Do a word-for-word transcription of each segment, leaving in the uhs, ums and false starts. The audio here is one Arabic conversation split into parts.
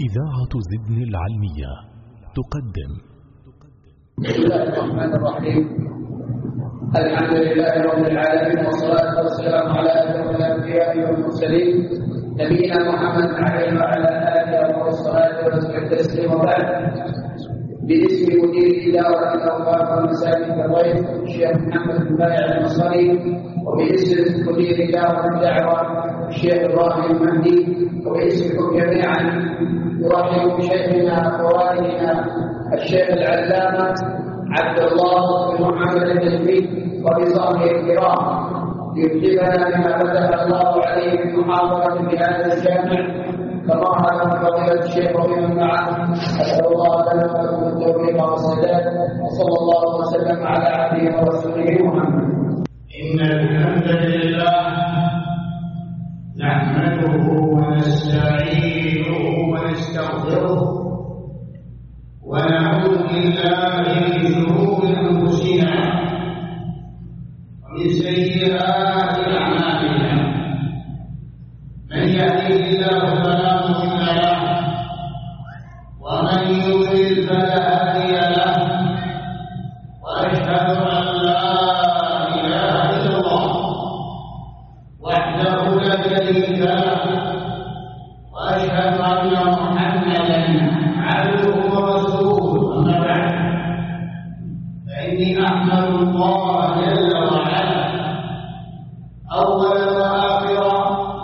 إذاعة زدن العلمية تقدم. بسم الله الرحمن الرحيم. الحمد لله رب العالمين، والصلاة والسلام على أشرف الأنبياء والمرسلين نبينا محمد عليه وعلى آله والصلاة والتسليم. وبعد، باسم مدير إدارة الأوقاف والمساجد الضيف الشيخ محمد بن بايع المصري، وباسم مدير إدارة الدعوة الشيخ إبراهيم المهدي، وباسمكم جميعا نرحب بشيخنا ووالدنا الشيخ العلامة عبد الله بن محمد النجمي وبصاحبه الكرام ليجيبنا بما فتح الله عليه من محاضرة بهذا الجامع. كما هذا فضيلة الشيخ ومن معه، أسأل الله لنا ولكم التوفيق والسداد، وصلى الله وسلم على عبده ورسوله محمد. إن الحمد لله نحمده ونستعينه ونستغفره ونعوذ بالله من شرور أنفسنا ومن سيئات أعمالنا. من يهده الله فلا مضل له ومن يضلل فلا هادي له، وأشهد أن لا إله إلا الله وحده لا شريك له، وأشهد أن محمدا عبده ورسوله. أما بعد، فإني أحمد الله جل وعلا أولا وآخرا،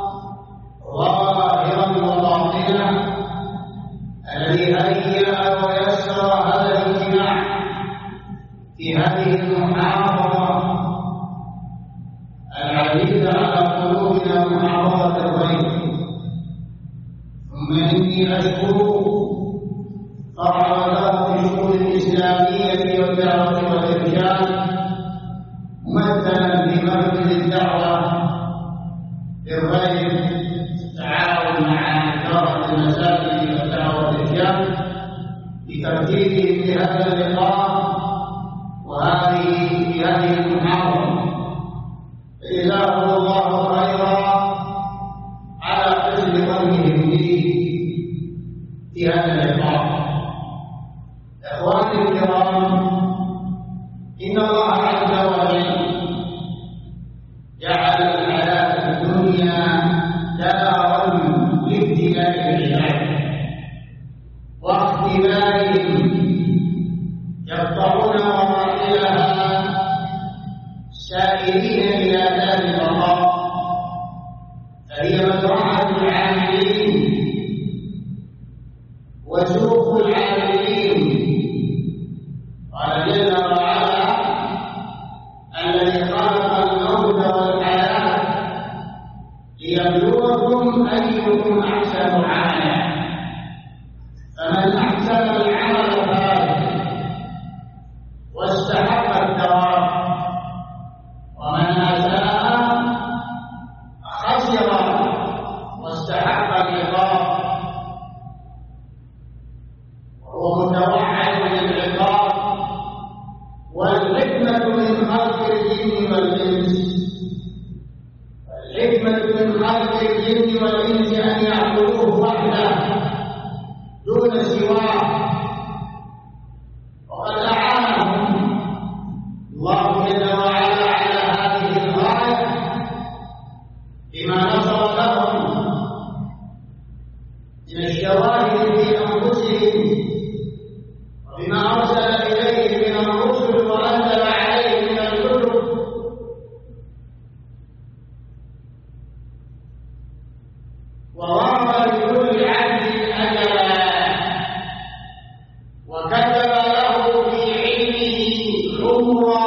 ظاهرا وباطنا، الذي هيأ ويسر هذا الاجتماع في هذه المحاضرة العزيزة على قلوبنا، محاضرة الضيف. ثم إني أشكر فرع وزارة الشؤون الإسلامية والدعوة والإرشاد ممثلا بمركز الدعوة للرجل التعاون مع إدارة المساجد والدعوة والإرشاد لترتيبهم لهذا اللقاء وهذه في هذه المحاضرة. جزاهم الله خيرا على حسن ظنهم بي في هذا اللقاء. إخواني الكرام، إن الله عز وجل جعل الحياة الدنيا دارا لابتلاء العباد واختبارهم، يقطعون مراحلها سائرين إلى دار البقاء، فهي مزرعة العاملين وسوق العاملين. قال جل وعلا: الذي خلق الموت والحياة ليبلوكم أيكم أحسن عملا، فمن أحسن العمل فاز واستحق الثواب، ومن أساء خسر واستحق العقاب، وهو متوعد بالعقاب. والحكمة من خلق الجن والإنس الحكمة من خلق الجن والإنس أن يعبدوه وحده دون سواه، وقد أعانهم الله جل وعلا على هذه الغاية بما نصر لهم من الشواهد في أنفسهم، وبما أرسل إليهم من الرسل وأنزل عليهم من الكتب. وضرب لكل عبد أجلا، وكتب له في علمه عمرا،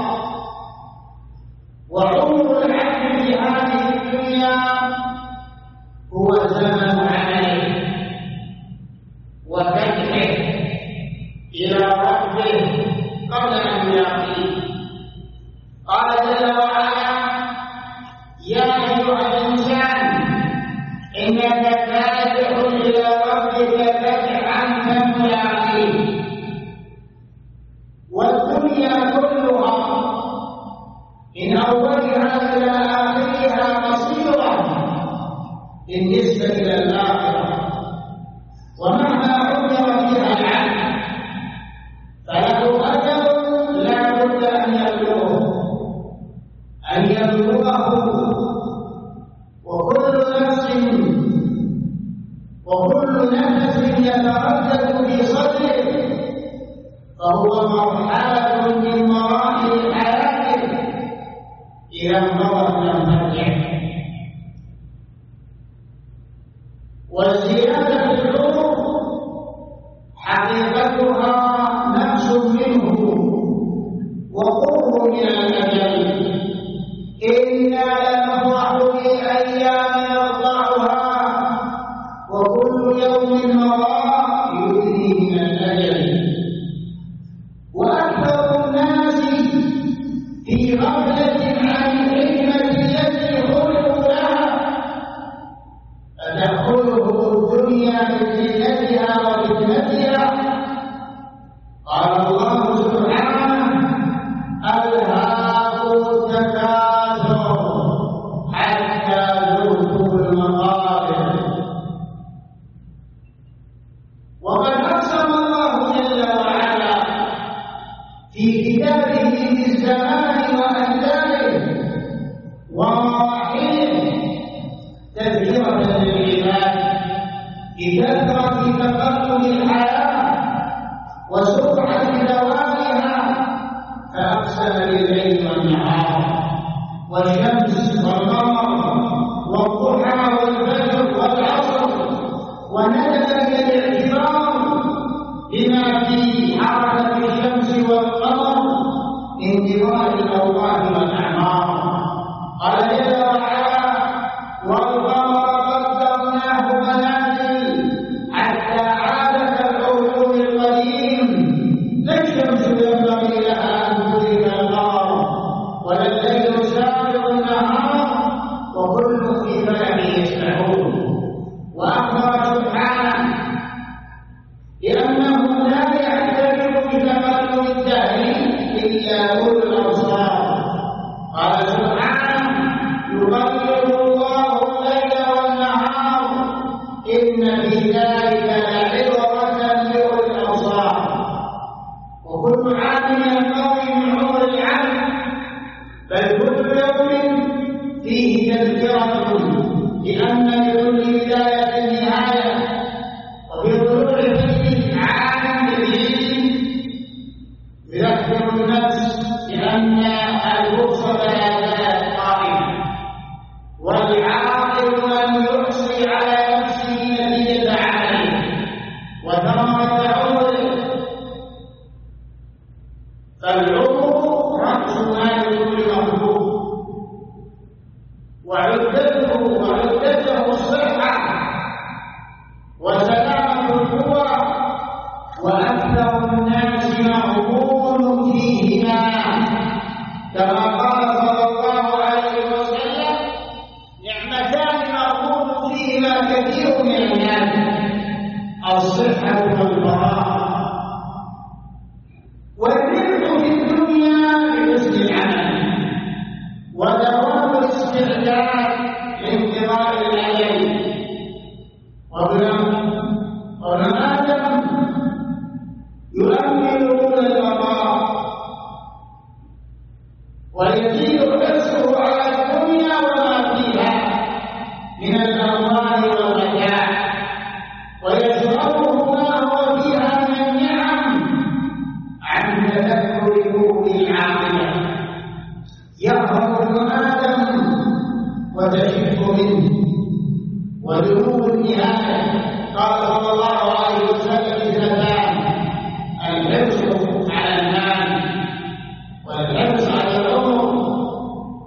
وعمر العبد في هذه الدنيا هو زمن عمله وفتحه وكل نفس يتردد في صدره فهو مرحلة من مراحل حياته إذا انقضت لم ترجع. والزيادة في العمر حقيقتها نفس منه وقرب من الأجل. إنا لنفرح بالأيام نرضعها وكل يوم مضى يؤذيه من الأجل. وأكثر الناس في غفلة عن الحكمة التي خلقوا لها فتأخذه الدنيا بزينتها وفتنتها. قال الله سبحانه: ألهاكم التكاثر حتى زرتم المقابر. وقد أقسم الله جل وعلا في كتابه بالزمان وأنداده ومراحله تذكرة للعباد بكثرة تقلب الحياة وسرعة دوامها، فأقسم بالليل والنهار والشمس والقمر والضحى والفجر والعصر، وندب بالاعتبار بما في حركة الشمس والقمر انتظار الأوقات والأعمار. قال جل وعلا: والقمر قدرناه منازل حتى عاد كالعرجون القديم، لا الشمس ينبغي لها أن تدرك القمر ولا الليل سابق النهار وكل في فلك يسبحون. وأخبر سبحانه بأنه لا يعترف بتقلب الدهر إلا أولو الأبصار. قال سبحانه: يقلب الله الليل والنهار إن في ذلك لعبرة لأولي الأبصار. وكل عام ينقضي من عمر العبد، بل كل يوم فيه تذكرة، لأن لكل بداية نهاية، وفي طلوع الفجر عام جديد يذكر النفس بأن الفرصة لا زالت قائمة، والعاقل أن يحصي على نفسه نتيجة عمله وثمرة عمره. فالعمر رأس مال كل مخلوق، وعدته وعدته الصحة وسلامة القوى، وأكثر الناس مغبون فيهما، كما قال صلى الله عليه وسلم: نعمتان مغبون فيهما كثير من الناس، الصحة والفراغ. والربح في الدنيا بحسن العمل ودوام الاستعداد لانتظار الأجل. وابن آدم يؤملون البقاء ويزيد حرصه على الدنيا وما فيها من الأموال والمتاع، ويشغله ما هو فيها من النعم عن تذكر نور العاقبة. يهرب ابن آدم وتشف منه وذنوب النهاية. قال صلى الله عليه وسلم: اثنتان: الحرص على المال والحرص على العمر.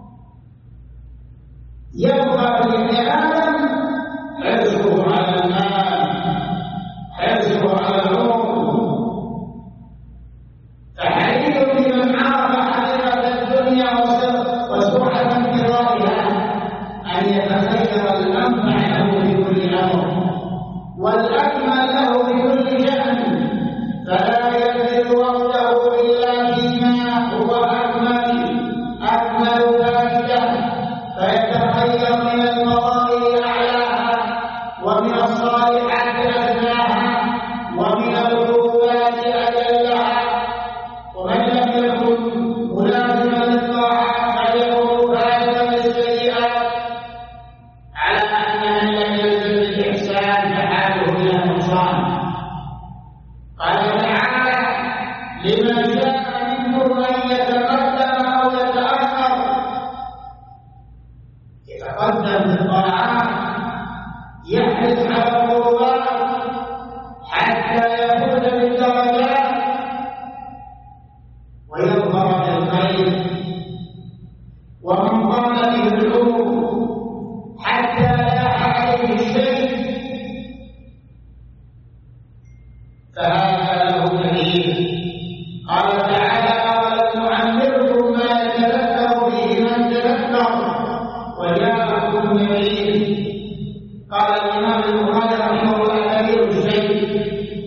فهذا له دليل. قال تعالى: أولم نعمركم ما يتذكر به من تذكر وجاءكم نذير. قال الإمام البخاري رحمه الله: نذير الشيء.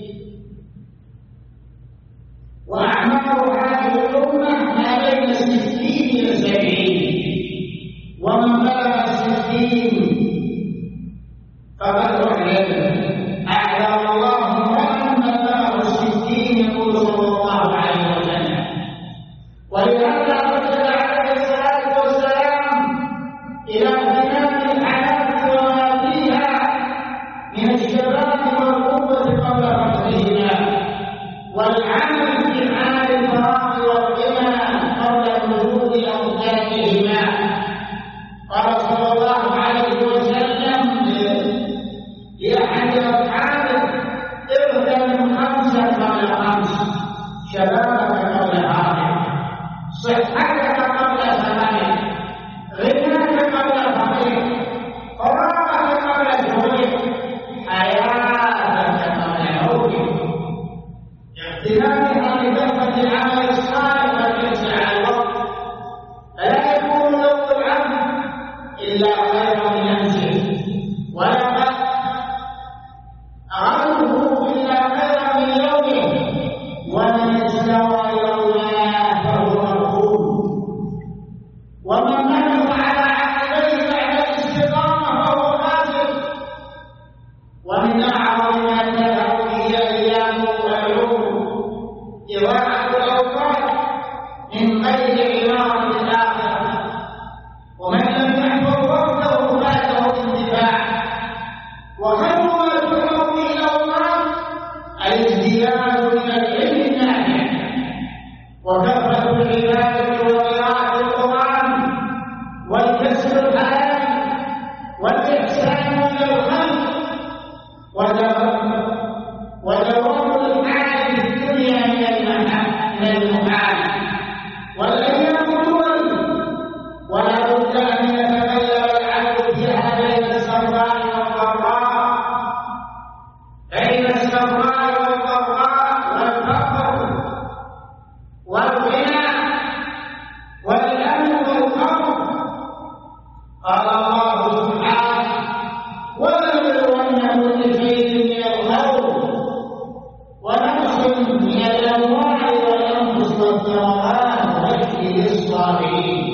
وأعمار هذه الأمة ما بين الستين إلى السبعين، ومن بلغ الستين فقد أعلم. أعلم الله امرأ بلغ الستين يقول صلى الله عليه وسلم. ولهذا أرسل عليه الصلاة والسلام إلى اغتنام الحياة وما فيها من الشباب والقوة قبل فقدهما، والعمل في حال الفراغ والغنى قبل وجود أوزانهما. قال صلى الله عليه وسلم لأحد أصحابه: اغتنم خمسا قبل خمس، شبابك قبل حرمك، صحتك قبل ثمنك، غناك قبل فقرك، فراغك قبل شغلك، حياتك قبل موتك. اغتنامها لكثرة العمل الصالح والحرص على الوقت، فلا يكون له العبد إلا خيرا من أمسه، ولا عمله إلا خيرا من يومه، ومن استوى يوماه فهو مرحوم، ومن نكث على عقبيه بعد الاستقامة فهو خاسر. ومن أعظم ما تذهب به أيامه ويومه إضاعة الأوقات من غير عمارة الآخرة، ومن لم يحفظ وقته فاته الانتفاع. وخير ما تقرب إلى الله الازدياد من العلم النافع، وكثرة العبادة وقراءة القرآن، والكسب الحلال، والإحسان إلى الخلق، ودوام الحال في الدنيا من المحال. والأيام دول، ولا بد أن يتغير العبد فيها بين السراء والضراء، بين السراء والضراء، والفقر والغنى والأمن والخوف. قال الله سبحانه: ولنبلونكم بشيء من الخوف ونقص من الأموال والأنفس والثمرات وبشر الصابرين.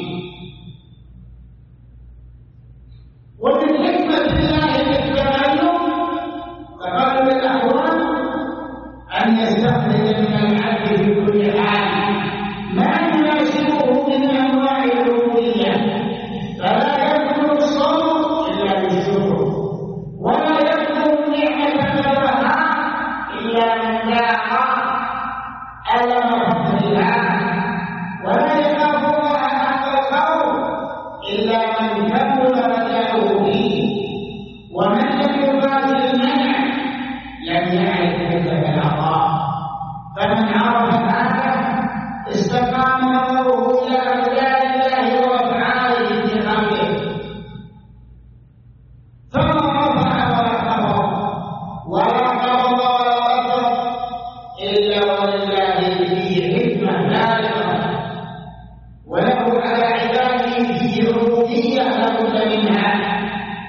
ومن حكمة الله في التغير تغير الأحوال أن يستخرج من العبد في كل حال ما يناسبه من أنواع العبودية، فلا يكون الصوم إلا بالشكر، ولا يكون النعمة بدلها إلا من ذاق ألم فضلها، ولا يخاف الله حق الخوف إلا من كمل رجاؤه فيه. ومن لم يباشر المنع لم يعرف كيف العطاء، فمن عرف هذا استقام نظره إلى أولياء الله وأفعاله في خلقه، فما رفع ولا خفض ولا قبض ولا بسط إلا ولله فيه حكمة بالغة، وله على عباده فيه عبودية لا بد منها.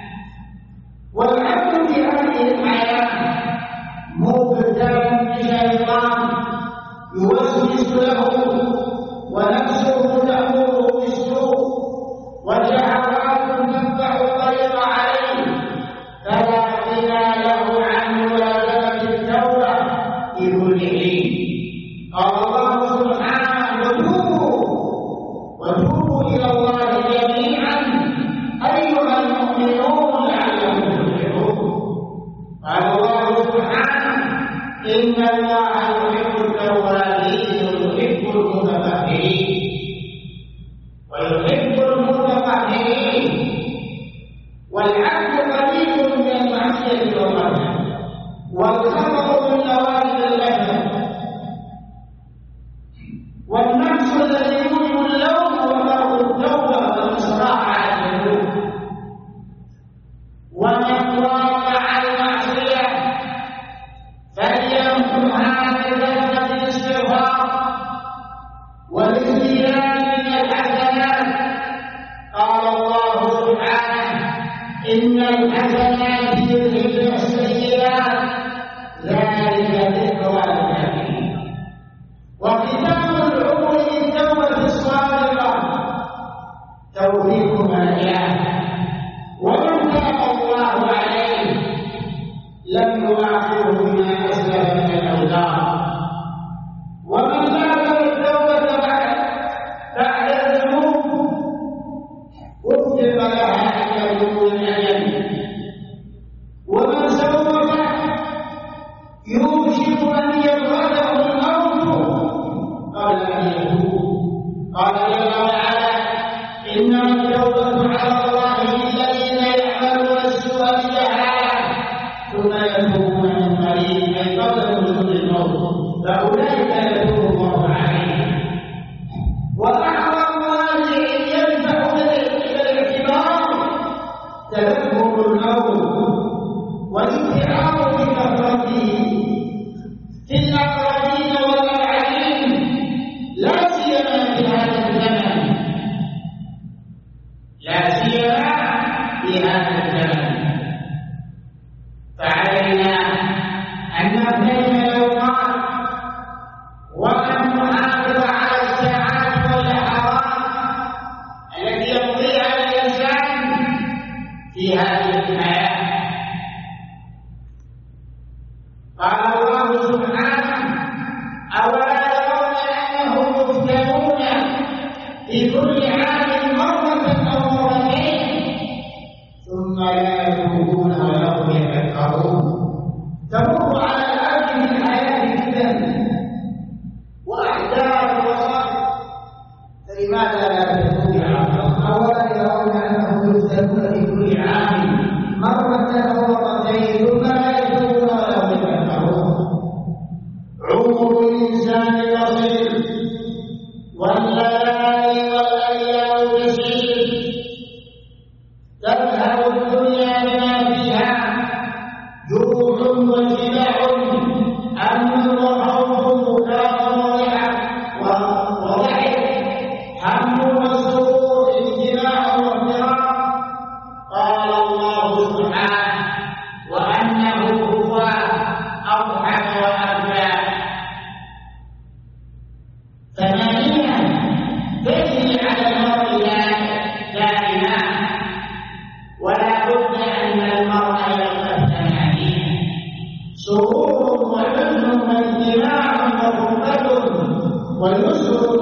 والعبد في هذه الحياة مبتلى بشيطان يوسوس له، ونفسه تأمره بالسوء، وشهوات تفتح الطريق عليه، فلا غنى له عن ملازمة التوبة في كل حين. قال الله سبحانه: وتوبوا وتوبوا إلى الله جميعا أيها المؤمنون لعلكم تفلحون. قال الله سبحانه: إن الله يحب التوابين ويحب المتطهرين ويحب المتطهرين. والعبد قريب من المعصية والغفلة، والخطأ من لوازم الغفلة، والنفس الذي يوجب اللوم وترك التوبة والإصرار على الذنوب. ومن واقع المعصية فليمحها لم يؤاخذه بما أسلف من الأوزار. ومن بعد التوبة بعد بعد الذنوب وفق لها عند بلوغ الأجل. ومن سوف يوشك أن يبغته الموت قبل أن يتوب. قال جل وعلا: إنما التوبة على الله للذين يعملون السوء بجهالة ثم يتوبون من قريب أي قبل نزول الموت فأولئك يتوب الله عليهم. وأعظم مانع يدفع إلى الاعتبار تذكر الموت والاتعاظ بكثرته في الأقربين والأبعدين، لا سيما في هذا الزمن لا سيما في هذا الزمن. فعلينا أن نغتنم الأوقات وأن نحافظ على الساعات واللحظات التي يقضيها الإنسان في هذه الحياة. قال الله سبحانه: أولا يرون أنهم يفتنون في كل عام مرة أو مرتين ثم لا يتوبون ولا هم يتذكرون. تمر على الأرض من حياة الفتن وأحداث وصائب، فلماذا لا تتوب يا عبد الله؟ أولا يرون أنهم يفتنون في كل عام مرة أو مرتين ثم لا يتوبون ولا هم يتذكرون. عمر الإنسان قصير والليالي والأيام تسير، تذهب الدنيا بما فيها، جوع وشبع، أمن وخوف، بكاء وضحك، هم وسرور، اجتماع وافتراق. قال الله سبحانه: وأنه هو أضحك وأبكى. ثمانية تجري على المرء دائما، ولا بد أن المرء يلقى ثمانية: سرور وحزن واجتماع وغربة ويسر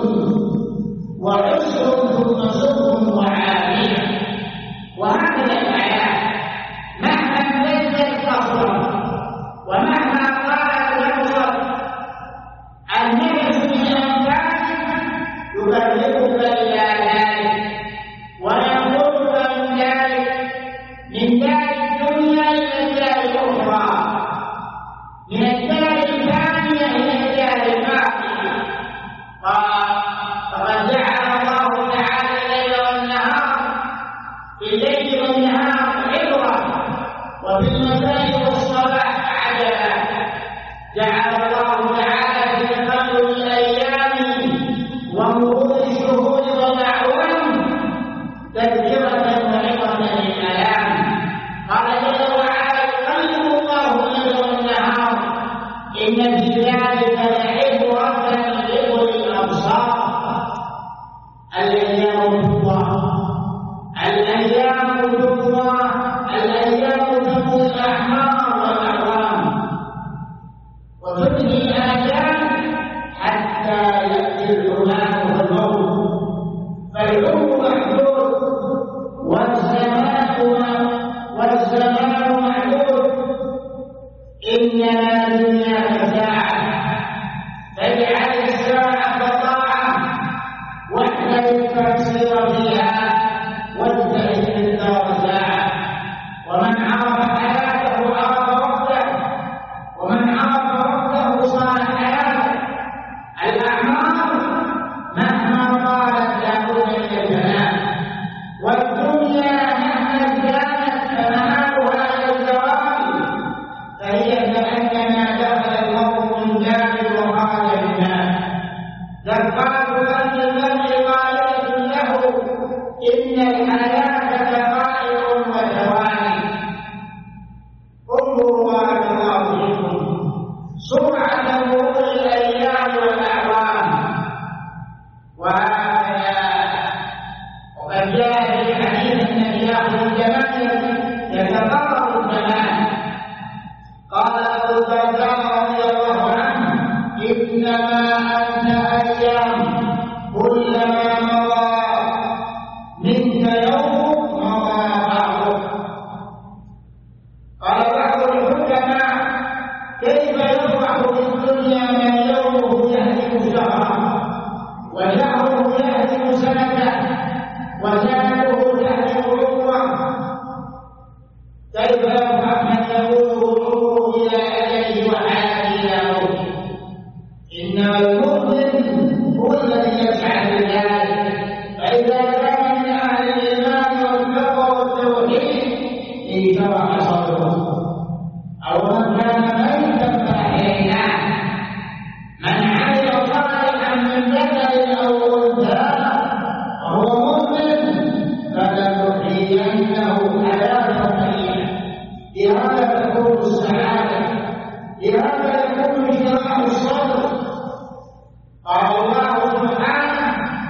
وعسر ثم سر وعافية. وهكذا الحياة مهما امتدت قصرا ومهما طالت الأبصر، النفس من أنفاسك يبلغك إلى ذلك وينقلك من ذلك من دار الدنيا إلى الدار الأخرى، من الدار الثانية إلى الدار الباقية. فقد جعل الله تعالى الليل والنهار في الليل والنهار عبرة، وفي المساء والصباح عجبا. جعل الله تعالى في تقلب الأيام ومرور الشهور والأعوام تذكرة وعظة للآلام. قال جل وعلا: يقلب الله الليل والنهار إن في ذلك لعبرة لأولي الأبصار. الأيام تطوى الأيام تطوى الأيام تطوي الأعمار والأعوام وتبني الآجال حتى يأتي الحمام والموت، فالعمر محدود والزمان والزمان محدود. إنما الدنيا ساعة، فاجعل الساعة طاعة واحذر التقصير فيها واتبع الدار ساعة. ومن عرف حياته عرف وقته، ومن عرف وقته صار حياته. الأعمار مهما طالت لا بد من الفناء، والدنيا مهما كانت فمآلها إلى الزوال، فهي كأنما دخل الله قال أبو الدرداء رضي الله عنه: إنما أنت أيام، كلما مضى منك يوم مضى بعضك. قال بعض الحكماء: كيف يفرح في الدنيا من يومه يهدم شهرا، وشهره يهدم سنته، وسنته تهدم عمره؟ كيف يفرح من يموت عمره إلى أجله وحاله إلى موته؟ إنما المؤمن هو الذي يسعى لذلك. فإذا كان من أهل الإيمان والتقوى والتوحيد انشرح صدره. أو من كان ميتا فأحييناه. من عمل صالحا من ذكر أو أنثى وهو مؤمن فلنحيينه حياة طيبة. لهذا تكون السعادة، لهذا يكون انشراح الصدر. قال الله سبحانه: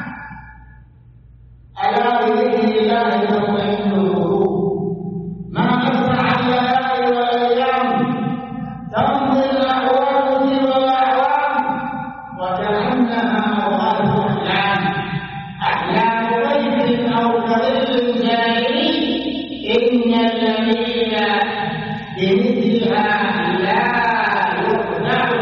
ألا بذكر الله تطمئن القلوب. ما أسرع الليالي والأيام، تمضي الأعوام والأعوام وكأنها أوقات أحلام، أحلام غيب أو كظل جاري. إن الذين بمثلها لا يقنعون.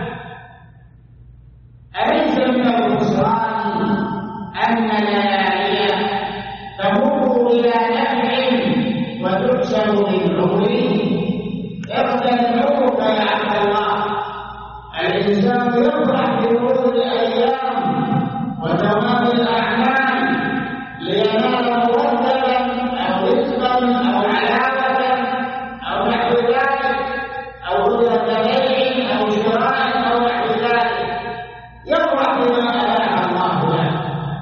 أليس من الخسران أن ليالي تمر إلى نفع وتحسب من عمره؟ اغتنم عمرك يا عبد الله. الإنسان يفرح بمرور الأيام وتمام الأعمال لينال مرتبا أو رزقا أو علاوة أو نحو ذلك، أو قدرة بيع أو شراء أو نحو ذلك. يفرح بما أباح الله له.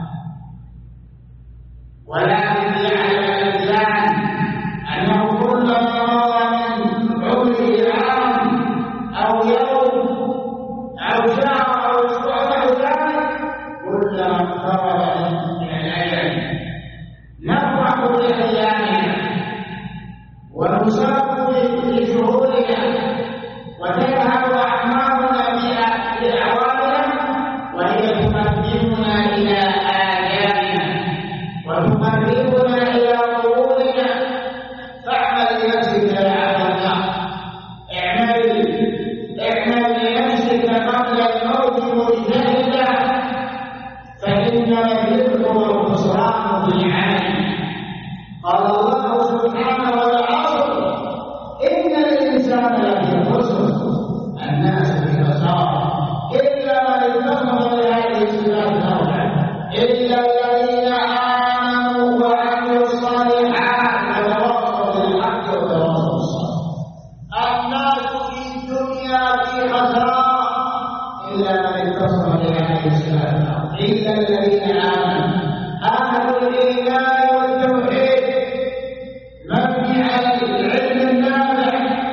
ولكن يعلم الإنسان أنه كلما مضى من عمره عام أو يوم أو شهر أو أسبوع أو ذلك كلما اقترب من الأجل. نفرح بأيامنا ونساق بشهورنا وتذهب أعمارنا بأعوامنا وهي تقدمنا إلى آجالنا وتقربنا إلى قبورنا. فاعمل لنفسك يا عبد الله، اعمل اعمل لنفسك قبل الموت مجتهدا، فإنما الرزق والخسران في العالم. قال الله سبحانه: والعصر إن الإنسان لفي خسر، الناس في خسارة إلا من اتصف بهذه الصفات الأربعة، إلا الذين آمنوا وعملوا الصالحات وتواصوا بالحق وتواصوا بالصبر. الناس في الدنيا في خسارة إلا من اتصف بهذه الصفات الأربعة، إلا الذين آمنوا. أهل الإيمان والتوحيد مبني على العلم النافع.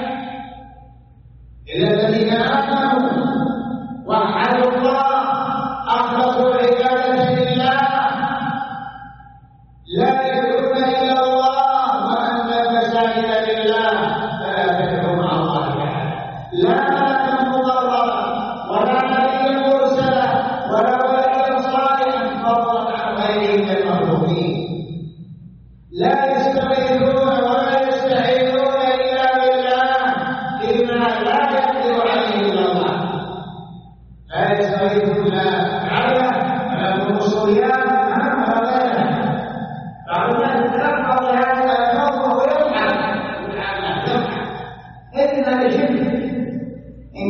إلا الذين آمنوا وحدوا الله، أخلصوا العبادة لله، لا يدعون إلا الله، وأن المساجد لله فلا تدعوا مع الله أحدا. لا ملكا مقربا ولا نبيا مرسلا ولا ولدا صالحا فضلا عن غيره من المخلوقين. لا يستغيثون ولا يستعينون إلا بالله فيما لا يقدر عليه إلا الله. لا يستغيثون عبده ولا بالرسوليات أمام غيره. فعلنا نتلقى بهذا الموضوع ويضحك يضحك إن لشبه إن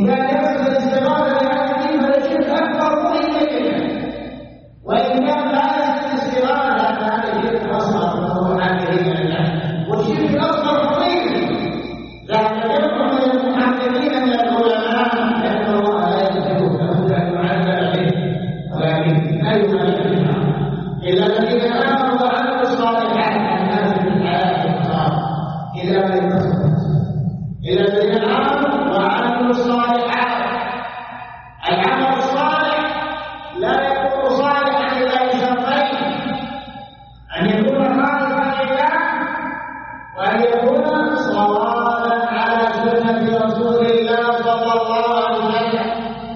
رسول الله صلى الله عليه وسلم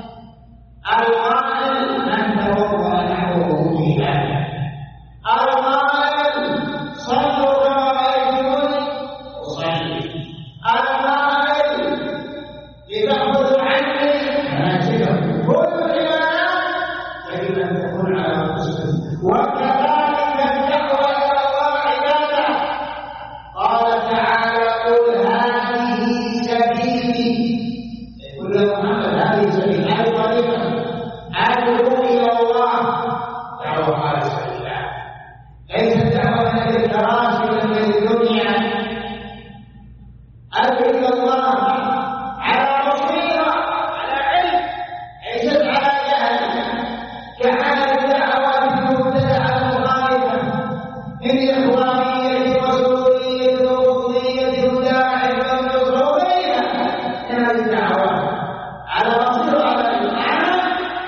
القائل من توضأ نحوه في هذا، القائل صلوا كما رأيتموني أصلي، القائل لتأخذوا عني مناسككم، كل العبادات يجب أن تكون على أنفسكم. وكذلك الدعوة إلى الله عبادة. قال تعالى قل هذه سبيلي، يقول له محمد هذه سبيلي، هذه طريقة أدعو إلى الله، دعوة خالصة لله، ليست دعوة من الكراسي ومن الدنيا. أدعو إلى الله على بصيرة، على علم، ليست على جهل، كحال الدعوات المبتدعة المخالفة من الإخوانية والرسولية والوصولية والداعش والنصرانية من هذه الدعوات على بصيرة على الإمام.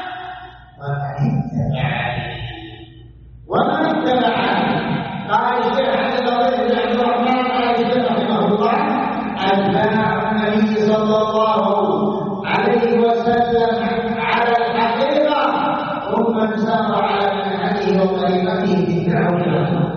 ومن اتبعني قال الشيخ عبد اللطيف بن عبد الرحمن قال الشيخ رحمه الله أتباع النبي صلى الله عليه وسلم على الحقيقة هم من سار على منهجه وطريقته في الدعوة إلى الله.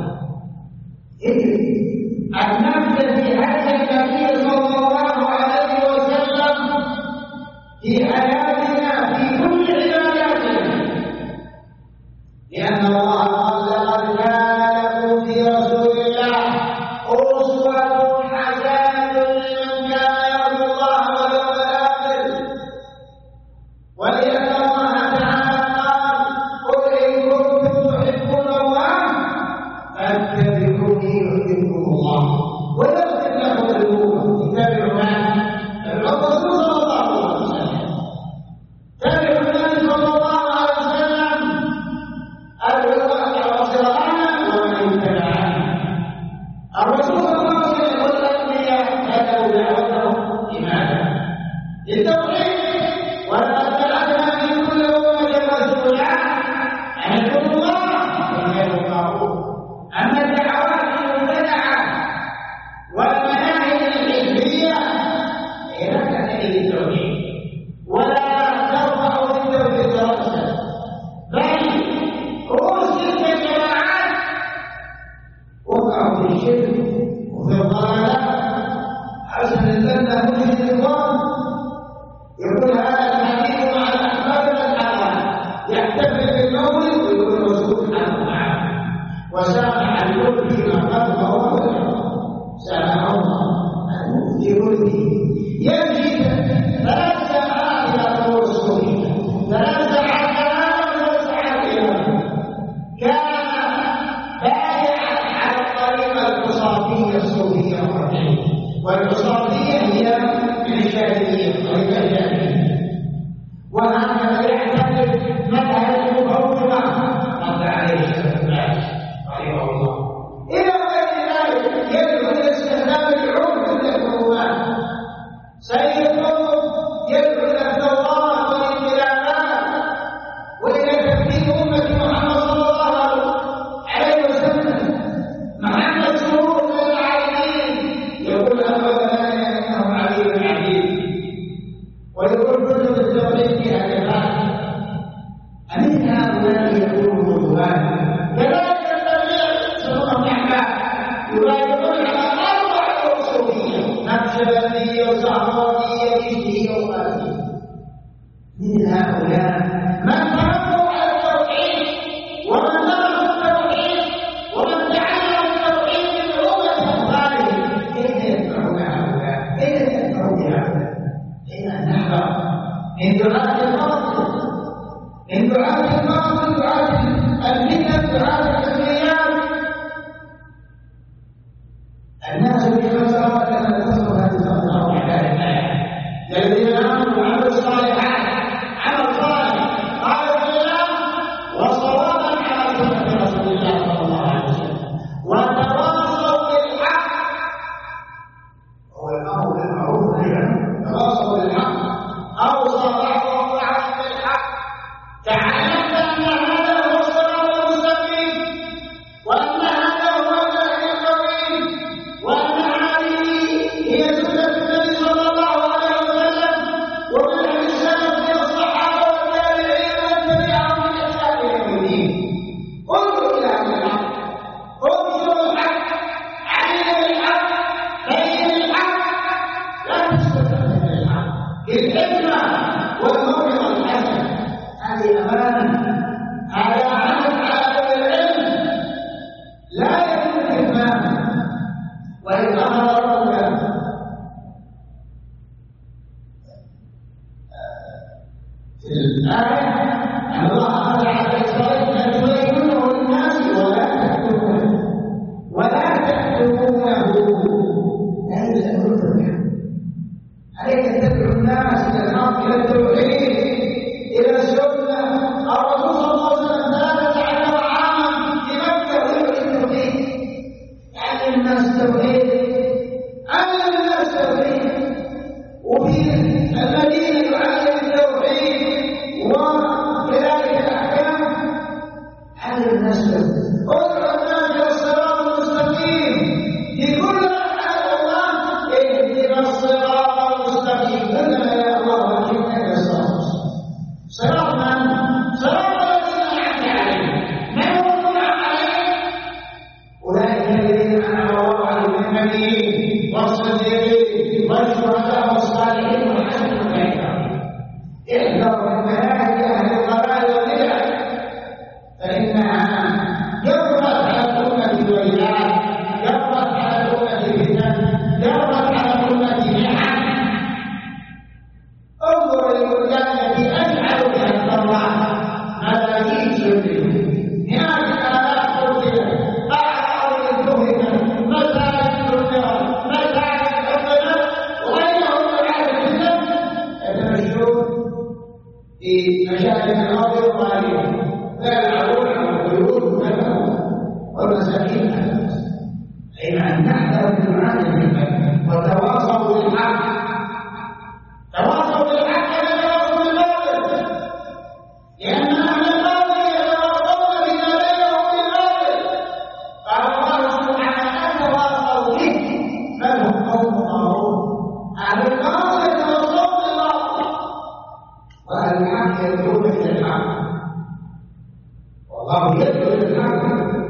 النفس في هدي النبي صلى الله عليه وسلم في حياتنا في كل عباداتنا، لأن الله قال لقد كان لكم في رسول الله أسوة حسنة لمن كان يرجو الله واليوم الآخر. ولأن الله تعالى قال قل إن كنتم تحبون الله فاتبعوني يحببكم الله ويغفر لكم ذنوبكم. اتبعوا من؟ الرسول صلى الله عليه وسلم. تبعوا النبي صلى الله عليه وسلم الرسول صلى الله عليه وسلم والأنبياء بدأوا دعوتهم لماذا؟ للتوحيد. ولقد بعثنا في كل أمة رسولا أن اعبدوا الله واجتنبوا الطاغوت. أما الدعوات المبتدعة والمناهج الحزبية هي لا تعني للتوحيد ولا ترفع بالتوحيد رأسا، بل رؤوس تلك الجماعات وقعوا في الشرك وفي الضلالات. حسن البنا مجد الإخوان يقول هذا الحديث مع الأحباب الحرام، يحتفل بالمولد ويقول الرسول سبحانه وتعالى وسامح الكل فيما قدمه وقدمه، سامح الله في ملكه. يمشي ثلاث ساعات إلى طول الصبح، ثلاث ساعات كلام وثلاث ساعات إيمان. كان بايعا على الطريقة القصاصية الصوفية الرحيمة، والقصاصية هي من الشاذلية، طريقة الشاذلية. وهكذا يعتقد مذهب المفوضة رد عليه الشيخ الناس رحمه الله. إلى غير ذلك يدعو إلى استخدام العنف في الحكومات. سيد قطب يدعو إلى الثورات والانقلابات وإلى تبديل أمة محمد صلى الله عليه وسلم. محمد سرور بن العابدين يقول أولا إنه علي بن عبيد، ويقول كتب التوحيد في هكذا. أمن هؤلاء يكون قدوان؟ كذلك الذين سنة الأحباب يبايعون على أربع أصولية: نقشبندية وصحراوية وجيشية وقاسية. من هؤلاء من تركوا على التوحيد ومن تركوا التوحيد ومن تعلم التوحيد من أمة أمثالهم. كيف يدفعون هؤلاء؟ كيف يدفعون هؤلاء؟ حين نحذر من دعاة الباطل، من دعاة الباطل، دعاة الفتن، دعاة الحزبيات. الناس بمسارات أن تصل هذه الأمر على الآية. الذين آمنوا وعملوا الصالحات عمل صالح قالوا بالله وصوابا على سنة رسول الله صلى الله عليه وسلم وتواصوا بالحق. هو الأمر بالمعروف والنهي عن المنكر. تواصوا بالحق، أوصى بعضهم بعضا بالحق. تعلمت أن هذا هو الصراط بالحكمة والموعظة الحسنة. هذه أمانة، هذا عمل على العلم لا يكون كتمانا. وإذ أمر ربك في الآية أن الله أمر على إسرائيل أن تبينه للناس ولا تكتمونه ولا تكتمونه عليك أن تدعو الناس إلى الحق، إلى التوحيد، إلى السنة. الرسول صلى الله عليه وسلم ثلاثة عشر عاما في مكة ويدعو التوحيد، يعلم الناس التوحيد، علم الناس التوحيد، وفي المدينة يعلم التوحيد وكذلك الأحكام، علم الناس التوحيد. ادعو الناس إلى الصراط المستقيم في كل أحد الله، اهدنا الصراط المستقيم. كلما يا الله وكلنا إلى الصراط المستقيم. صراط من؟ صراط الذين أنعمت عليهم. من هو المنعم عليهم؟ أولئك الذين أنعم الله عليهم من النبيين والصديقين والشهداء والصالحين وحسن أولئك رفيقا. احذروا من مناهج أهل الضلال والبدع، فإنها جرت على الأمة الويلات، جرت على الأمة الفتن، جرت على الأمة محن. انظر للبلدان التي أجعل بها الضراء ملايين سنين، مئات آلاف قتلت، أعراض انتهكت، مساجد تنكرت، مساجد حطمت، وغيرهم من هذه الفتن يتمشون في مشاهد الأرض الظالمة، لا يلعبون على القيود والمساكين. حين أن نحذر من هذه الفتن وتواصوا بالحق، تواصوا بالحق ولا تواصوا بالباطل، لأن أهل الباطل يتواصون بما بينهم بالباطل. قال الله سبحانه أتواصوا به بل هم قوم طاغون. أهل الباطل يتواصون بالباطل وأهل الحق يدعون إلى الحق، والله يدعو إلى الحق.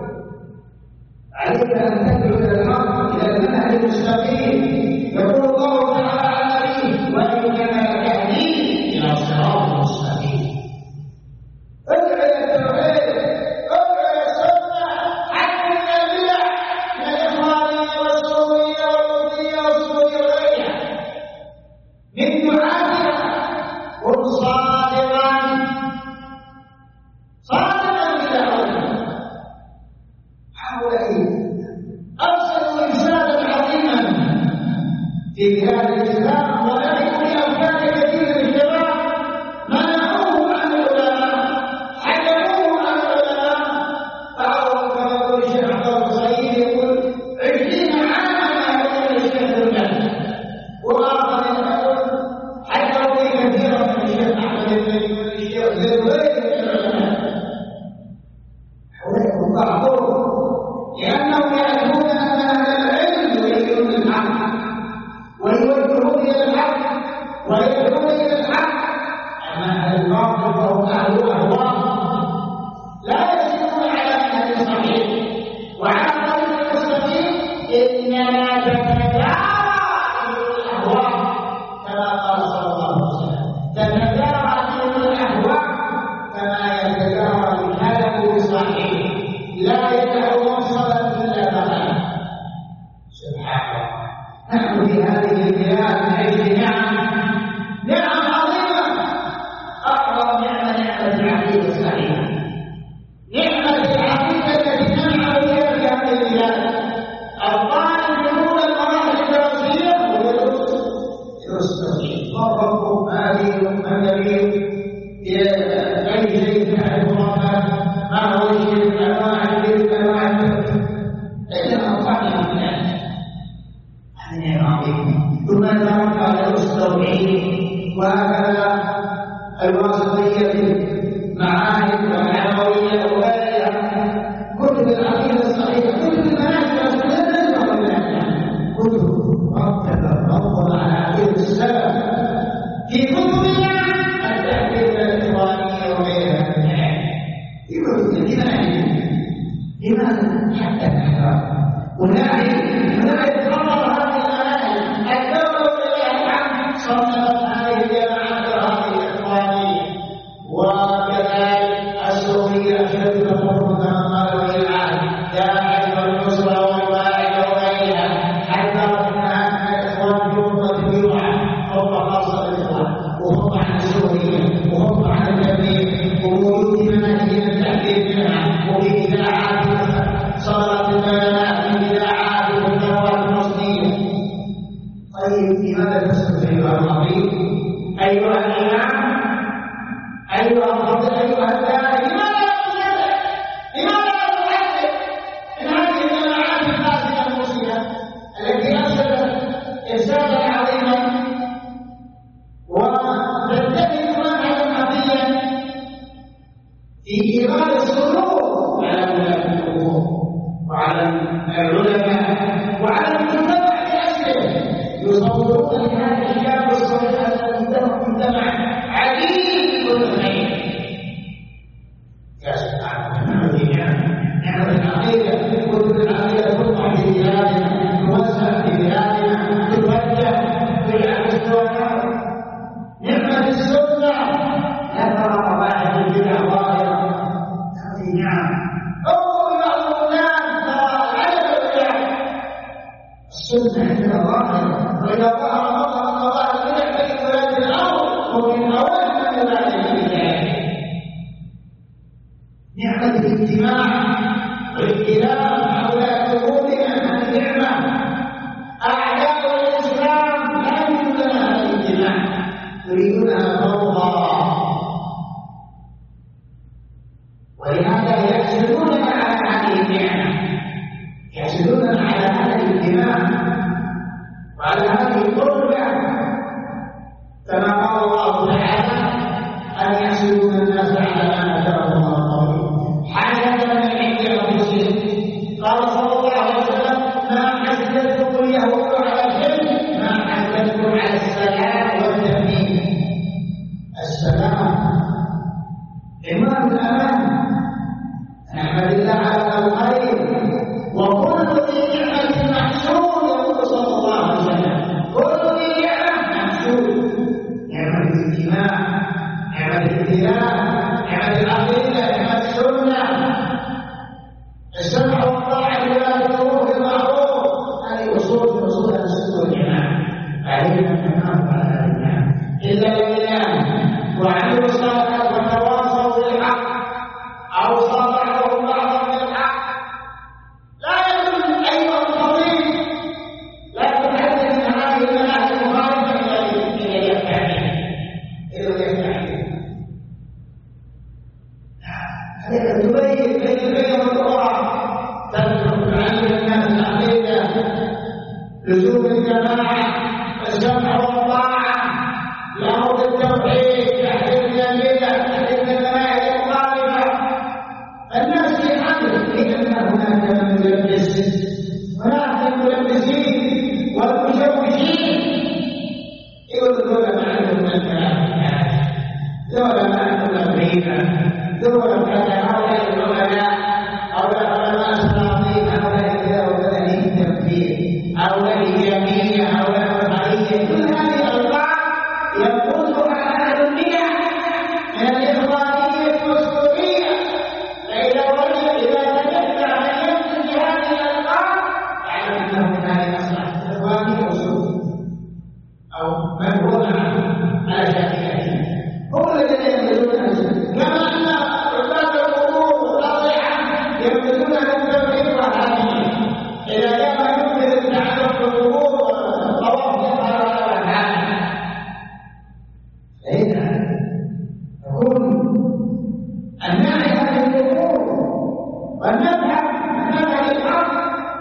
عليك أن تدعو إلى الحق، إلى المنهج المستقيم. يقول الله تعالى عن نبيه وإنك لتهدي إلى الصراط المستقيم. ادع إلى التوحيد، ادع إلى السنة، حتى من البدع من الإخوانية والسورية والوفدية والسورية وغيرها من دعاتها. قل صادقا صادقا بدعوتهم. هؤلاء أرسلوا رسالة عظيمة في بلاد الإسلام، ولكن بأفكار كثيرة للشباب منعوهم عن العلماء، حجبوهم عن العلماء. فأول كما يقول الشيخ عبد الله الصعيد يقول عشرين عاما يقول الشيخ الجنة، وآخر يقول حجبوا كثيرا من الشيخ أحمد بن الشيخ زيد غير من العلماء. هؤلاء ضعفوا لأنهم يعرفون أن أهل العلم يريدون الحق ويوجهون إلى الحق ويدعون إلى الحق. أما أهل الباطل فهم أهل الأهواء لا يسيرون على منهج صحيح وعلى طريق المستقيم، إنما تتجارى الأهواء كما قال صلى الله عليه وسلم. تتجارى الأهواء كما يتجارى الهدف الصحيح، لا يدعو مفصلا إلا بغاه. سبحان الله. نحن في هذه البلاد نعيش نعم نعم عظيمة. أعظم نعمة نعمة العقيدة الصحيحة، نعمة العقيدة التي ننعم بها في هذه البلاد. الطالب يقول المراحل الدراسية ويدرس يدرس التوحيد. والرب هذه النبي أي شيء تعرف ربك ما هو الشرك أنواع الشرك أنواع الشرك إلا أطعنا من ذلك. هذه نعمة عظيمة. ثم ترك درس التوحيد وهكذا الواسطية المعاهد والعلوية وغيرها. كتب العقيدة الصحيحة، كتب المناهج الرسولية، كتب رتب الرب على عقيدة السلف. في كتبنا التحرير الإخوانية وغيرها من المناهج. في كتبنا لماذا؟ لماذا حتى الأحرار ونعرف ونعرف خطر هذه المناهج. الدولة ولله الحمد صنفت هذه الجماعات هذه الإخوانية وكذلك السورية أشد تفرقا كما قال ولي العهد داعش والنصرة والواعد وغيرها حتى رأينا أن الإخوان في أمة الجمعة هم خاصة الإخوان وهم عن السورية وهم عن التبليغ ووجود مناهج التحديد منها وفي إذاعات صارت البيانات في إذاعات والقنوات المصرية. طيب لماذا تسكت أيها العظيم أيها الإمام أيها الفضل أيها الداعي لماذا لا تسكت؟ لماذا لا تحدث من هذه الجماعات الفاسدة المسلمة التي أفسدت إفسادا عظيما وتتخذ منهجا عظيما في إيراد السلوك على ولاة الأمور وعلى العلماء وعلى المجتمع بأسره يصورون لهذا الشاب الصالح المجتمع مجتمع عديد الخير. يا سبحان الله نعمة العقيدة كتب العقيدة تطلع في بلادنا توزع في بلادنا تفتح في الأسواق. نعمة السنة لا ترى واحد البدع ظاهرة هذه نعم أول بعض الناس ترى عدد البدع السنة عندنا ظاهرة وإذا ظهر مظهر من مظاهر البدع في بلاد الأرض ومن أول من بلاد البدع. نعمة الاجتماع والائتلاف حول قلوبنا هذه نعمة. أعداء الإسلام لا يريدون هذا الاجتماع يريدونها فوضى ولهذا يحسدوننا على هذه النعمة يحسدوننا على هذا الاجتماع وعلى هذه القربة كما قال الله تعالى أن يحسدون الناس على ما آتاهم الله حسدا من عند أنفسهم. قال صلى الله عليه وسلم ما حسدتكم اليهود على شيء ما حسدتكم على السلام والتأمين. السلام عماد الأمان نحمد الله على الخير وكل ذي نعمة محسود يقول صلى الله عليه وسلم كل ذي نعمة محسود. نعمة الاجتماع نعمة الائتلاف نعمة العقيدة نعمة السنة السمع والطاعة لولاة الأمور بالمعروف هذه أصول من أصول السنة والجماعة. علينا أن نحافظ على هذه النعمة إلا لله وعملوا الصالحات وتواصوا بالحق أو صالحوا بعضا من الحق. لا يجوز أيها الخطيب لا تحدث عن هذه المناهج المخالفة إلى اليفتعين إلى اليفتعين. عليك تبين بين البين والأخرى تدعو تعلم الناس العقيدة لزوم الجماعة السمع والطاعة لأمر التوحيد تحديدنا البدع تحديدنا المناهج المخالفة. الناس في حمل إذا هناك من يلبس هناك الملبسين والمشوشين يقول دولة ما عندهم الكلام دولة ما عندهم الغيبة دولة كذا هؤلاء العلماء هؤلاء علماء السلاطين هؤلاء كذا وكذا للتنفيذ هؤلاء الجميع هؤلاء الرفاهية كل هذه الألفاظ يقولها أهل البدع من الإخوانية والسورية. فإذا وجد إذا تجمع من يمسك هذه الألفاظ يعلم أنه من هذه مصلحة الإخوانية والسورية أو من هو على شاكلته هم الذين يمسكون كما أن عباد القبور والأضرحة يمسكون التوحيد والهدي إذا كان يمكن التعلق بالقبور والطواف يظهر على الهدي. فإذا يكون الناعي هذه الأمور والنبحث نبحث الحق.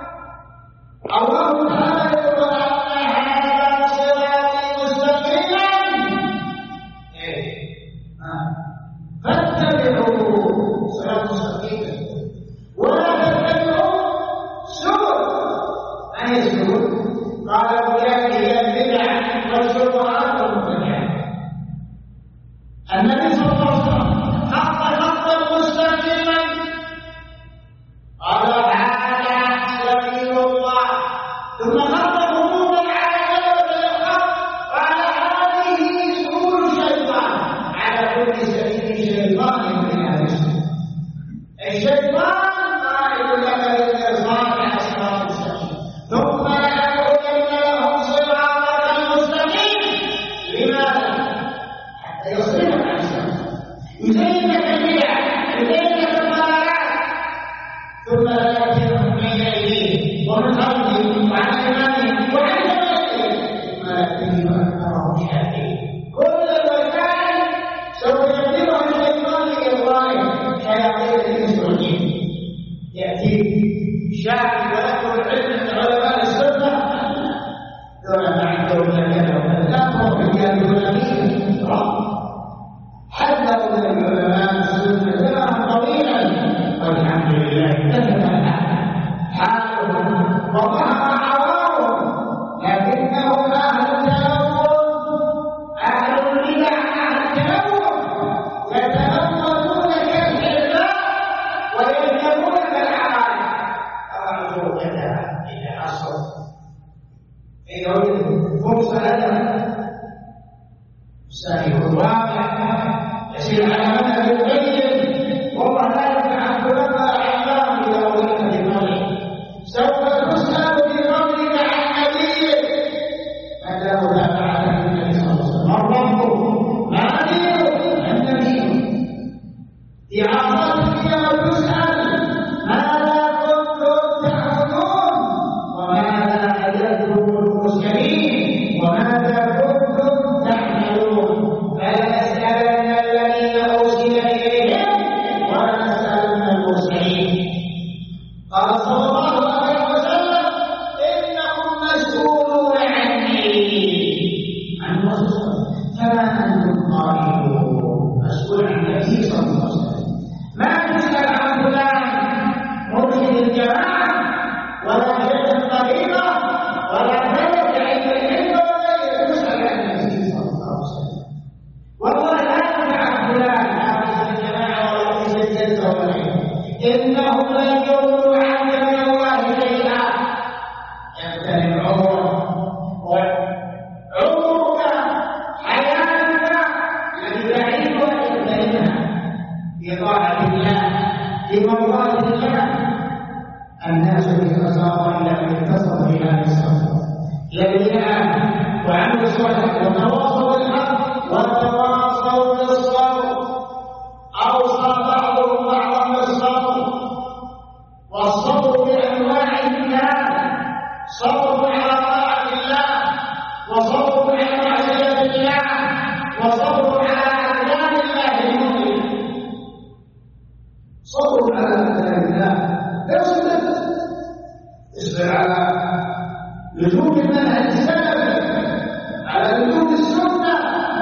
الله تعالى يقول أن هذا صراطي مستقيما فاتبعوا صراط مستقيما ولا تتبعوا سبل. ما هي السبل؟ قال أولئك هي البدع والشبهات والمبتدعات. النبي صلى الله عليه وسلم خط خطا مستقيما قال هذا سبيل الله ثم خط خطوطا على جبل الخط قال هذه سبل من العلماء السنة زمنا طويلا والحمد لله انتهى حالهم وظهر عوارهم، لكنهم أهل التنور أهل البدع أهل التنور يتنورون كالحرباء ويركبون كالعرايا. أرجو كذا إلى عصر في يوم فرصة لنا سائر الواقع يسير على منهج القيم، والله لا يتعب لنا أعلام إلى وجهة المرء. سوف تسأل في قبرك عن نبيك متى متابعة النبي صلى الله عليه وسلم. من ربه؟ ما دينه؟ النبي. في عرضات اليوم تسأل ماذا كنتم تعبدون وماذا أجبتم المرسلين وماذا كنتم تعملون. فلنسألن الذين أرسل إليهم ولنسألن المرسلين. قال صلى الله عليه وسلم إنكم مسؤولون عني عن رسول فما أنتم قائلون. مسؤول عن النبي صلى الله عليه وسلم. ما تسأل عن فلان مرشد الجماعة ولا شيخ الطريقة ولا ملك عند العلم ولا تسأل عن النبي صلى الله عليه وسلم. والله لا تسأل عن فلان حافظ الجماعة ولا رئيس الجلسة ولا غيره، إنهم لن يغنوا عنك من الله شيئا. يغتنم عمرك وعمرك حياتك التي تعيشها يغتنمها في طاعة الله في مرضاة الله. الناس في خسارة إلا من اتصلوا بهذه الصفة الذين آمنوا وعملوا الصالحات وتواصوا بالحق وتواصوا بالصبر. أوصى بعضهم بعضا بالصبر، والصبر بأنواعه ثلاثة: صبر على طاعة الله، وصبر على معصية الله، وصبر على أعداء الله المؤمن. صبر على أعداء الله اصبر اصبر على لزوم المنهج السلفي، على لزوم السنة.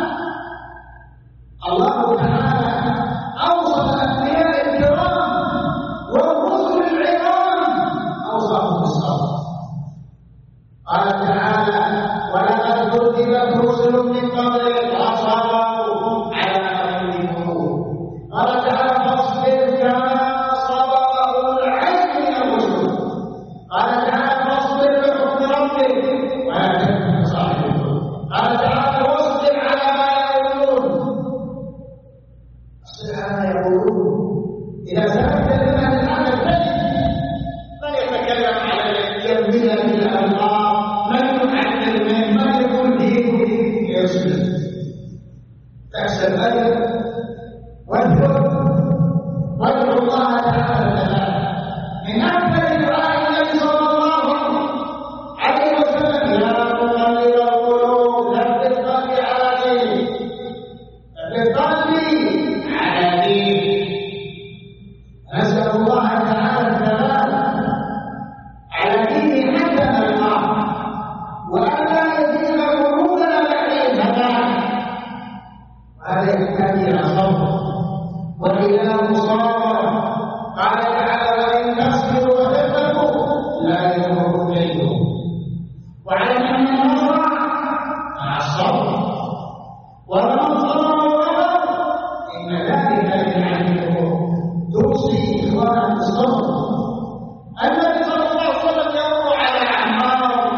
الله تعالى أوصى الأنبياء الكرام والرسل العظام أوصاهم بالصبر. قال تعالى: ولقد كذبت رسل من قبلك فصبروا على ما يكذبون. قال تعالى: فاصبر كما صبر أولو العزم من الرسل. قال تعالى: فاصبر لحكم ربك ولا تكن كصاحب الحوت. قال تعالى: واصبر على ما يقولون. اصبر على ما يقولون. إذا سألت لمن العمل من يتكلم على يرمينا بالألقاب، من يعلم من من يقول دينه يصبر. تحسب أجر واذكر وادعو الله تعالى. من أكثر دعاء النبي صلى الله عليه وسلم: يا مقلب القلوب ثبت قلبي على دينك، ثبت قلبي على دينك. نسأل الله تعالى الثبات على دينه حتى نلقاه، وألا يزيد قلوبنا بعد الهداية. وهذا يحتاج إلى صبر وإلى مصابرة. قال تعالى: وإن تصبروا وتتقوا لا يضركم كيدهم. واعلم أن النصر مع الصبر، ومن صبر وغفر إن ذلك من عزم الأمور. توصي إخوانا بالصبر. النبي صلى الله عليه وسلم يمر على عمار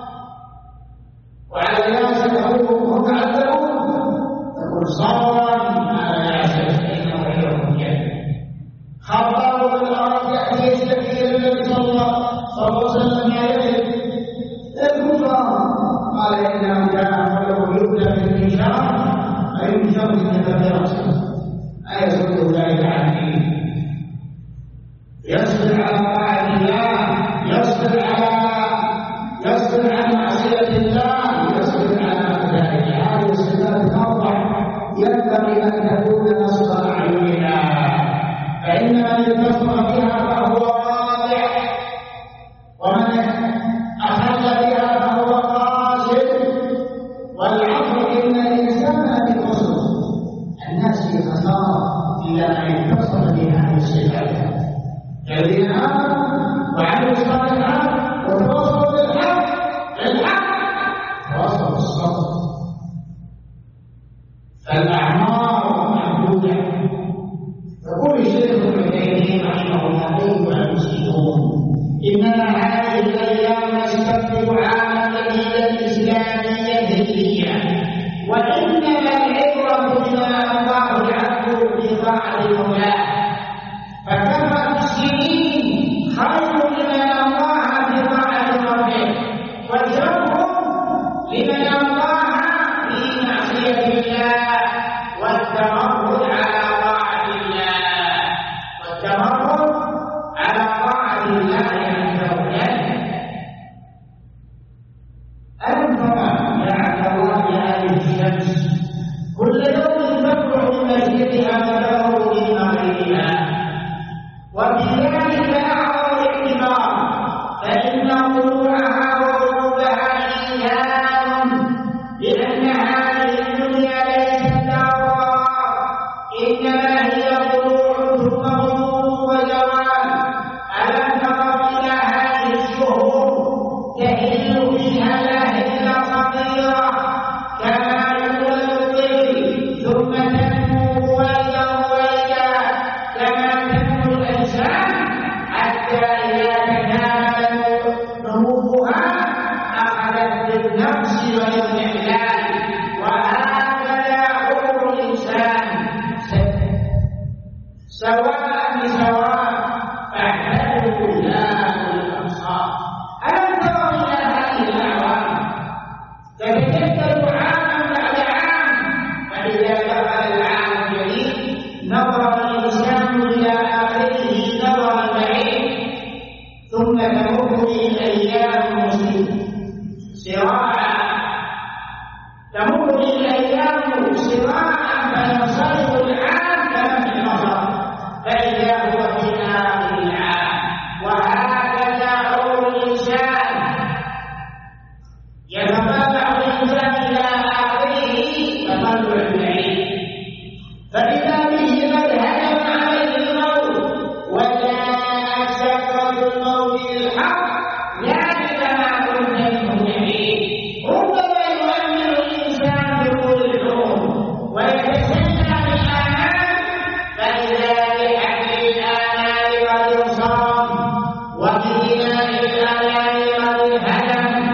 وعلى ياسر هم عذبون، يقول: صبرا على ياسر فإنه غير مجاهد. خبر بالأرض يأتي يستكير النبي صلى الله عليه وسلم عليه: الكفار فالأعمار محدودة. يقول الشيخ ابن تيمية رحمه الله أيها المسلمون إنما هذه الأيام نستقبل عاما جديدا إسلاميا هجريا، وإنما العبرة بما أمره العبد بطاعة مولاه، فكثرة السنين خير لمن أمرها بطاعة ربه، وشر لمن أمرها في معصية الله والتمرد على طاعة الله والتمرد على طاعة الله عز وجل. أنفق يا عبد الله هذه الشمس كل يوم تطلع من مسجدها وتغرب من مغربها، وبذلك أعظم الاعتبار، فإن طلوعها وغروبها إيمان بأن هذه الدنيا ليست دار إنما هي طلوع ثم غروب وزوال. ألم تر إلى هذه الشهور تهل فيها لاهلة صغيرة كما يولد الطفل ثم تنمو ويلا ويلا كما تنمو الأجسام حتى إذا تكامل نموها أخذت بالنقص والإعلان. وهكذا عمر الإنسان سواء بسواء فاحذروا الله بالأبصار. ألم تروا إلى هذه الأعوام تتجدد عاما بعد عام، فإذا دخل العام الجديد نظر الإنسان إلى آخره نظرا بعيد، ثم تمر به الأيام سراعا تمر به الأيام سراعا فينصرف العام كما في النظر فإذا هو في آخر العام. وهكذا عمر الإنسان يتطلع الإنسان إلى آخره تطلع البعيد، فإذا به قد هجم عليه الموت وجاءت سكرة الموت للحق ذلك ما كنت منه تحيد. ربما يؤمن الإنسان بطول العمر ويتسنى بالآمال، فإذا بحمل الآمال قد انصرم وببناء الآمال قد انهدم.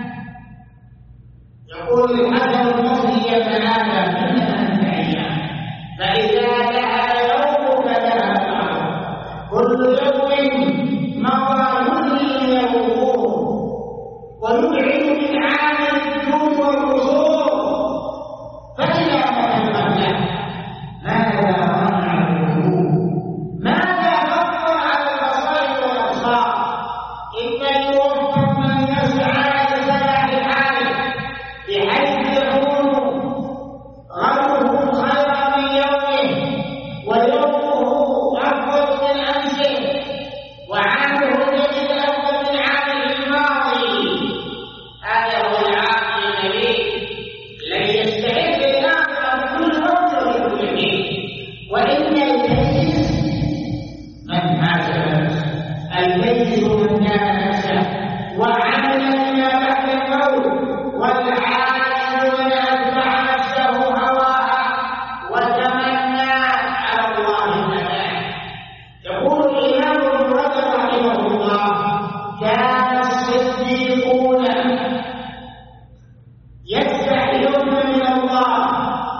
يقول الحسن البصري يتنادى من أنت أيام، فإذا ذهب يومك ذهب عمرك، كل يوم مضى يدري من الوقوف ويبعد من عالم الجود والقصور. فإذا تفكر ماذا صنع القلوب، ماذا خطر على البصائر والأبصار؟ إن يوفق من يسعى لصلاح حاله بحيث يكون غدوه خيرا من يومه ويومه أفضل من أمسه وعامه الذي أفضل من عامه الماضي. هذا هو العاقل النبيل الذي يستعد للآخرة كل وقت وكل حين. وإن الكيس من حاسب الكيس من كان نفسه وعمل لما بعد الموت، والعاجز من أتبع نفسه هواها وتمنى على الله المنام. يقول الإمام ابن رجب رحمه الله كان الصديقون يستحيون من الله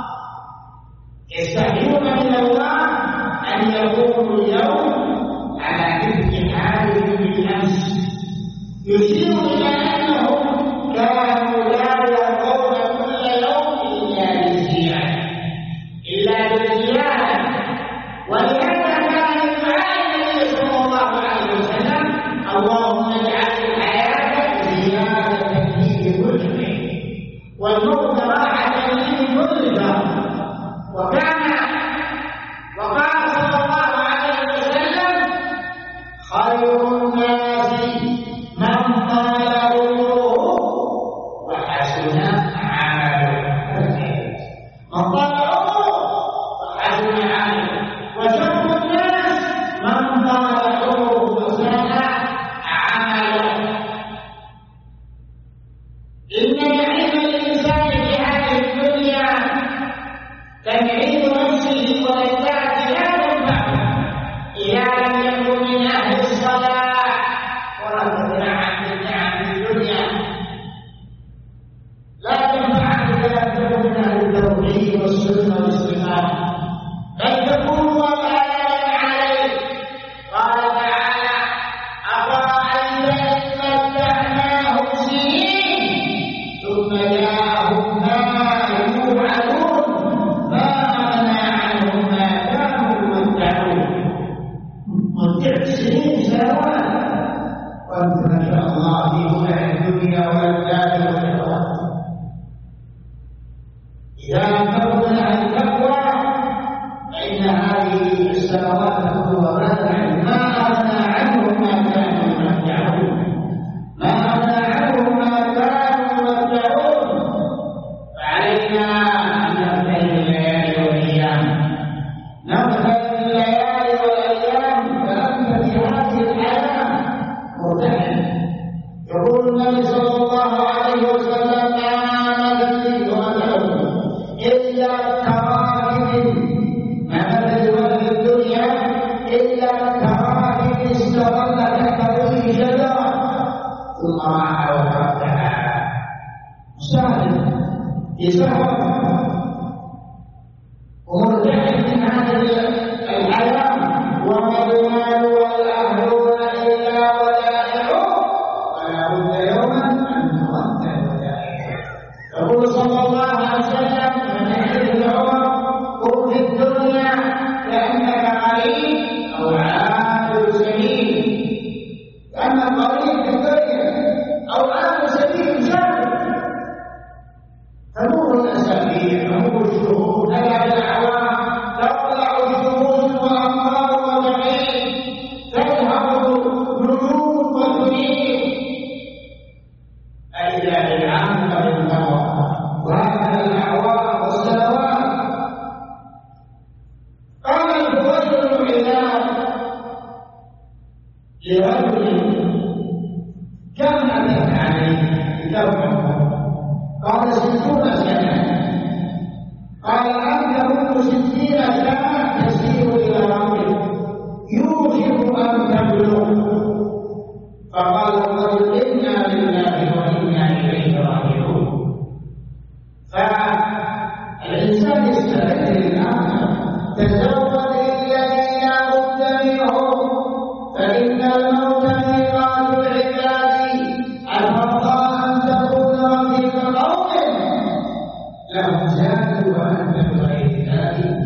يستحيون من الله أن يقوموا اليوم على مثل حالهم بالأمس، يشير إلى أنهم كانوا لا يرضون كل يوم إلا بالزيادة إلا بالزيادة. ولهذا كان الدعاء النبي صلى الله عليه وسلم اللهم اجعل الحياة زيادة في كل خير والموت راحة في كل شر. وكان وقال صلى الله عليه وسلم خير الناس من طال عمره وحسن عمله. من طال عمره وحسن عمله، وشر الناس من طال عمره وساء عمله. إن نعيم الإنسان في هذه الدنيا تنعيم نفسه ولذات لا تنفعه إذا لم يكن من أهل الصلاة وربنا عن النعم في الدنيا، لا تنفعه إذا لم يكن من أهل التوحيد والسنة والاستقامة، بل تكون وبالا عليه. قال تعالى: أفرأيت إن متعناهم سنين ثم جاءهم ما يوعدون ما أغنى عنهم ما كانوا يمتعون. متع سنين سنوات وأنت ما شاء الله في متع الدنيا والأولاد والشهوات. إذا لم تكن أهل التقوى فإن هذه السنوات تكون وبالا ما أغنى عنهم ما كانوا يمتعون، ما أغنى عنهم ما كانوا يمتعون. فعلينا أن نغتنم الليالي والأيام، نغتنم الليالي والأيام، فأنت في هذه الحياة مرتحل. يقول النبي صلى الله عليه وسلم: ما مثل ومثل إلا كراكب، ما مثل وجه الدنيا إلا كراكب استظل تحت ظل شجرة ثم راح وتركها مسافر في سفر ومرتحل من هذه الحياة. وما المال والأهلون إلا ودائع ولا بد يوما أن ترد الودائع. يقول صلى الله عليه وسلم من حديث عمر: كن في الدنيا كأنك غريب أو عابر سبيل. كأنك غريب في الدنيا أو عابر سبيل مسافر. تمر الأسابيع، تمر الشهور، تلعب الأعوام، تطلع الشموس وأمطار وجحيم، تذهب النجوم والدنيا، فإذا بالعام بالنوى. وهكذا الأعوام والسنوات. قال الفضيل بن عياض لرجل: كم أتت عليه كم؟ قال: ستون سنة. قال: أنت منذ ستين سنة تسير إلى ربك يوشك أن تبلغ. فقال الرجل: إنا لله وإنا إليه راجعون. فالإنسان يستعد للآخرة. تزود الذي لا بد منه فإن الموت ميقات العباد. أفضل أن تكون رفيق قوم لهم زاد وأنت بغير ذلك.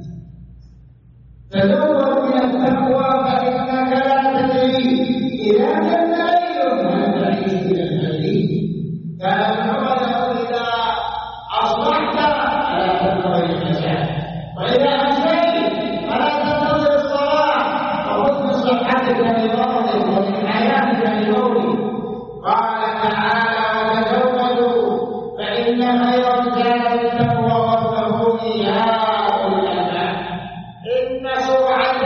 تزود من التقوى فإنك لا تدري إذا كان ليل هل تعيش إلى الليل. كان عمر إذا أصبحت فلا تنتظر المساء، وإذا أمسيت فلا تنتظر الصلاة، وخذ من صحتك لمرضك ومن حياتك لموتك. قال تعالى: وتزودوا فإن خير الزاد التقوى واتقون يا أولي الألباب. إن سرعة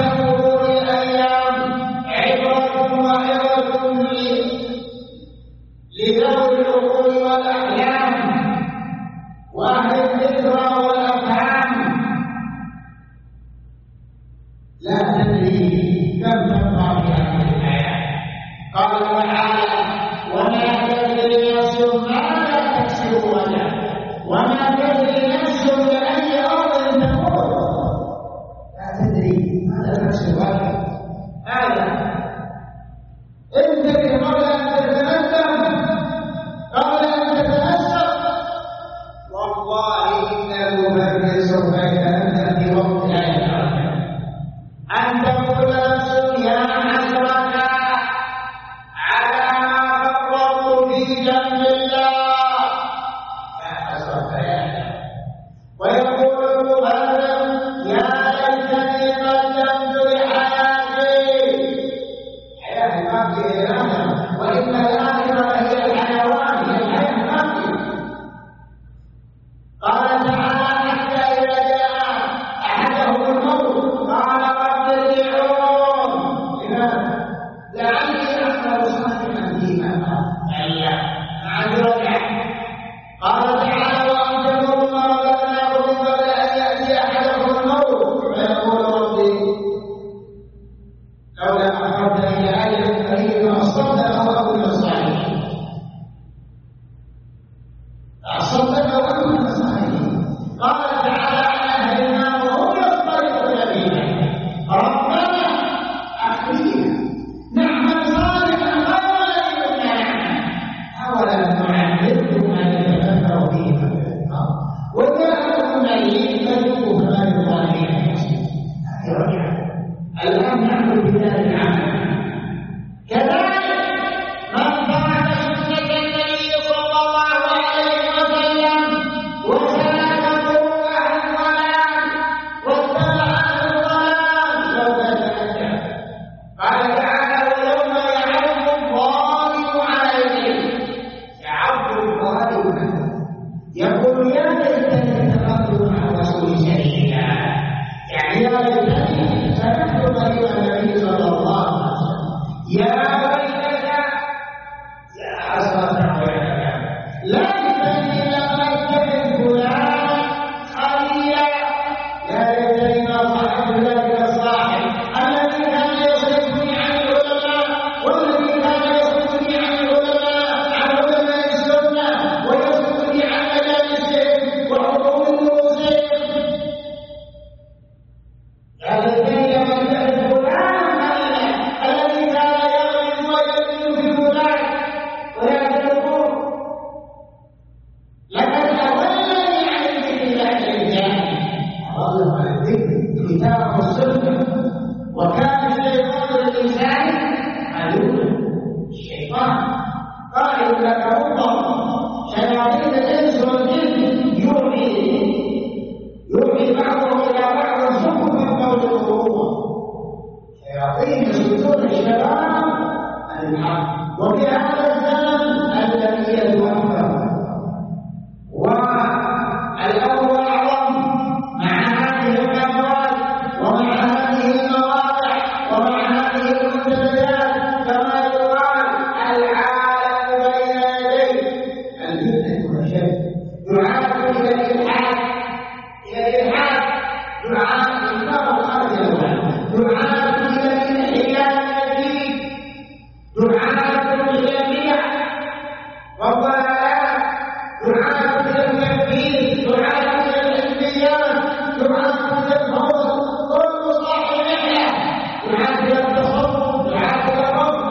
دعاة الله خرج دعاة إلى الانحلال الجديد، دعاة إلى البدع والضلالات، دعاة إلى التكفير، دعاة إلى الحزبيات، دعاة إلى الفوضى، كل صاحب رحلة، دعاة إلى التصوف، دعاة إلى الرفض،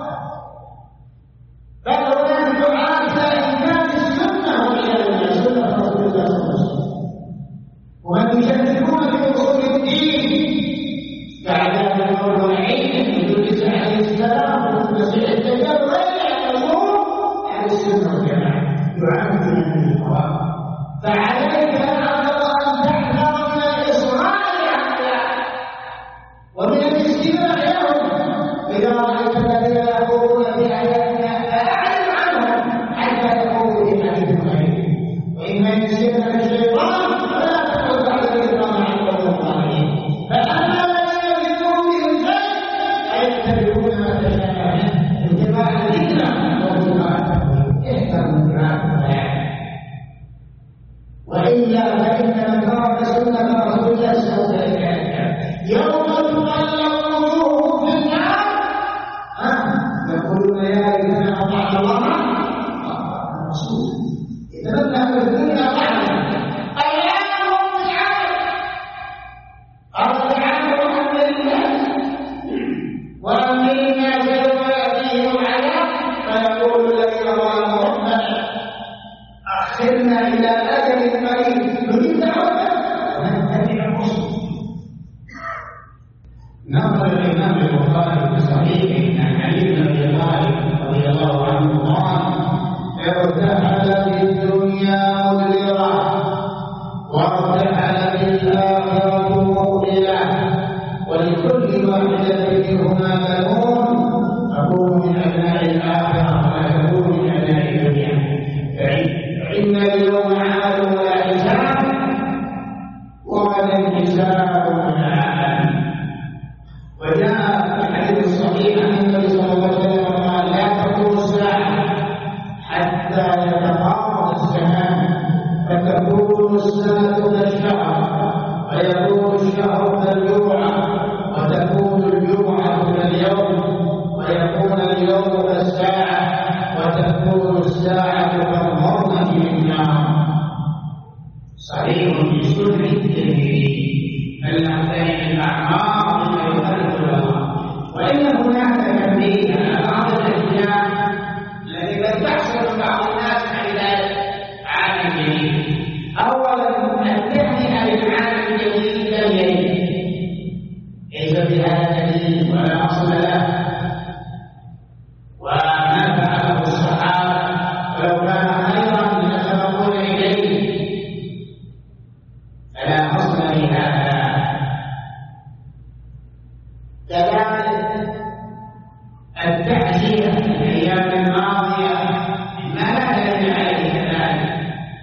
بل هناك دعاة إلى إنكار السنة وإلى سنة رسول الله صلى الله عليه وسلم، ومن يشككون في أصول الدين كعذاب النور والعين من يونس عليه السلام والمسيح الدجال وغيره يقول أهل السنة والجماعة يعامل من الهواء. فعليك أن أن تحذر من الإصرار على ومن الاستماع لهم. إذا رأيت الذين يقولون في آياتنا فأعرض عنهم حتى يقولوا في حديث غيره، وإما ينسينك الشيطان فلا تقل بعد الإكرام عن قوم الظالمين. فأما الذين يؤمنون بالغيب فيتبعون ما تشابه منه اتباع الذكر واتباع التأويل. احذروا اتباع البيان، وإلا فإن من ترك سنة رسول الله سوف يتعذب يوم تقلب وجوههم في النار يقولون يا ليتنا أطعنا الله وأطعنا الرسول. إذا لم نكن الدنيا أطعنا أيامهم العالم أرجعهم أمر الله وأمرنا سوف يأتيهم العذاب فيقول الذين ظلموا ربنا أخرنا إلى أجل قريب نريد دعوته ونتبع الرسل. نقل الإمام البخاري في صحيحه عن علي بن أبي طالب رضي الله عنه قال: ارتحلت الدنيا مدبرة وارتحلت الآخرة مقبلة ولكل واحدة منهما بنون تكون من أبناء الآخرة ولا تكون من أبناء الدنيا. فإن اليوم عمل ولا حساب وغدا حساب ولا عمل. وجاء في الحديث الصحيح عن النبي صلى الله عليه وسلم قال: لا تقوم الساعة حتى يتقارب الزمان فتكون السنة كالشهر ويكون الشهر كالجمعة وتكون الجمعة كاليوم ويكون اليوم كالساعة وتكون الساعة كالمرمى من النار. صحيح في سنة الترمذي. بل نحتاج الأعمار بما يخالف الهوى. وإن هناك تنبيه على بعض الأشياء التي قد تحصل بعض الناس عند عام جديد. أولا التهنئة للعام الجديد لم يرد، ليس بهذا دليل ولا أصل له، وما فعله الصحابة ولو كان خيرا لسبقون إليه فلا أصل لهذا. كذلك التعزية في الأيام الماضية مما لا دليل عليه كذلك،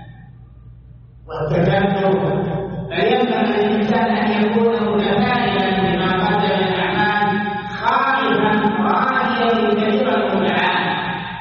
والتذكر. فينبغي للإنسان أن يكون متفائلا بما قدم الأعمال خائفا راجيا لكبير المتعال.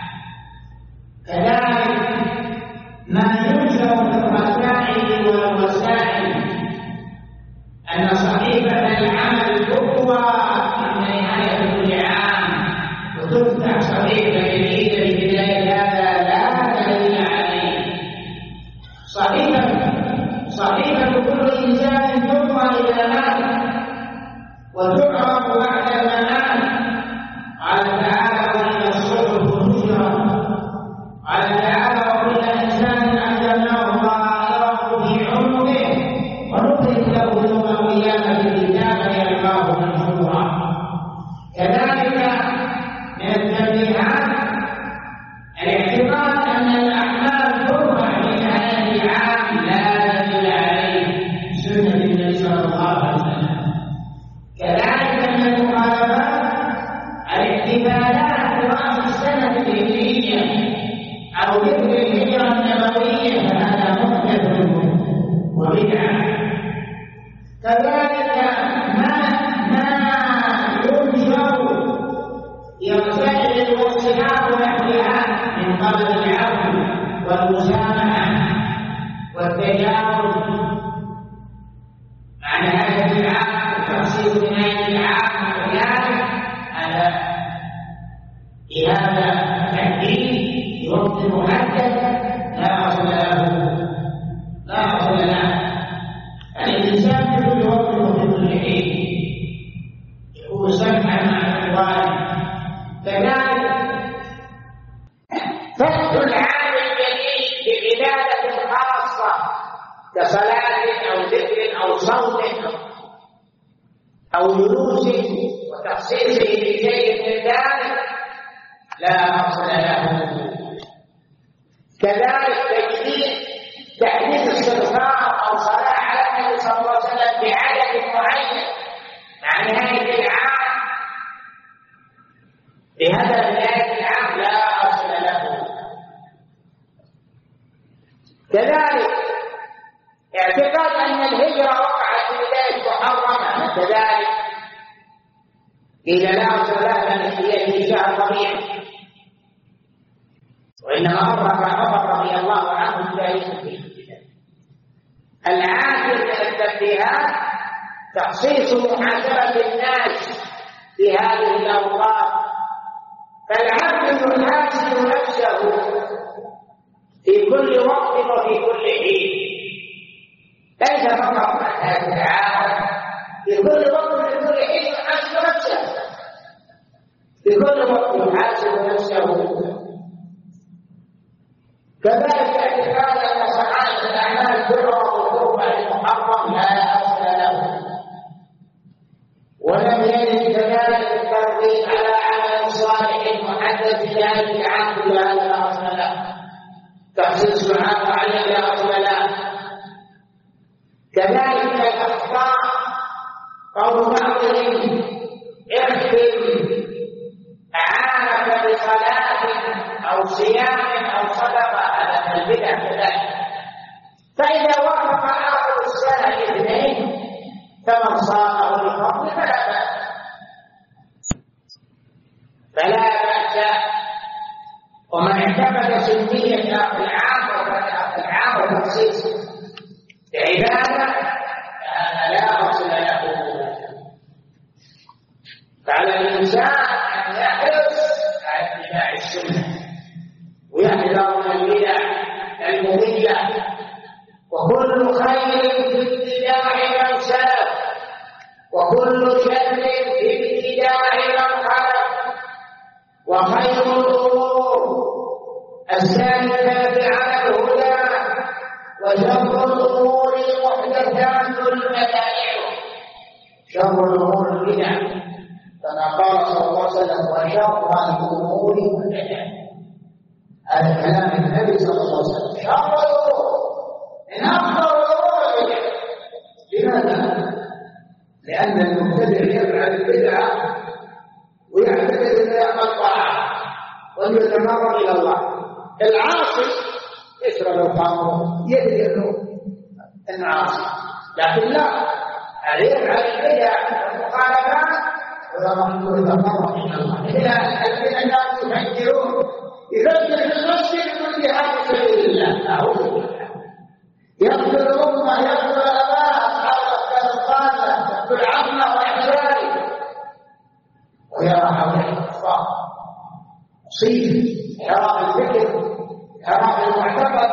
كذلك ما ينشر في الرسائل والوسائل أن صحيفة العمل تقوى من نهاية كل عام وتفتح صحيفة جديدة لبداية هذا لا دليل عليه. صحيفة صحيفة كل إنسان تقوى إلى مات وتعرف بعد الممات. قال تعالى: وإذا الصحف نشرت. قال تعالى: وكل إنسان ألزمناه طائره في عنقه ونخرج له يوم القيامة كتابا يلقاه منشورا. كذلك من التنبيهات الاعتقاد أن الأعمال ترفع في نهاية العام لا دليل عليه سنة النبي صلى الله عليه وسلم. كذلك من المخالفات الاحتفالات برأس السنة الهجرية أو ذكر الهجرة النبوية، فهذا محدث وبدعة. كذلك ما ما ينشر يرتئل الوصفات ونحوها من طلب العفو والمسامحة والتجاوز. معنى هذا العام وتخصيص نهاية العام وبيانه هذا بهذا التحديد في وقت محدد لا أصل له لا أصل له. الإنسان في كل وقت وفي كل حين يكون سمعا مع الوالد. كذلك فتح العام الجديد بعبادة خاصة كصلاة أو ذكر أو صوم أو جلوس وتخصيصه بشيء من ذلك لا أصل له. كذلك تجديد تحديث استغفار أو صلاة على النبي صلى الله عليه وسلم بعدد معين مع نهاية العام بهدف نهاية العام لا أصل له. كذلك اعتقاد أن الهجرة وقعت في بداية محرمة كذلك إذا لا أصل لها هي في شهر طبيعي، وإنما أمر عمر رضي الله عنه جائز فيه. العاشر من التنبيهات تخصيص محاسبة الناس في هذه الأوقات، فالعبد يحاسب نفسه في كل وقت وفي كل حين، ليس فقط هذا العام، في كل وقت وفي كل حين يحاسب نفسه، في كل وقت يحاسب نفسه. كذلك اعتقاد ان صنعاء الاعمال تجرى بالقرب المحرم لا اصل له. ولم يرد كذلك الترغيب على عمل صالح محدد في ذلك العام لا اصل له. تخصيص العام عليه لا اصل له. كذلك الاخطاء قول بعضهم اختم عامك بصلاه او صيام او صدقه، هذا من البدع كذلك. فاذا وافق اخر السنه الاثنين فمن صامه بفضل فلا باس فلا باس. ومن اعتمد سنيه اخر العام وفتح العام وتخصيص بعباده فهذا لا اصل له. فعلى الانسان ان يحرص على اتباع السنه ويحذر من البدع المضلة، وكل خير في اتباع من سلف وكل شر في اتباع من خلف، وخير الأمور السالكة على الهدى وشر الأمور محدثات البدائع. شر الأمور البدع كما قال صلى الله عليه وسلم وشر الأمور محدثات. هذا كلام النبي صلى الله عليه وسلم. شر الأمور من أخطر الأمور. لماذا؟ لأن المبتدع يفعل البدعة ويعتقد أنه يعمل طاعة ويتمرد إلى الله. العاصي يشرب الخمر يدري أنه أنه عاصي، لكن لا، هذا يفعل البدع والمخالفات ويتمرد إلى الله. الذين الناس يفجرون يفجر في المسجد من جهاد سبيل الله، أعوذ بالله، يقتل الأمة، يقتل الآباء أصحاب الأفكار الضالة، يقتل عمه وأحشائه، ويرى هؤلاء الكفار مصيبة، حرام الفكر، حرام المعتقد،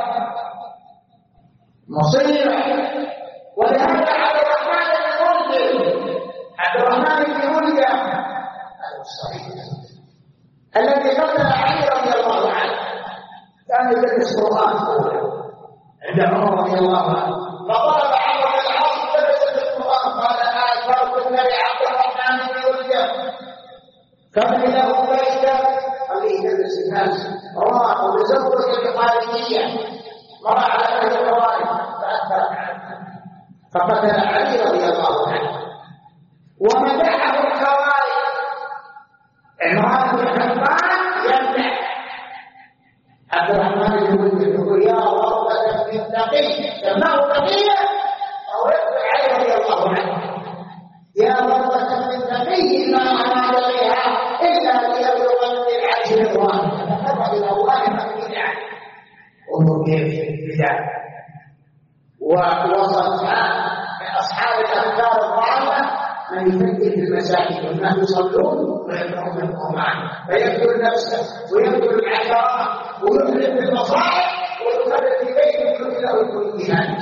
مصيبة. ولهذا عبد الرحمن بن ملجم عبد الرحمن بن ملجم هذا الصحيح الذي قتل علي رضي الله عنه، كان يدرس القرآن عند عمر رضي الله عنه، فطلب عمرو بن العاص درس القرآن، قال آثرت النبي عبد الرحمن بن ملجم كان له بيتا خليه يدرس الناس، رواه وتزوج بخارجية مر على أهل الخوارج فأثر عنه فقتل علي رضي الله عنه. ومدحه الخوارج، عمران بن حبان يمدح عبد الرحمن بن ملجم يقول يا وربة من تقي، سماه تقيا أو يقول علي رضي الله عنه يا وربة من تقي ما أراد بها إلا ليبلغ من العرش رضوان، فتقرب إلى الله من بدعة. انظر كيف بدعة ووصف أصحاب الأفكار الضالة من يفكر في المساجد والناس يصلون ويقرؤون القرآن فيقتل نفسه ويقتل العشرات ويخلف في المصائب ويخلف في بيته كله ويكون جهاد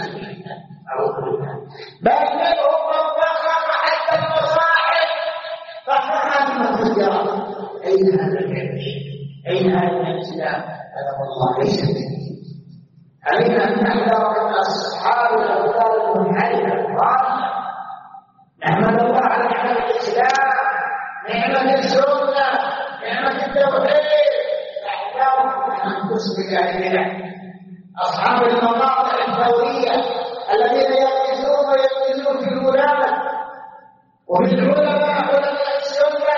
بل منهم من فخر حتى المصاحف فخرها من التجارة. أين هذا العلم؟ أين هذا الإسلام؟ هذا والله ليس بدين. علينا أن نحذر من أصحاب الأفكار المنحرفة الضالة. نحمد الله على نعمة الإسلام، نعمة السنة، نعمة التوحيد، نحذر أن تصبح البدع. أصحاب المقاطع الثورية الذين يقيسون ويقيسون في الولاة وفي العلماء علماء السنة،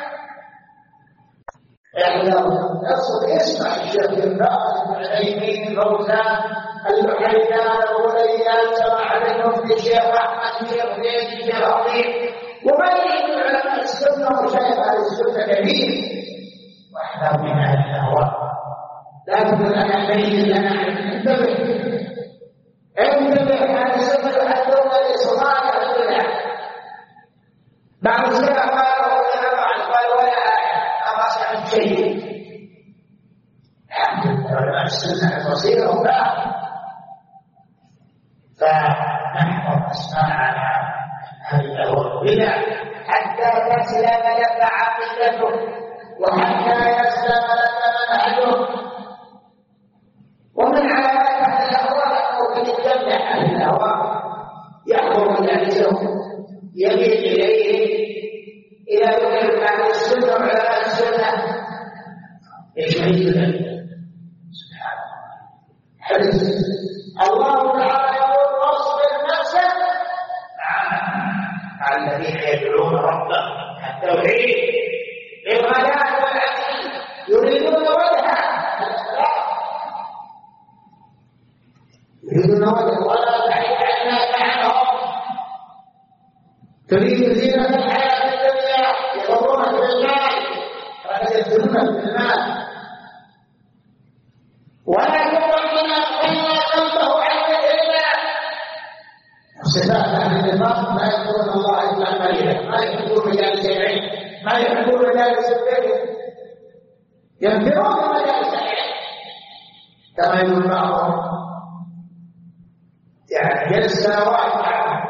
احذروا. اقصد اسمع الشيخ بن باز بن عثيمين الفوزان الحيدان الغليان سماحة المفتي الشيخ احمد الشيخ زيد الشيخ عظيم وغيرهم من علماء السنة وشيخ اهل السنة كبير. واحذر من اهل الاهواء. لا تقول انا بين لنا انتبه انتبه اهل السنة يحذرون الاصرار على البدع. بعض السلف قالوا ولا بعد قالوا ولا ما صح شيء. علماء السنة بصيرة وفاهم. فنحفظ أسماعنا هذه الأولى حتى تسلم لك عقيدته وحتى يسلم لك منهجه. ومن علامات أهل الأهواء ممكن يتبع أهل الأهواء يحضر مجالسه يميل إليه إلى ذكر أهل السنة وعلماء السنة يشهد ذلك. سبحان الله. حدث الله تعالى يقول واصبر نفسك مع الذين يدعون ربهم التوحيد بالغداة والعشي يريدون وجهه يريدون وجهه ولا تعد عيناك عنهم تريد زينة الحياة الدنيا يغرونك بالمال ولا يفتنونك بالمال ولا تطمئن إلا قلبه عن ذكر الله. صفات أهل النفاق لا يذكرون الله إلا قليلا، ما يحبون مجالس العلم، ما يحبون مجالس الذكر، ينفرون مجالس العلم كما يقول بعضهم يعني جلس سنوات معه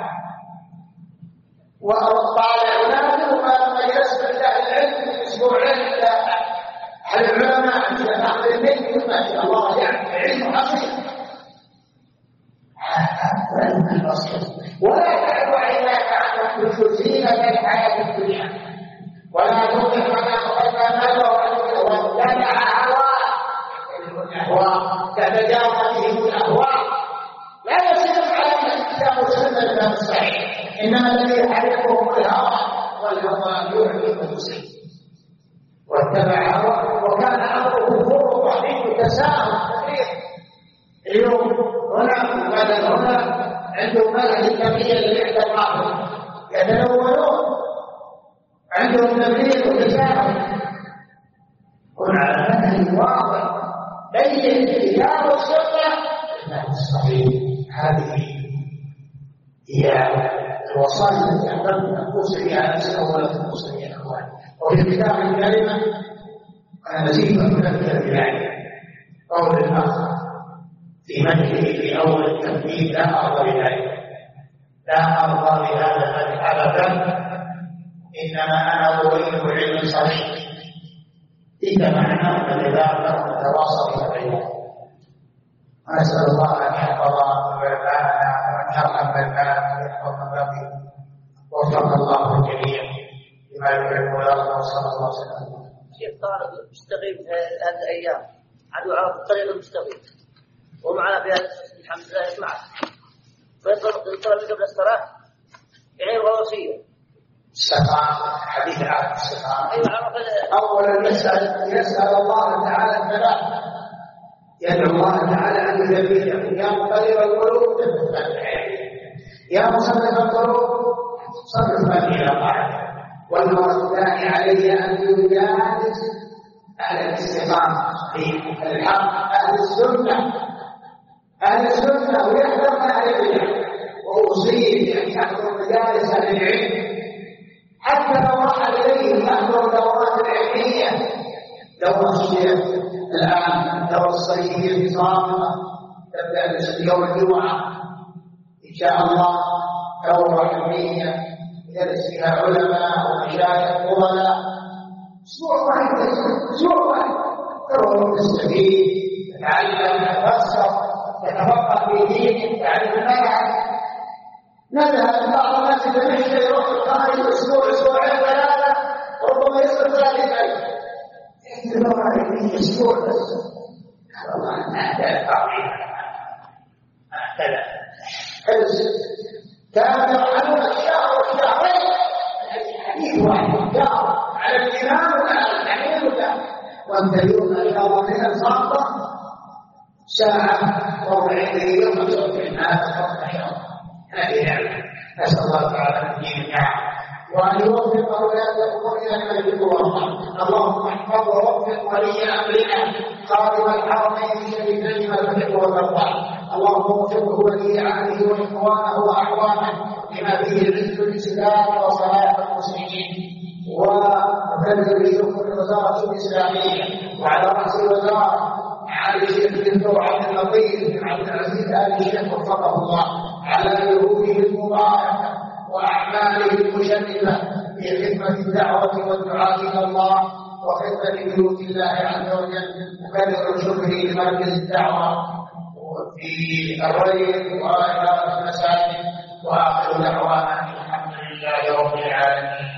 وطالع أولاده وما جلس بالله العلم أسبوعين أهل العلماء عند أهل البيت ما شاء الله يعني علم أصيل. هذا البصير. ولا تعد عيناك عنهم تزينة الحياة الدنيا ولا تطع من أغفلنا له واتبع هواه. الأهواء تتجاوز بهم الأهواء لا يصير على الكتاب والسنة الإمام الصحيح، إنما الذي يحركهم الهوى والهوى يعلم المسلم واتبع هواه وكان امره فرطا عنده تساهل كثير. اليوم هنا وبعد هنا عندهم منهج التنميه اللي اعتبرهم يتلونون عندهم تمرير وتساهل. كن على منهج واضح بين الكتاب والسنه المنهج الصحيح. هذه هي الوصايا التي ينبغي ان توصي بها نفسك ولا توصي بها اخوانك. وفي الكتاب الكلمة أنا مزيد من أذكر بذلك قول الآخر في مجده في أول التنبيه لا أرضى بذلك لا أرضى بهذا المدح أبدا إنما أنا أريد علم صحيح إذا معناه العبادة متواصل بينهم. ونسأل الله أن يحفظ علماءنا وأن يرحم علماءنا ويحفظ من بقي وفق الله الجميع ما يحب ويرضى صلى الله عليه وسلم. شيخ طارق مستقيم هذه الايام عدو عرف الطريق المستقيم ومعنا في هذا الحمد لله يسمعك فيطلب قبل الصلاه يعين الوصيه استقام حديث عن الاستقامه. ايوه عرف اولا يسال يسال الله تعالى الثلاث يدعو الله تعالى ان يثبته يا مقلب القلوب ثبت قلبي يا مصرف القلوب صرف قلبي الى طاعتك. والمرء الثاني عليه أن يجالس أهل الاستقامة في الحق أهل السنة أهل السنة ويحذر من أهل البدع وأوصيه بأن يحضر مجالس أهل العلم، حتى لو راح إليه يحضر دورات العلمية، دورة الشيخ الآن دورة الصيفية في صافقة تبدأ يوم الجمعة إن شاء الله، دورة علمية يدرس فيها علماء ومشايخ فضلاء، أسبوع واحد أسبوع واحد تروح تستفيد، تتعلم، تتفسر، تتفقه في دينك، تعرف المنهج. نذهب بعض الناس يتمشى يروح الخارج اسبوع اسبوعين ثلاثه ربما يصرف ثلاثين ألف يحتمل عليه اسبوع بس. والله ما احتاج تعظيم، ما احتاج حرص كان يرحلون الشهر والشهرين حديث واحد شهر على الامام وعلى الحليم وانت اليوم ان شاء الله من الصامته ساعه وربعين يوم تصرف هذا خمسة شهر. هذه نعمة نسأل الله تعالى أن يديم النعم وأن يوفق أولاد أمورنا لما يحب ويرضى. اللهم احفظ ووفق ولي أمرنا خادم الحرمين الشريفين ما تحب وترضى. اللهم وفقه ولي عهده وإخوانه وأعوانه لما فيه عز الإسلام وصلاح المسلمين، وكذب يذكر الوزارة الإسلامية وعلى رأس الوزارة على الشيخ الدكتور عبد اللطيف بن عبد العزيز آل الشيخ وفقه الله على جهوده المباركة وأعماله المشرفة في خدمة الدعوة والدعاء إلى الله وخدمة بيوت الله عز وجل. أكرر شكري لمركز الدعوة في الريف وإدارة المساجد، وآخر دعوانا الحمد لله رب العالمين.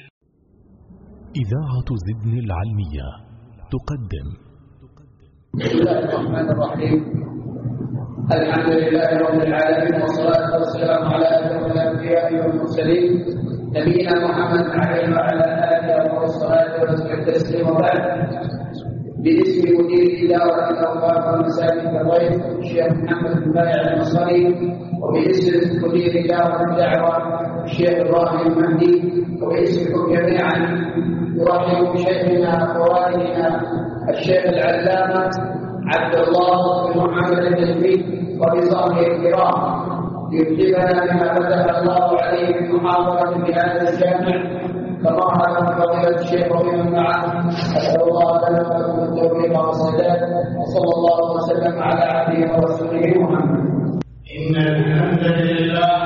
إذاعة زدن العلمية تقدم. بسم الله الرحمن الرحيم. الحمد لله رب العالمين، والصلاة والسلام على أشرف الأنبياء والمرسلين نبينا محمد عليه وعلى آله والصلاة والتسليم. وبعد، باسم مدير إدارة الأوقاف والمساجد الريف الشيخ محمد بن بايع المصري، وباسم مدير إدارة الدعوة الشيخ إبراهيم المهدي، وباسمكم جميعا نرحب بشيخنا ووالدنا الشيخ العلامة عبد الله بن محمد النجمي وبصحبه الكرام ليجيبنا بما فتح الله عليه من محاضرة في هذا الجامع. فمرحبا بفضيلة الشيخ وبمن معه، أسأل الله لنا ولكم التوفيق والسداد، وصلى الله وسلم على عبده ورسوله محمد. إن الحمد لله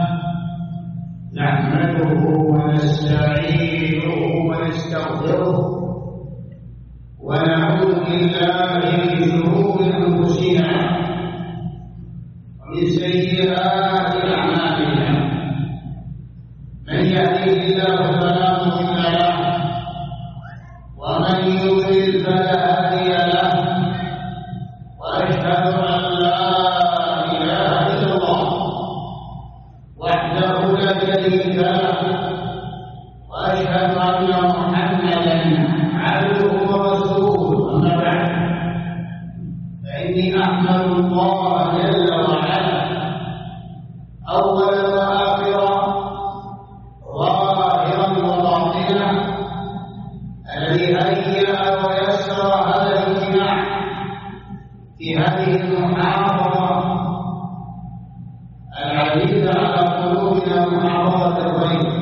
نحمده ونستعينه ونستغفره ونعوذ بالله من شرور أنفسنا ومن سيئات أعمالنا. من يهده الله فلا مضل له ومن يضلل فلا هادي له، وأشهد أن لا إله إلا الله وحده لا شريك له، وأشهد أن محمدا عبده ورسوله. أما بعد، فإني أحمد الله جل وعلا أولا وآخرا ظاهرا وباطنا الذي هيأ ويسر هذا الاجتماع في هذه المحافظة العزيزة على قلوبنا، محافظة الريف.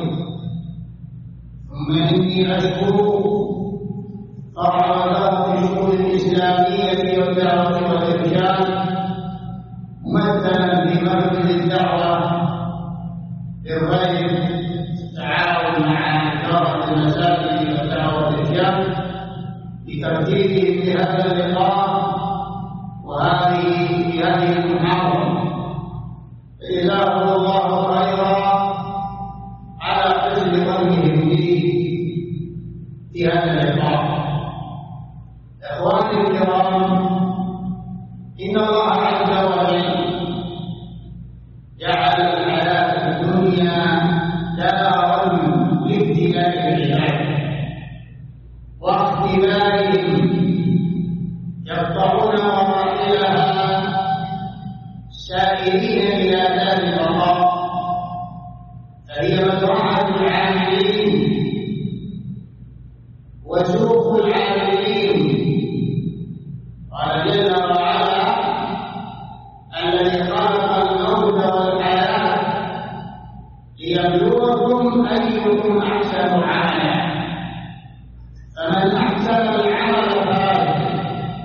ثم إني أشكر طبعا وزارة الشؤون الإسلامية والدعوة والإرشاد ممثلا في مركز الدعوة للريف بالتعاون مع إدارة المساجد والدعوة والإرشاد لترتيبهم في هذا اللقاء وهذه في هذه المحاضرة. جزاهم الله خيرا على حسن ظنهم به في هذا اللقاء. إخواني الكرام، إن الله عز وجل جعل الحياة الدنيا دارا لابتلاء العباد واختبارهم، يقطعون مراحلها سائرين إلى دار البقاء، فهي مزرعة العاملين وسوق العاملين. قال جل وعلا: الذي خلق الموت والحياة ليبلوكم أيكم أحسن عملا، فمن أحسن العمل فاز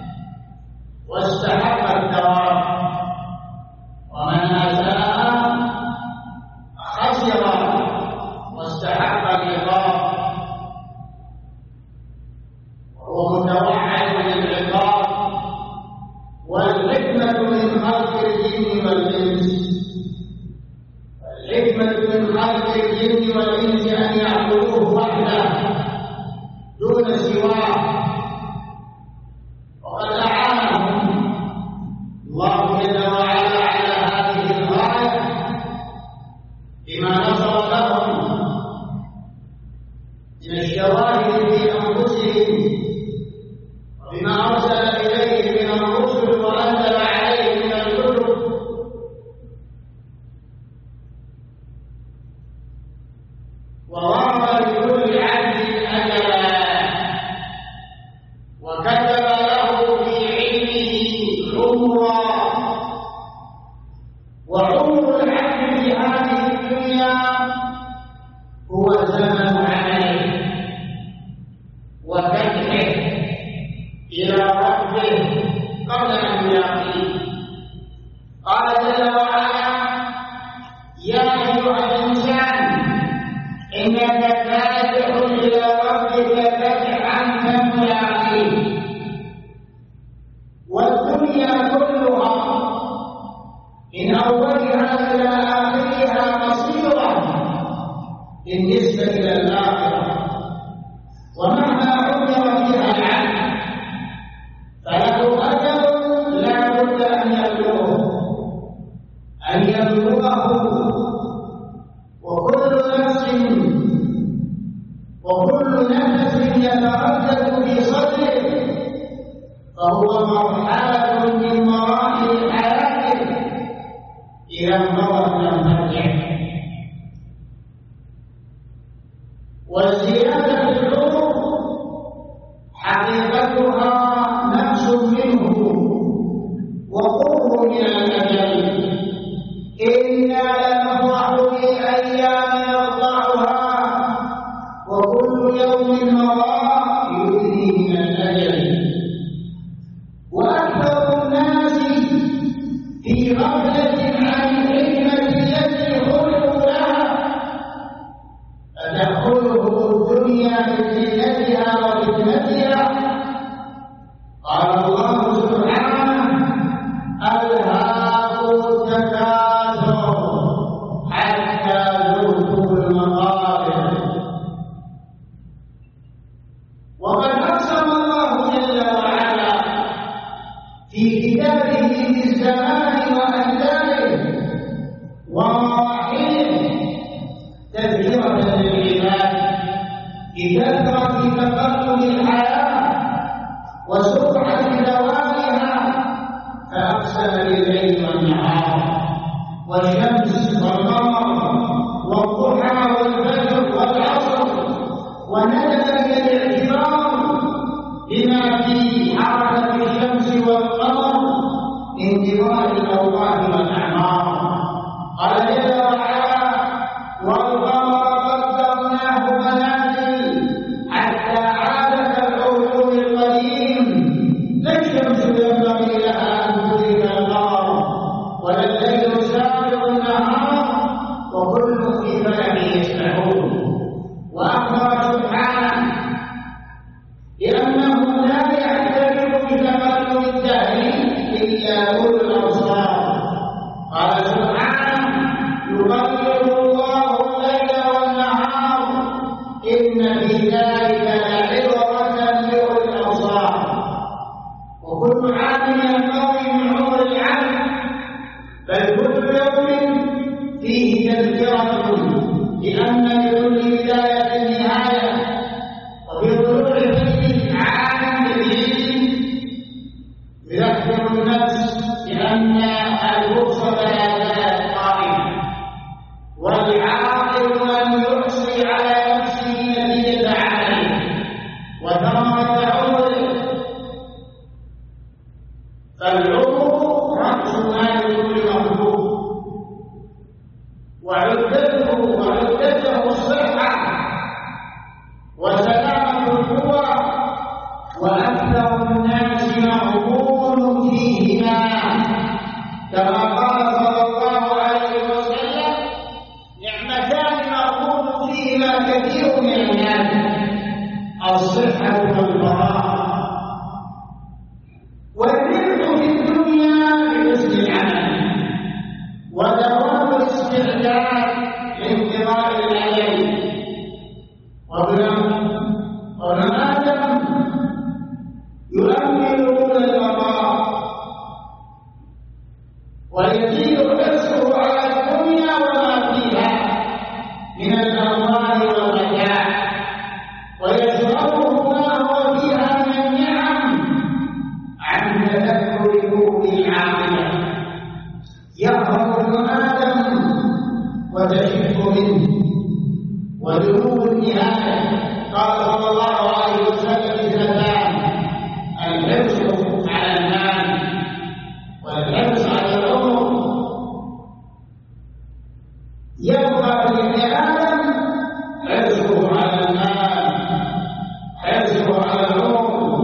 واستحق الثواب، ومن أساء خسر واستحق العقاب، وهو متوعد بالعقاب. والحكمة من خلق الجن والإنس الحكمة من خلق الجن والإنس أن يعبدوه وحده دون سواه، وقد أعانهم الله جل وعلا على هذه الغاية بما نصر لهم من الشواهد في أنفسهم، وبما أرسل إليه من الرسل وأنزل عليه من الكتب، ووضع لكل عبد أجلا، وكتب له في علمه عمرا، وعمر العبد في هذه الدنيا هو زمن عمله وفتحه إلى ربه قبل أن يلاقيه. قال جل وعلا: يا أيها الإنسان إنك كادح إلى ربك كدحا فملاقيه. والدنيا كلها من أولها إلى آخرها مصيرة بالنسبة إلى الآخرة، ومهما عمر فيها العبد فله أجل لا بد أن يبلغه أن يبلغه وكل نفس وكل نفس يتردد في صدره فهو مرحلة من مراحل حياته إذا انضرت لم ترجع. والزيادة في العمر حقيقتها نقص منه وقرب من الأجل. إنا لنفرح بأيام نرضعها وكل يوم مضى يدني من الأجل. وأكثر الناس في غفلة عن الحكمة التي خلقوا لها، فتأخذهم الدنيا بزينتها وفتنتها. قال الله سبحانه: ألهاكم كثير من الناس الصحة والبراءة والربح في الدنيا بحسن العمل ودوام الاستعداد لانقضاء الأجل وابن آدم يؤملون المطار ويزيد حرصه على الدنيا وما فيها من الأموال والمتاع ويشغله ما هو فيها من النعم عن تذكر كون العاقبة يهرب ابن آدم وتشف منه وذنوب النهاية. قال صلى الله عليه وسلم اثنتان: الحرص على المال والحرص على العمر. يبقى لابن آدم حرصه على المال، حرصه على العمر،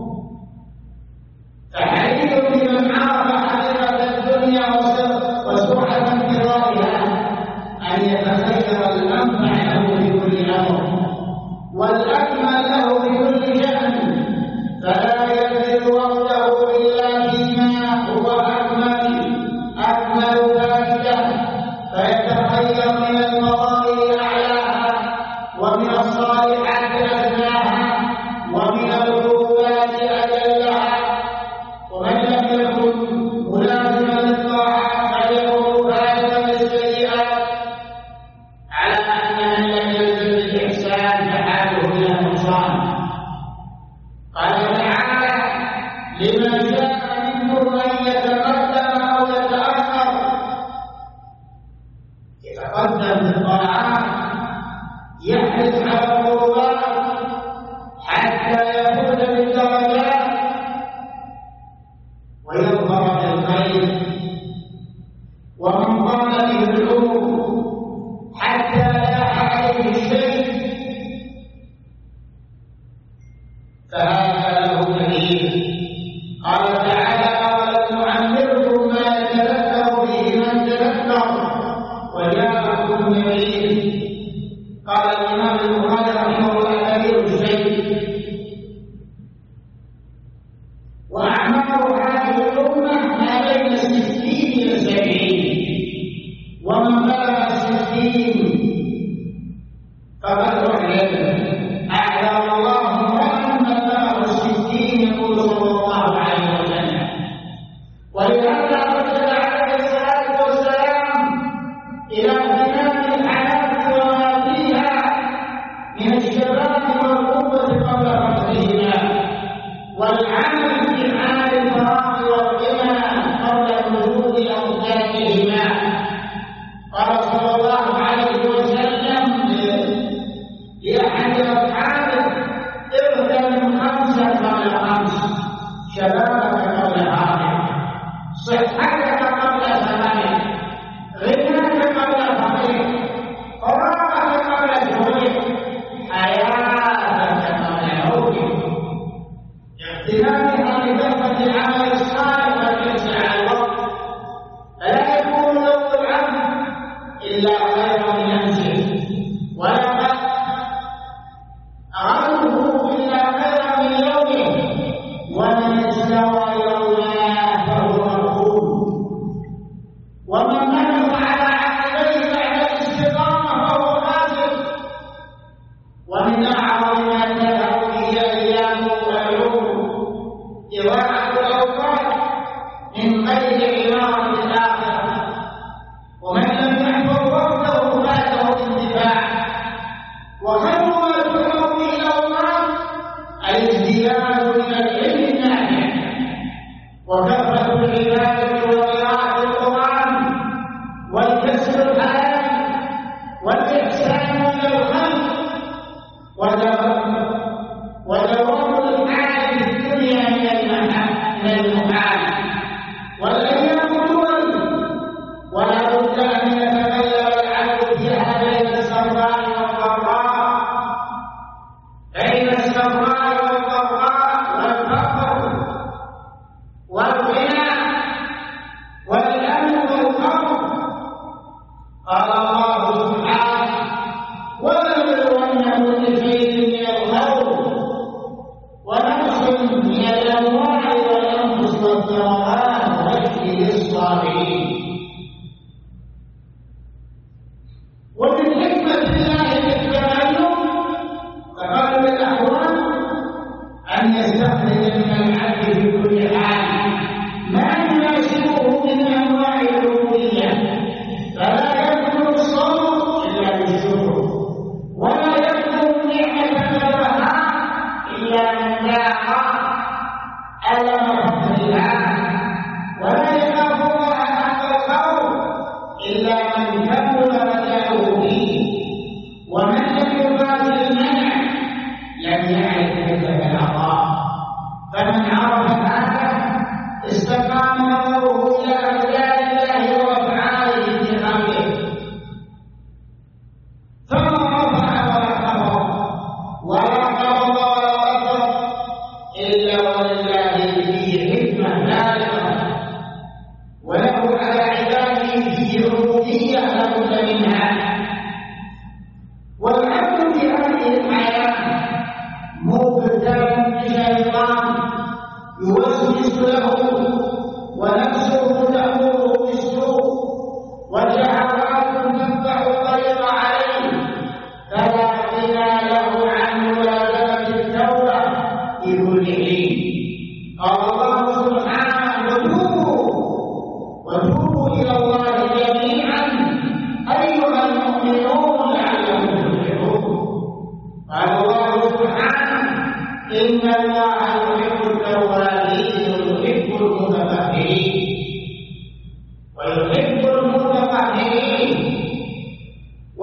فحري بمن عرف حقيقة الدنيا وسرعة انتظارها أن يتخير الأنفع له في كل أمر والأكمل له بكل شأن، فلا يبذل وقته إلا فيما هو أكمل أكمل فائدة، فيتخير من المضائر أعلاها ومن الصالحات أدناها ومن العقوبات أجلها. ومن لم يكن ملازما للطاعات فليكن فاعلا للسيئات، على أن من لم يلزم الإحسان فحاله إلى نقصان. قال تعالى: لمن شاء منكم أن يتقدم أو يتأخر. يتقدم بالطاعات، يحرص على القربات حتى يفوز بالدرجات ويظهر بالخير. ومن ضل به العمر حتى لاح عليه الشيء فهذا له نذير. قال تعالى: ولم نعمركم ما يتذكر به من تذكر وجاءكم نذير. قال الإمام البخاري رحمه الله: نذير الشيء. وأعمار هذه الأمة ما بين الستين إلى السبعين، ومن بلغ الستين فقد أعلن أعلم الله امرأ بلغ الستين يقول صلى الله عليه وسلم. ولهذا أرسل عليه الصلاة والسلام إلى اغتنام الحياة وما فيها من الشباب والقوة قبل فقرهما، والعمل في حال الفراغ والغنى قبل وجود أوزانهما. قال صلى الله عليه وسلم لأحد أصحابه: اغتنم خمسا قبل خمس، شبابك قبل هارك، صحتك قبل ثمنك، غناك قبل فقرك، فراغك قبل شغلك، حياتك قبل موتك. اغتنامها بكثرة العمل الصالح والحرص على الوقت، فلا يكون له العبد إلا خيرا من أمسه، ولا غيره إلا خيرا من يومه، ومن استوى يوماه فهو مرحوم، ومن نكص على عقبيه بعد الاستقامة فهو خاسر. ومن أعظم ما تذهب به أيامه وعلومه إضاعة الأوقات من غير عمارة الآخرة. ومن لم يحفظ وقته فاته الانتفاع. وخير ما تدعو إلى الله الازدياد من العلم النافع وكثرة العبادة وقراءة القرآن والكسب الحلال والإحسان إلى الخلق ودوام الحال في الدنيا من المحال. والأيام دول، ولا بد أن يتغير العبد فيها بين السراء والضراء، بين السراء والضراء، والفقر والغنى والأمن والخوف. قال الله سبحانه: ولنبلونكم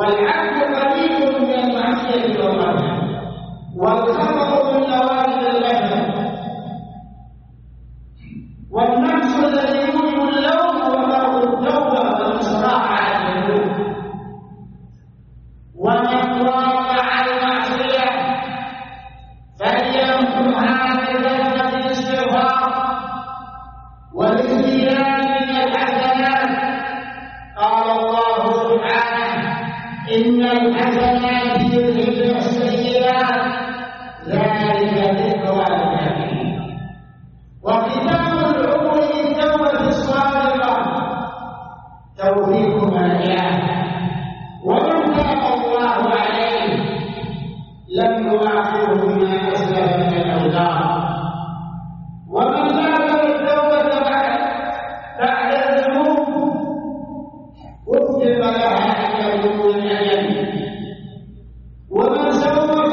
والعبد قريب من المعصية والرحمة، والخطأ من لوازم الأثم، والنفس الذي يوجب اللوم وترك التوبة والإصرار على الذنوب. ومن واقع المعصية فليمحها بكثرة الاستغفار والازدياد من الحسنات. قال الله سبحانه: إن الحسنات يذهبن السيئات ذلك ذكرى للذاكرين. وختام العمر بالتوبة الصادقة توفيق مليان، ومن تاب الله عليه لم يؤاخذه بما أسلف من الأوزار. ومن تاب التوبة بعد بعد الذنوب وفق لها عند دخول الأجل. ومن سوف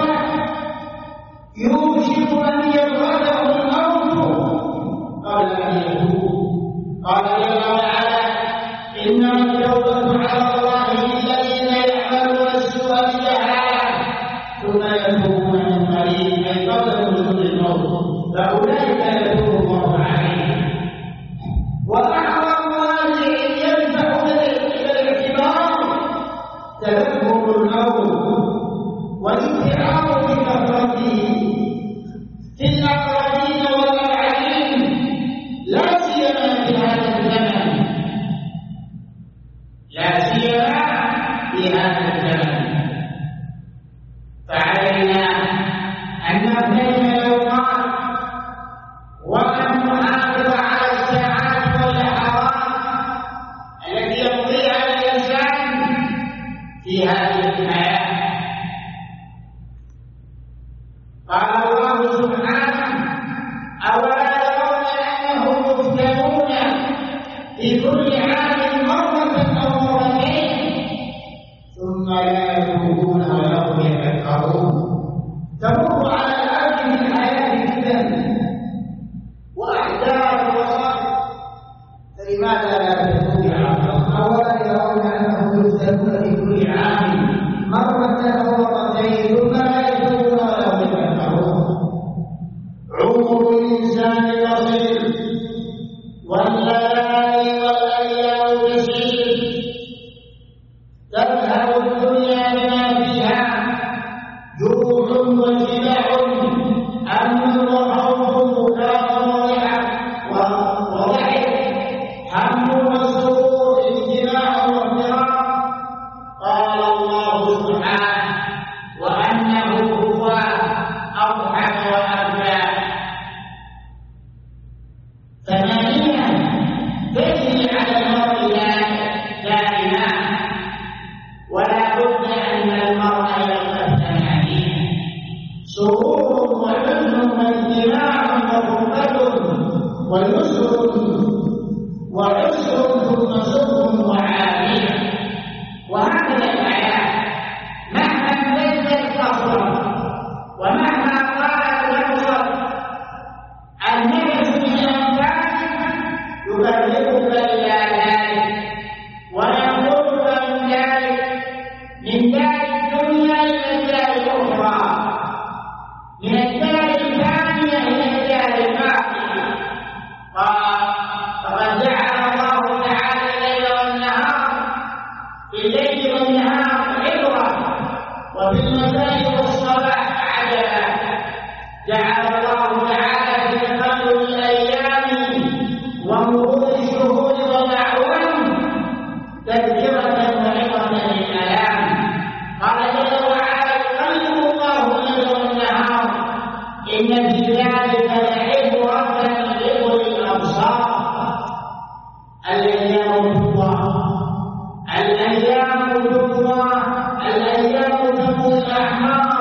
يوشك أن يبغته الموت قبل أن يتوب. قال جل وعلا: إنما التوبة على الله للذين يعملون السوء بجهالة ثم يتوبون من قريب أي قبل نزول الموت فأولئك يتوب الله عليهم. وأعظم مانع يدفع إلى الاعتبار تذكر الموت والانتعاظ بكثرته في الأقربين والأبعدين، لا سيما في هذا الزمن لا سيما في هذا الزمن. فعلينا أن نغتنم الأوقات وأن نحافظ على الساعات واللحظات التي يقضيها الإنسان في هذه الحياة. قال الله سبحانه: أولا يرون أنهم يفتنون في كل عام مرة أو مرتين ثم لا يتوبون ولا هم يتذكرون. تمر على الأرض من الحياة فتن وأحداث وصائب، فلماذا لا تتوب يا عبد؟ أولا يرون أنهم يفتنون في كل عام مرة أو مرتين ثم لا يتوبون ولا هم يتذكرون. عمر الإنسان قصير والليالي والأيام تسير، تذهب الدنيا بما فيها، جوع وشبع، أمن وخوف، بكاء وضحك، هم وسرور، اجتماع وافتراق. قال الله سبحانه: وأنه هو أضحك وأبكى. ثمانية تجري على المرء دائما، ولا بد أن المرء يلقى ثمانية: سرور وحزن واجتماع وفرقة ويسر وعسر ثم سر وعافية. وهكذا الحياة مهما امتدت قصرا ومهما طالت الأبصر، النفس من أنفاسك يبلغك إلى ذلك ويقولك من ذلك، من دار الدنيا إلى الدار الأخرى، من الدار الثانية إلى الدار الباقية. فقد جعل الله تعالى الليل والنهار، في الليل والنهار عبرة، وفي المساء والصباح عجبا. جعل الله تعالى في تقلب الأيام ومرور الشهور والأعوام تذكرة وعظة للأنام. قال جل وعلا: يقلب الله الليل والنهار إن في ذلك لعبرة لأولي الأبصار. الأيام تطوى، الأيام تطوى، الأيام تطوى الأحمار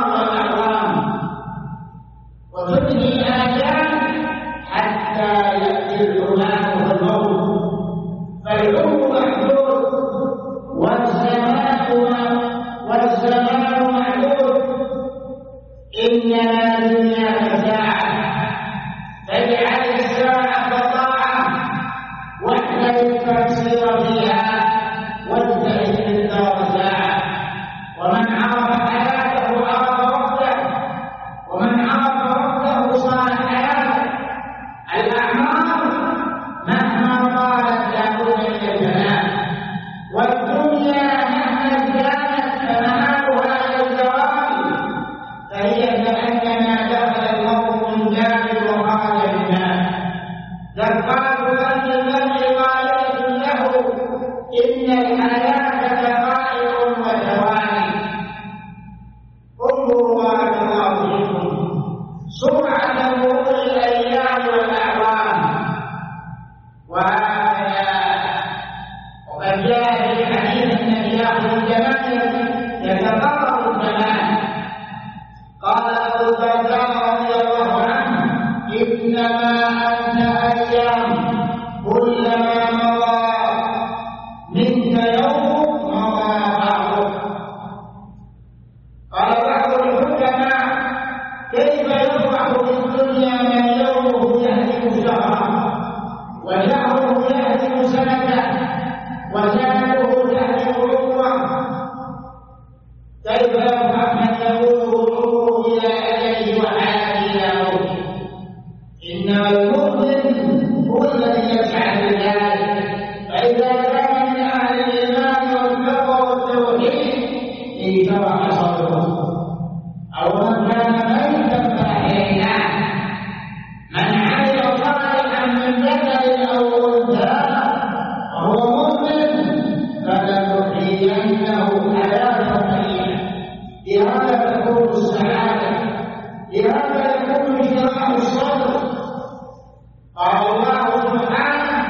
الدنيا من يومه يهدم شهرا وشهره يهدم سنته وسنته تهدم عمره. كيف يفرح من يقول عمره الى اجله وحياته الى موته؟ انما المؤمن هو الذي يسعى لذلك. فاذا كان من اهل الايمان والتقوى والتوحيد انشرح صدره. او من كان ميتا فاحييناه. من عمل صالحا من ذكر او انثى وهو مؤمن فلنحيينه حياه طيبه. بهذا تكون السعاده، بهذا يكون انشراح الصدر. قال الله سبحانه: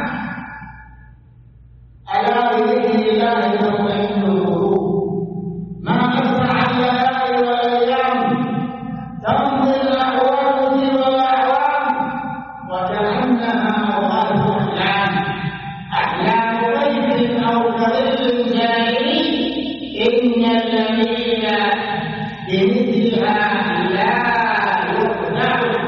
الا بذكر الله تطمئن القلوب. ما اسرع الليالي والايام تمضي الاعوام والاعوام وكانها اوقات احلام احلام بيت او كظل جاري. ان الذين بمثلها لا يقنعون.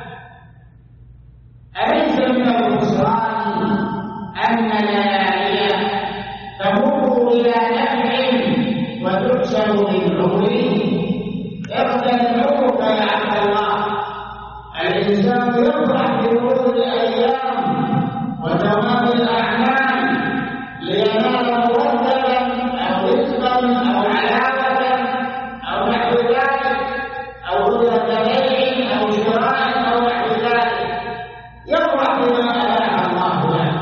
أليس من الخسران أن ليالي تمر إلى نفع وتحسب بالعمر؟ اغتنم عمرك يا عبد الله. الإنسان يفرح بمرور الأيام وتمام الأعمال لينال مرتبا أو رزقا أو علاوة أو نحو ذلك، أو قدرة بيع أو شراء أو نحو ذلك. يفرح بما أباح الله له.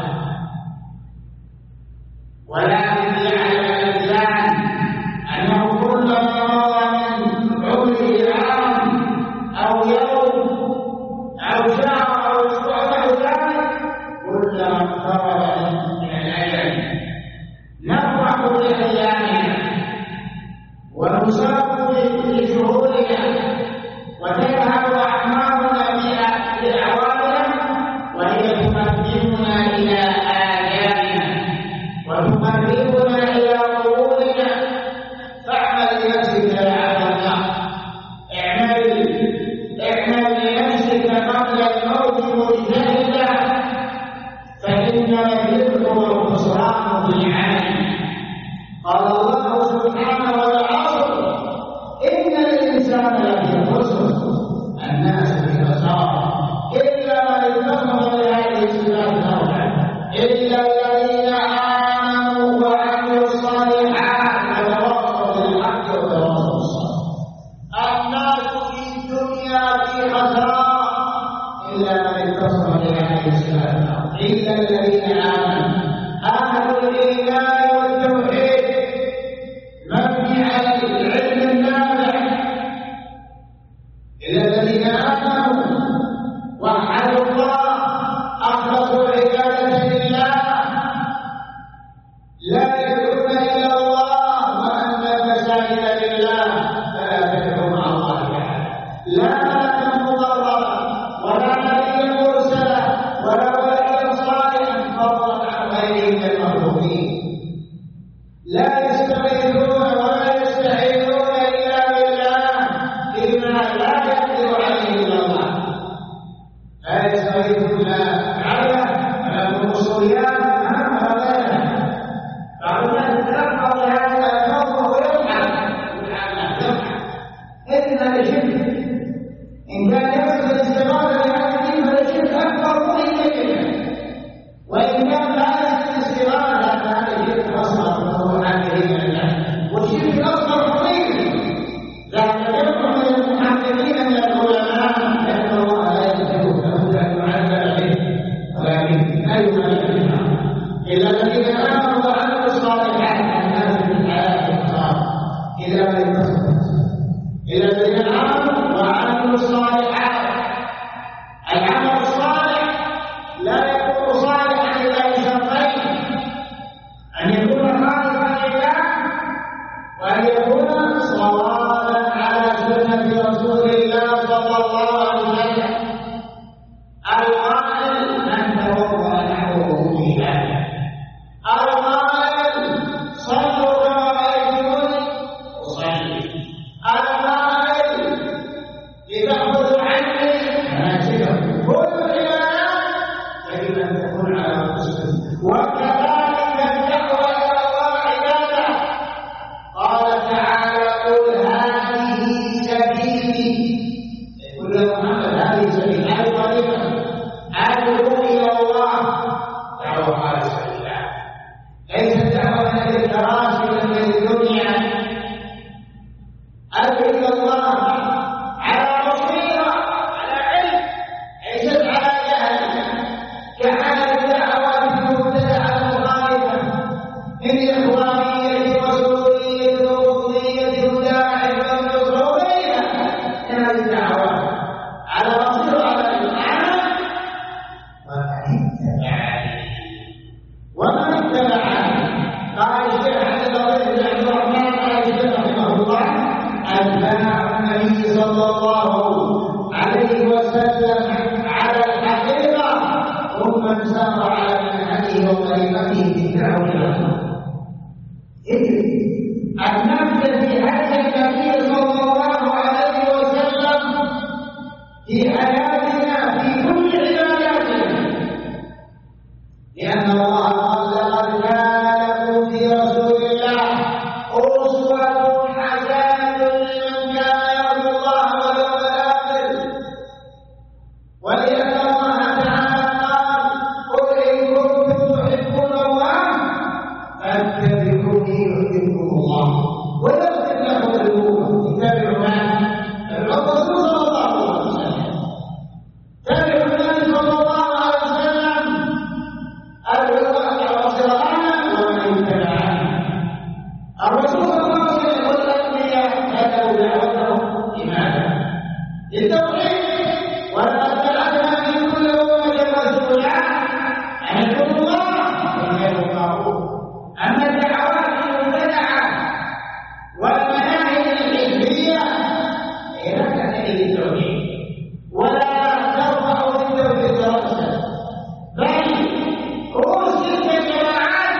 ولكن يعلم الإنسان أنه كلما مضى من عمره عام أو يوم أو شهر أو أسبوع نحو ذلك كلما اقترب من الأجل. نفرح بأيامنا ونساق بشهورنا وتذهب أعمارنا بأعوامنا وهي تقدمنا إلى آجالنا وتقربنا إلى قبورنا. فاعمل لنفسك يا عبد الله، اعمل اعمل لنفسك قبل الموت مجتهدا، فإنما الرزق والخسران في العالم. قال الله سبحانه: والعصر إن الإنسان لفي خسر. الناس في خسارة إلا من اتخذ بهذه الصفات نوعا، إلا الذين آمنوا وعملوا الصالحات وتواصوا بالحق وتواصوا بالصبر. الناس في الدنيا في خسارة إلا من اتخذ بهذه الصفات نوعا، إلا الذين آمنوا. أهل الإيمان والتوحيد مبني على العلم النافع. إلا الذين آمنوا وحدوا الله أخلصوا العبادة لله لا يدعون إلا الله وأن المساجد لله فلا تدعوا مع الله أحدا. لا ملكا مقربا ولا نبيا مرسلا ولا وليا صالحا فضلا عن غيره من المخلوقين. لا يستغيثون ولا يستعينون إلا بالله فيما لا يقدر عليه إلا الله. لا يستغيثون على الرسوليات أمام غيرها. فعلنا نتلقى بهذا الموضوع ويضحك يضحك إن الشرك إن كان يقصد الاستغاثة بهذا الدين فالشرك أكبر مهمة، وإن كان لا يقصد الاستغاثة فهذا الشرك أصغر وهو عاجل من الله. والشرك الأصغر خطير. ذاك جمع من المحققين من العلماء لأن الله لا يغفر له أن يعذب به، ولكن لا يعذب به إلا الذين آمنوا وعملوا الصالحات. الناس في الحياة الخاصة إلا من تصدق إلا الذين آمنوا وعملوا الصالحات. العمل الصالح لا يكون صالحا إلا بشرطين: أن يكون خالصا لله وأن يكون صوابا على سنة رسول الله صلى الله عليه وسلم. القائل: من توضأ نحو وضوء هذا. القائل: صلوا كما رأيتموني أصلي. القائل: لتأخذوا عني أدعو إلى الله على بصيرة على علم ليست على جهل كحال الدعوات المبتدعة المخالفة من إخوانية وسورية وقضية وداعش ونصرية من هذه الدعوات على بصيرة على الإمام ومن اتبعني قال الشيخ عبد الله بن عبد الرحمن قال الشيخ رحمه الله أتباع النبي صلى الله عليه وسلم على الحقيقة هم من سار على منهجه وطريقته في الدعوة إلى الله. أن نبدأ في حج النبي صلى الله عليه وسلم في حياتنا في كل عباداتنا، لأن الله قال لقد كان لكم في رسول الله أسوة حسنة لمن كان يرجو الله واليوم الآخر، ولأن الله تعالى قال قل إن كنتم تحبون الله فاتبعوني يحببكم الله ويغفر لكم ذنوبكم. اتبعوا من؟ الرسول صلى الله عليه وسلم. تبعوا النبي صلى الله عليه وسلم الرضا والصلاة ومن اتبعني. الرسول صلى الله عليه وسلم والأنبياء بدأوا دعوتهم لماذا؟ للتوحيد. ولقد بعثنا في كل أمة رسولا أن اعبدوا الله واجتنبوا الطاغوت. أما الدعوات المبتدعة والمناهج الحزبية هي لا تعني للتوحيد ولا ترفع للتوحيد رأسا، بل رؤوس تلك الجماعات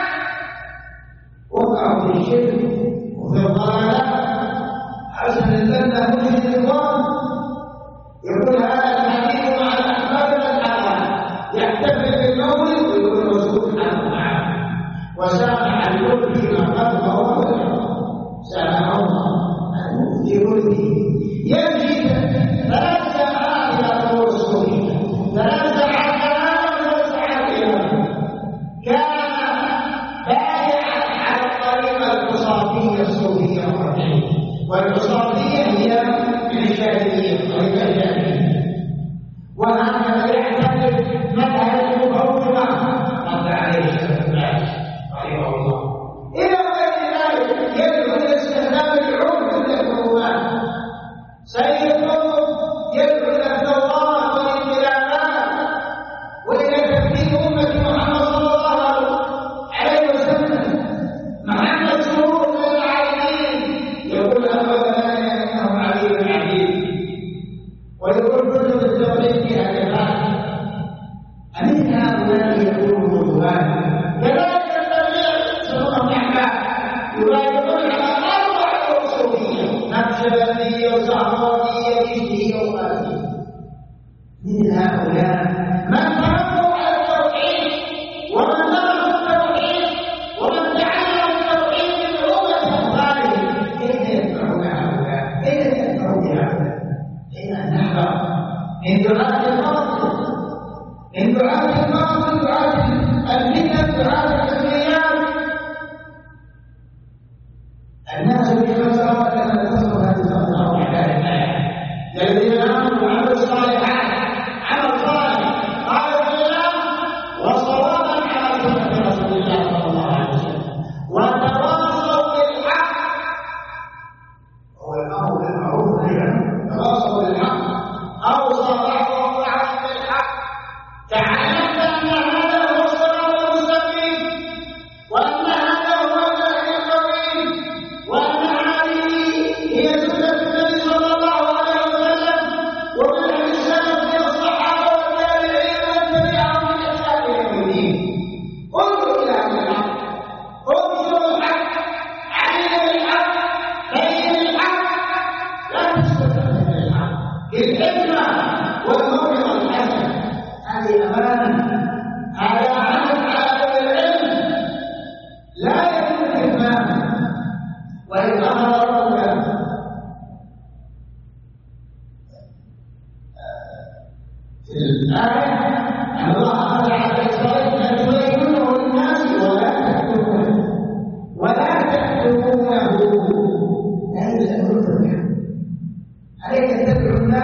وقعوا في الشرك وفي الضلالات. حسن البنا مجد الإخوان يقول هذا الحديث مع الأحباب والأحباب يحتفل بالمولد ويقول الرسول حرم معه وسامح الكل فيما قبل وهو سامح الله في ملكه. يمشي ثلاث ساعات إلى طور الصوفية، ثلاث ساعات كلام وثلاث ساعات إيمان. كان بايعا على الطريقة القصاصية الصوفية الرحيمة، والقصاصية هي من الشافعية الطريقة الشافعية، وهكذا يعتقد مذهب المفوضة رد عليه الشيخ باز رحمه الله. إلى غير ذلك يدعو إلى استخدام العرف للحكومات. سيد القطب يدعو إلى الثورات والانقلابات وإلى تبديل أمة محمد صلى الله عليه وسلم. محمد سرور من العالمين يقول أولا إنه عليم عديد، ويقول كتب التوحيد فيها كفاية. أمن هؤلاء يكون غزوان كذلك التبليغ سنة الأحباب يبايعون على أربع أصولية: نقشبندية وزهرانية وإشتية وخالدية. من هؤلاء من تركوا على التوحيد ومن تركوا التوحيد ومن تعلم التوحيد من أمة أمثالهم. كيف يدفعون هؤلاء؟ كيف يدفعون هؤلاء؟ حين نحذر من دعاة الباطل، من دعاة الباطل، دعاة الفتن، دعاة الحزبيات. الناس بخسارة لما تصل هذه الأمر على الآية. الذين آمنوا وعملوا الصالحات عمل صالح قالوا بالله وصوابا على سنة رسول الله صلى الله عليه وسلم وتواصوا بالحق. هو الأمر بالمعروف والنهي عن المنكر. تواصوا بالحق، أوصى بعضهم بعضا بالحق. تعلمت أن هذا هو الصراط المستقيم وأن هذا هو الهدي القويم وأن هذه هي سنة النبي صلى الله عليه وسلم ومنهج السلف من الصحابة والتابعين ومن تبعهم بإحسان إلى يوم الدين. انظروا إلى هذا الحق، انظروا الحق، علموا الحق، بينوا الحق، لا تستطيعون الحق.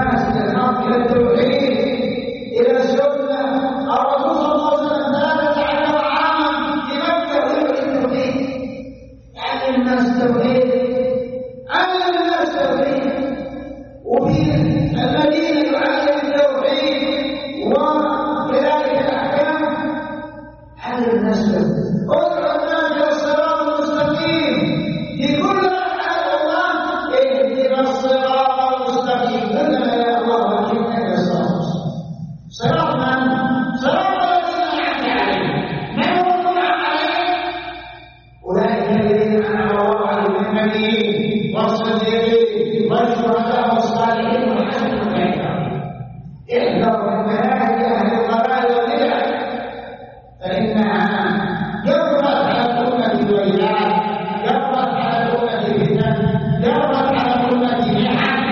الناس إلى الحق، إلى التوحيد، إلى السنة. الرسول صلى الله عليه وسلم ثلاثة عشر عاما في مكة ويدعو التوحيد، علم الناس التوحيد، علم الناس التوحيد، وفي المدينة يعلم التوحيد وكذلك الأحكام، علم الناس التوحيد. ادعو الناس إلى الصراط المستقيم في كل أحد الله، اهدنا الصراط المستقيم. كلما يا الله اهدنا إلى الصراط المستقيم. صراط من؟ صراط الذين أنعمت عليهم. من هم الأنعم عليهم؟ أولئك الذين أنعم الله عليهم من النبيين والصديقين والشهداء والصالحين وحسن أولئك رفيقا. احذروا من مناهج أهل الضلال والبدع، فإنها جرت على الأمة ويلات، جرت على الأمة فتن، جرت على الأمة محن.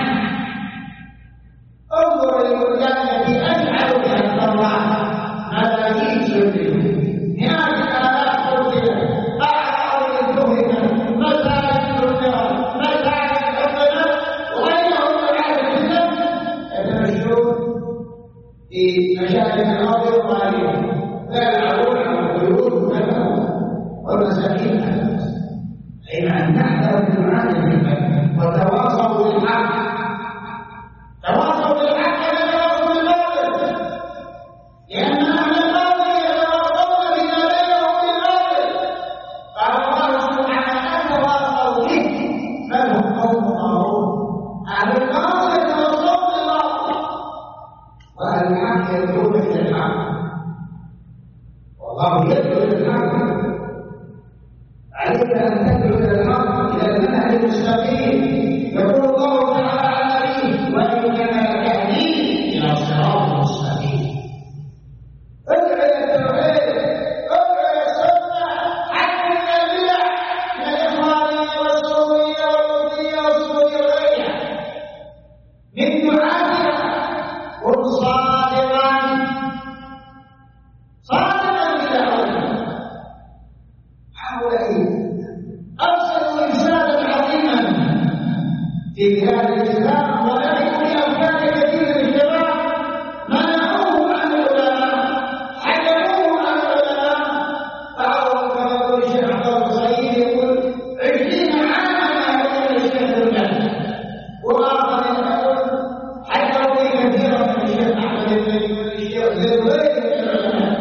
انظر للبلدان التي أجعل بها الله ملايين سنين، مئات الآلاف قتلت، أعراض انتهكت، مساجد ذكرت، مساجد حطمت، وغيرهم من هذه الفتن يتمشون في مشاكل الأرض الظالمة، لا يعرفون عن القيود والمساكين. حين أن نحذر من هذه الفتن وتواصوا بالحق، تواصوا بالحق ولا تواصوا بالباطل، لأن أهل الباطل يتواصون بما بينهم بالباطل. قال الله سبحانه أتواصوا به بل هم قوم طاغون. أهل الباطل يتواصون بالباطل وأهل الحق يدعون إلى الحق، والله يدعو إلى الحق. عليك أن تدعو إلى الحق، إلى المنهج المستقيم. يقول الله تعالى عن نبيه: وإنك لتهدي إلى صراط مستقيم. ادع إلى التوحيد، ادع إلى السنة، حتى من البدع من الإخوانية والسورية والوردية والسورية وغيرها من دعاتها. كن صادقا صادقا بدعوتهم. هؤلاء أرسلوا رسالة عظيمة في بلاد الإسلام، ولكن بأفكار كثيرة من الشباب منعوهم عن العلماء، حجبوهم عن العلماء. فأول كما يقول الشيخ عبد الصعيد يقول عشرين عاما يهدون الشيخ الجنة، وآخر يقول حجبوا كثيرا من الشيخ أحمد بن الشيخ زيد غير من العلماء.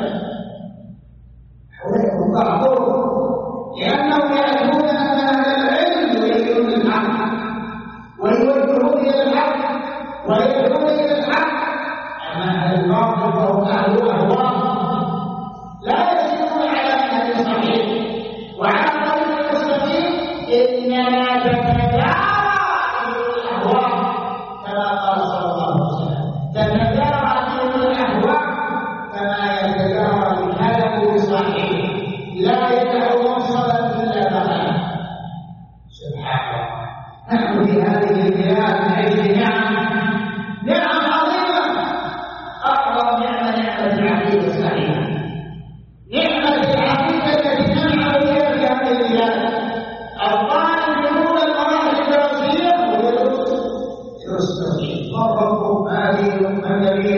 هؤلاء ضعفوا لأنهم يعرفون أن أهل العلم يريدون الحق ويوجهون إلى الحق ويدعون إلى الحق. أما أهل الباطل فهم أهل الأهواء، لا يسيرون على منهج صحيح وعلى طريق المستقيم، إنما تتجارى الأهواء كما قال صلى الله عليه وسلم: تتجارى الأهواء كما يتجارى الكلب بصاحبه، لا يدع مفصلا إلا دخله. سبحان الله. نحن في هذه البلاد نعيش نعم نعم عظيمة. أعظم نعمة نعمة العقيدة الصحيحة، نعمة العقيدة التي ننعم بها في هذه البلاد. الطالب يكون المراحل الدراسية ويدرس يدرس التوحيد. ما ربكم هذه النبي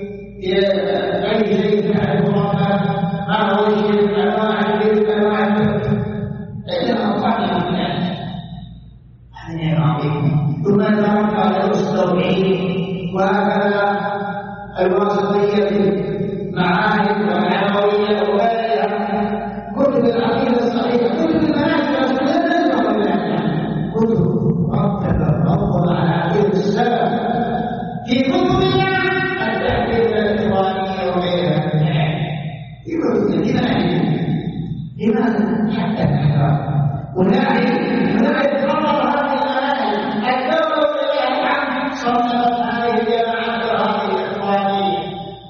أي شيء تعرف ربك، ما هو الشرك، أنواع الشرك، أنواع الشرك، إنما أطعنا من ذلك. هذه نعمة عظيمة. ثم ترك درس التوحيد، وهكذا الواسطية في المعاهد والعلوية وغيرها. كتب العقيدة الصحيحة، كتب المناهج الرسولية لم تكن لها كتب رتب الرب على عقيدة السلف. في كتبنا التحرير الإخوانية وغيرها من العلم. في كتبنا لماذا؟ حتى الأحرار. ونعي ونعي خطر هذه المناهج. الدولة ولله الحمد صنفت هذه الجماعات هذه الإخوانية،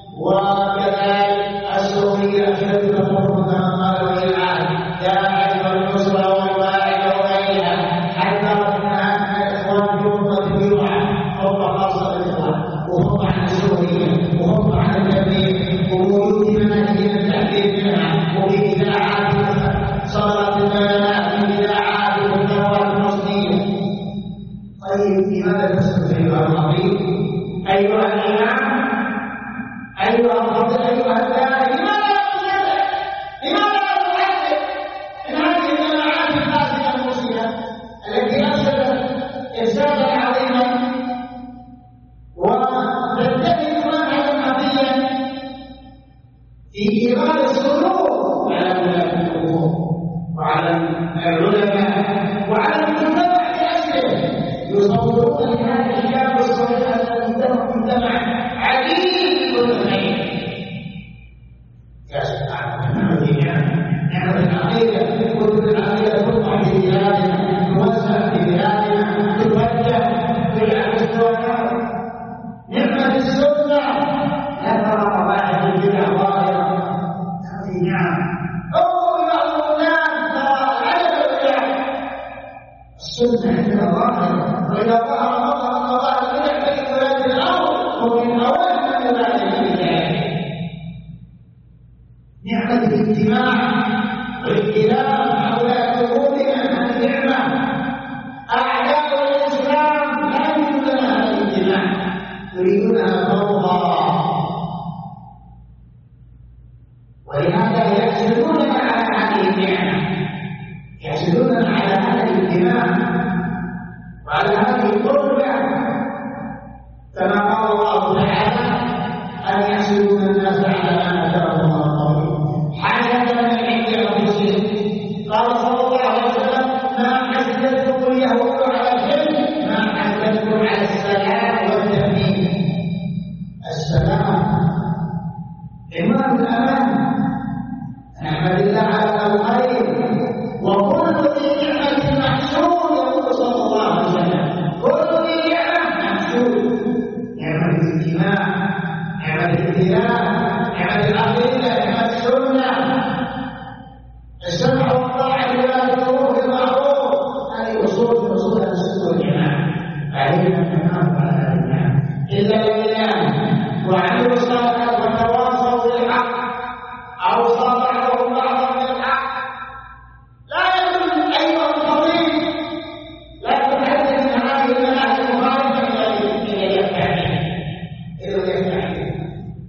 وكذلك السورية شركة الحكومة كما قال ولي العهد داعش والنصرة والواعد وغيرها. حذرت منها الإخوان في خطة الجمعة، خطة خاصة بالإخوان، وخطة عن سوريا، وخطة عن التبليغ، ووجود مناهج التحذير منها، وفي إذاعات صدرت البيانات في إذاعات والقنوات المصرية. طيب لماذا تسكت أيها الخطيب أيها الإمام أيها الفضل أيها الداعي لماذا لا تتبع؟ لماذا لا تحدث من هذه الجماعات الفاسدة المسلمة التي أفسدت إفسادا عظيما وتتخذ منهجا عظيما في إيراد السلوك على ولاة الأمور وعلى العلماء وعلى المجتمع بأسره يصورون لهذا الشاب الصالح المجتمع عديد الخير. يا سبحان الله نعمة العقيدة كتب العقيدة تطلع في بلادنا توزع في بلادنا توجه في الأسواق. نعمة السنة لا ترى واحد البدع ظاهرة هذه نعم أول بعض الناس ترى العدد البدع السنة عندنا ظاهرة وإذا ظهر مظهر من ظاهر البدع فإن ولاد الأمر ومن أول من ولاد البدع. نعمة الاجتماع والائتلاف حول قلوبنا هذه نعمة. أعداء الإسلام لا يريدون هذا الاجتماع يريدونها فوضى ولهذا يحسدوننا على هذه النعمة يحسدوننا على هذا الاجتماع وعلى هذه القربة كما قال الله تعالى أن يحسدون الناس على ما أتاهم الله حسدا من عند أنفسهم. قال صلى الله عليه وسلم ما حسدتكم اليهود على شيء ما حسدتكم على السلام والتأمين. السلام إمام الأمان نحمد الله على الخير وكل ذي نعمة محسود يقول صلى الله عليه وسلم كل ذي نعمة محسود. نعمة الاجتماع نعمة الائتلاف نعمة العقيدة نعمة السنة السمع والطاعة لولاة الأمور بالمعروف هذه أصول من أصول أهل السنة والجماعة. علينا أن نحافظ على هذه النعمة إلا بالله وعملوا الصالحات وتواصوا بالحق أو صالحوا بعضا بالحق. لا يكون أيها الفضيل لا تحدث عن هذه المناهج المخالفة إلى التعليم إلى التعليم.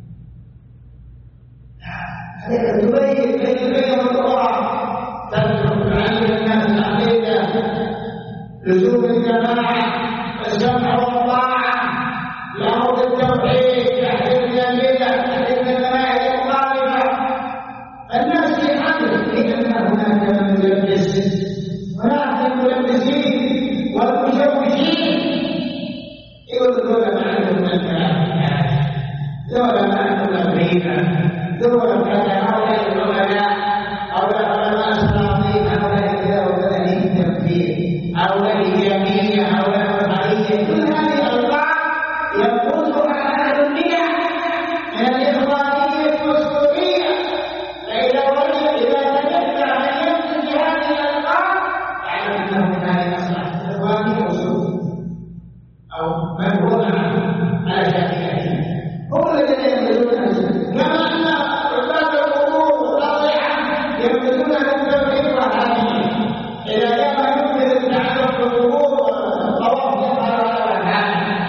هذا تبين بين بين القرى تدخل تعلم الناس العقيدة لزوم الجماعة السمع والطاعة لأمر التوحيد تحديد البدع تحديد المناهج المخالفة. الناس في حمل إنما هناك من يلبس هناك الملبسين والمشوشين يقولون ما عندهم من الكلام ذولا ما عندهم الغيبة ذولا كذا هؤلاء العلماء هؤلاء علماء السلاطين هؤلاء كذا وكذا التكفير هؤلاء اليمين هؤلاء الحرية كل هذه الألفاظ يقولها أهل البدع من الإخوانية والسورية. فإذا وجد إذا تجمع من يمسك هذه الألفاظ يعلم أنه لا يصلح إخواني وسوري أو من هو على شاكلته هم الذين يمسكون كما أن عباد القبور الصالحة يمسكون التوحيد والعقيدة. إذا كان يمكن التعلق بالقبور والطواف بالحرام والحج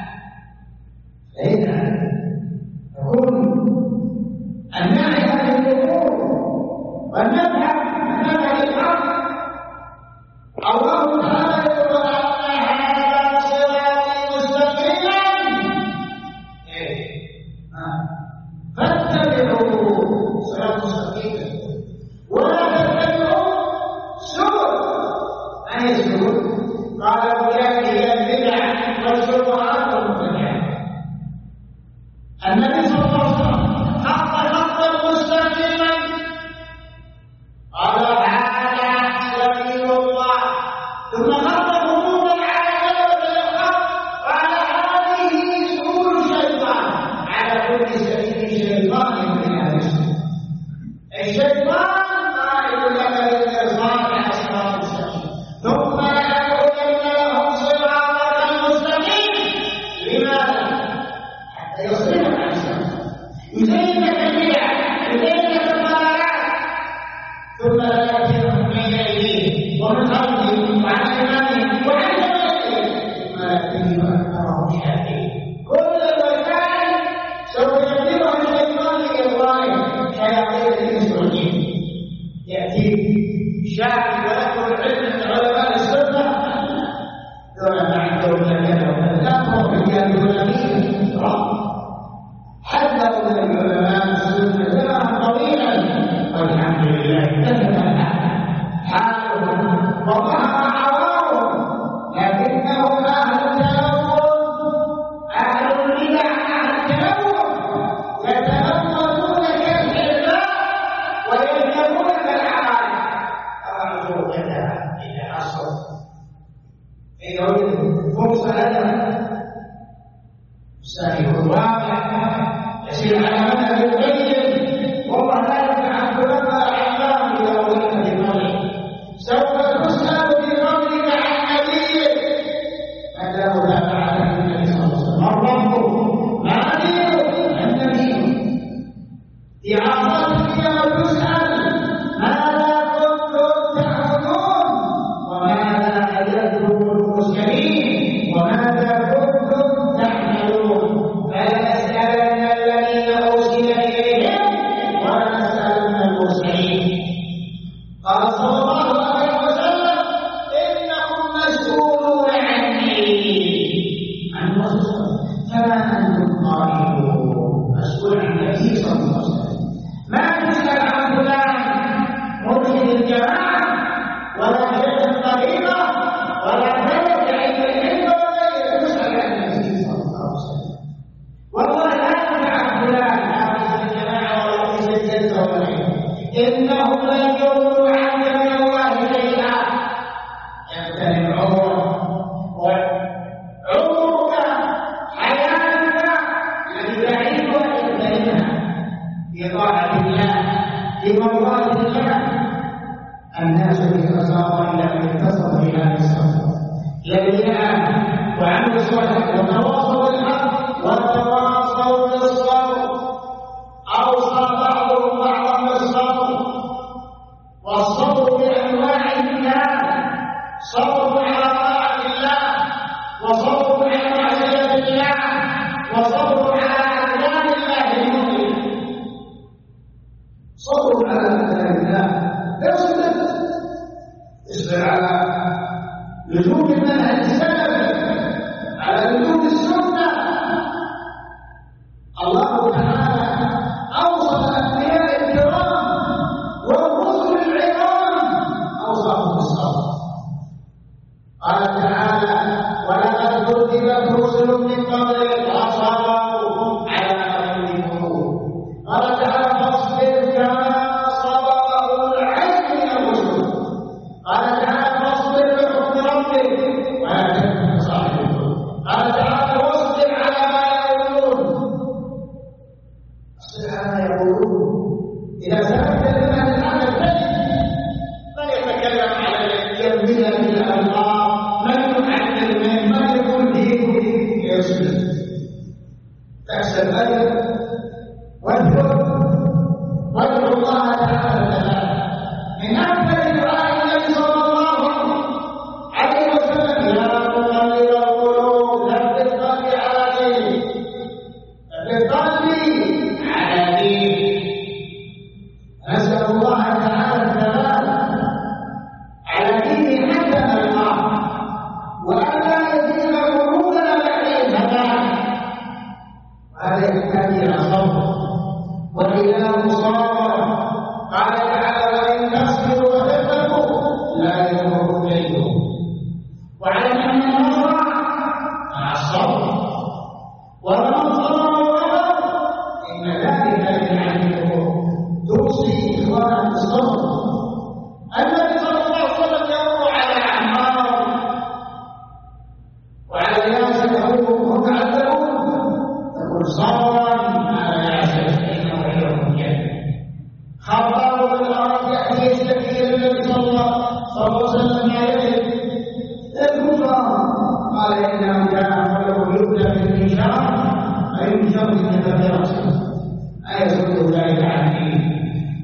فإذا يكون النهي عن القبور والنبحث نبحث الحق. الله تعالى يقول أن هذا صراطي مستقيما فاتبعوا صراط مستقيما ولا تتبعوا سبل. ما هي السبل؟ قال أولئك هي البدع والشبهات والمبتدعات. النبي صلى الله عليه وسلم خط خطا مستقيما قال هذا سبيل الله ثم خط خطوطا على جبل الخط قال هذه سبل الشيطان على كل سبيل شيطان من اهل السنه. الشيطان قائد لك للارصاد على صراط المستقيم ثم لأقعدن لهم صراطك المستقيم. لماذا؟ حتى يصرفك عن السنه يزينك البدع يزينك الضلالات ثم لا يأتيهم بين أيديهم ومن خلفهم وعن أيمانهم وعن شمائلهم ثم لا تجد أكثرهم شاكرين. كل فرصة لنا السائل الواقع يسير على منهج البين والله لا يفعل لما أعلام إلى ولد المرء سوف تسأل بفضلك عن نبيك ماذا متابعة عن النبي صلى الله عليه وسلم ربه ما دينه النبي في عرضات اليوم تسأل ماذا كنتم تعبدون وماذا أجبتم المرسلين وماذا كنتم تعملون فلنسألن الذين أرسل إليهم ولنسألن المرسلين قال صلى الله عليه وسلم إنكم مسؤولون عني عن رسول فما أنتم قائلون مسؤول عن النبي صلى الله عليه وسلم ما تسأل عن فلان مرشد الجماعة ولا شيخ الطريقة ولا ملك علم العلم ولا تسأل عن النبي صلى الله عليه وسلم والله لا تسأل عن فلان لا رئيس الجماعة ولا رئيس الجلسة ولا غيره إنهم لن يغنوا عنك من الله شيئا يغتنم عمرك وعمرك حياتك التي تعيشها يغتنمها بطاعة الله بمرضاة الله الناس بخسارة إلا من اتصل بهذه الصفة الذين آمنوا وعملوا الصالحات وتواصوا بالحق وتواصوا بالصبر أوصى بعضهم بعضا بالصبر والصبر بأنواع الكلام صبر على طاعة الله وصبر على معصية الله وصبر على أعداء الله المؤمن صبر على أعداء الله اصبر اصبر على لزوم المنهج السلفي على لزوم السنة الله تعالى أوصى الأنبياء الكرام والرسل العظام أوصاهم بالصبر قال تعالى ولقد كذبت رسل من قبلك فصبروا على ما كذبوا قال تعالى فاصبر كما صبر أولو العزم من الرسل قال تعالى فاصبر لحكم ربك ولا تكن كصاحبه قال تعالى واصبر على ما يقولون اصبر على ما يقولون إذا سألت لمن العمل من يتكلم على يمثل بالألقاب من يعلم من من يكون دينه يصبر تحسب أجر واذكر وادعو الله تعالى من أكثر دعاء النبي صلى الله عليه وسلم يا مقلب القلوب ثبت قلبي على دينك ثبت قلبي على دينك نسأل الله تعالى الثبات على دينه حتى نلقاه وألا يزيد قلوبنا بعد الهداية وهذا يحتاج إلى صبر وإلى مصابرة قال تعالى وإن تصبروا وتتقوا لا يضركم كيدهم واعلم أن النصر مع الصبر ومن صبر وغفر إن ذلك من عزم الأمور توصي إخوانا بالصبر النبي صلى الله عليه وسلم يمر على عمار وعلى ياسر هم عذبون تقول صبرا على ياسر فإنه يوم الجنة خبر بالأرض يأتي يستكثر النبي صلى الله عليه وسلم عليه الكفار قال إنه كان خلق يبدأ بالإنشاء فينشر بالنفذ رأسه أيصد ذلك عن دينه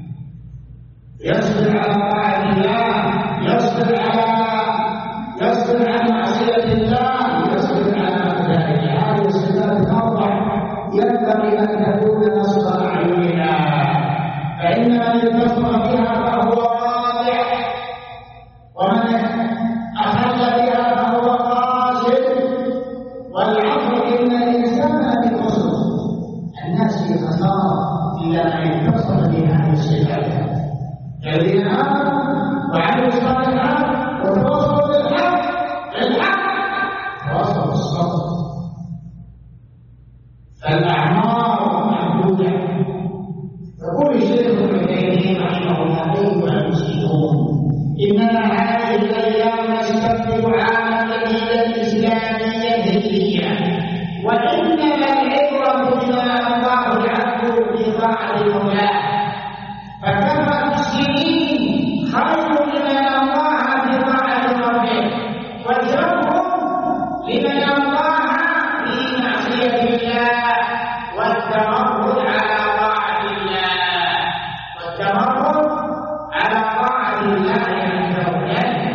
يصبر على طاعة الله يصبر على يصبر على معصية الله يصبر على أعداء الله هذه الصفات الأربع ينبغي أن تكون نصب أعيننا فإن من اتصل بها فهو رابع ومن أخل بها فهو قاصد والعصر إن الإنسان بخسر الناس في خسارة إلا من اتصل بهذه الصفات الذين آمنوا وعملوا الصالحات وتواصلوا بالحق بالحق تواصلوا بالصبر فالأعمار محدودة يقول الشيخ ابن تيمية رحمه الله أيها المسلمون إننا هذه الأيام نستقبل عاما جديدا إسلاميا الله في معصية الله والتمرد على طاعة الله والتمرد على طاعة الله عز وجل.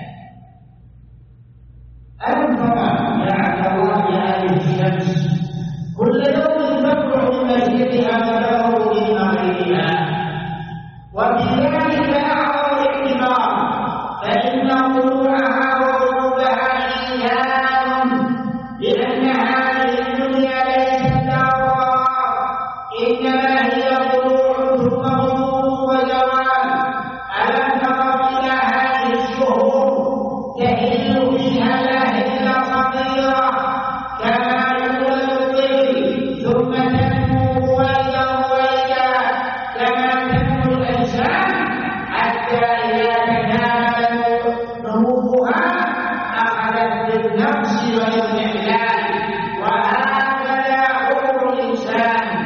ألم ترى يا عبد الله يا أهل الشمس كل يوم تطلع من مسجدها وتغرب من مغربها، وفي ذلك أعظم الاعتبار فإن طلوعها وغروبها إيمان بأن هذه الدنيا ليست دار، إنما هي طلوع ثم غروب وزوال. ألم تر إلى هذه الشهور تهل فيها لاهلة صغيرة كما يولد الطفل ثم تنمو ويلا ويلا كما تنمو الأجسام حتى إذا تكامل نموها أخذت بالنقص والإعلان. وهكذا عمر الإنسان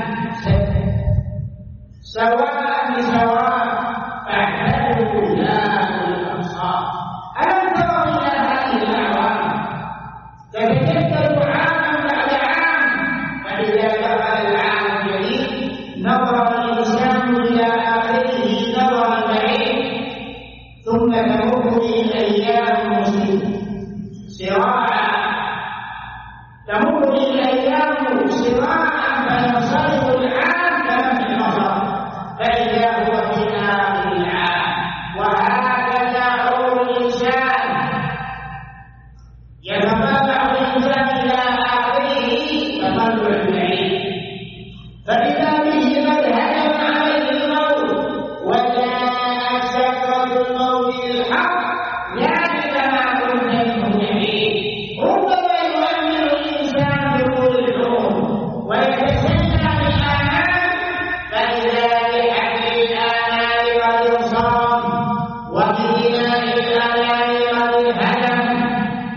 سواء بسواء فاحذروا الله بالأبصار. ألم تروا إلى هذه الأعوام تتجدد عاما بعد عام، فإذا دخل العام الجديد نظر الإنسان إلى آخره نظرا بعيد، ثم تمر به الأيام سراعا تمر به الأيام سراعا فينصرف العام كما في النظر فإذا هو في آخر العام. وهكذا عمر الإنسان يتطلع الإنسان إلى آخره تطلع بعيد، فإذا به قد هجم عليه الموت وجاءت سكرة الموت بالحق ذلك ما كنت منه يحيد. ربما يؤمن الإنسان بطول العمر ويتسنى بالآمال، فإذا بحمل الآمال قد انصرم وببناء الآمال قد انهدم.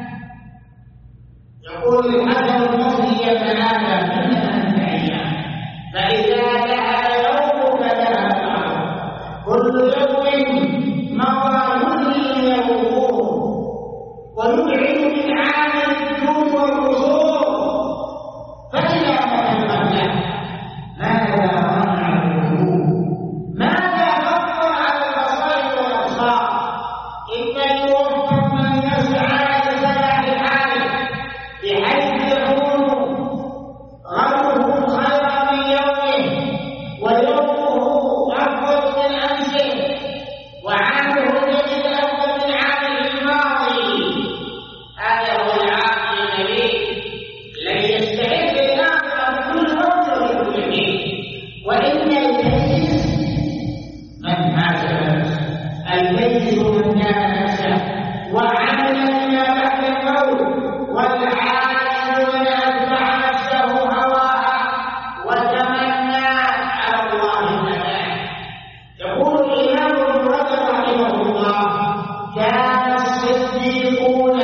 يقول الحسن البصري يتنادى من أنت أيام فإذا ذهب يومك ذهب عمرك، كل يوم مضى يدري من الوقوف ويبعد من عالم الجود والقصور. فإذا تكلم له ماذا صنع القلوب، ماذا خطر على البصائر والأبصار. إن يوفق من يسعى لصلاح حاله بحيث يكون غدوه خيرا من يومه ويومه أفضل من أمسه وعامه الجديد أفضل من عامه الماضي. هذا هو العاقل النبيل الذي يستعد للآخرة في كل وقت وفي كل حين. وإن الكيس من حاسب نفسه، الكيس من كان نفسه وعمل لما بعد الموت، والعاجز من أتبع نفسه هواها وتمنى على الله المنام. يقول الإمام ابن رجب رحمه الله كان الصديقون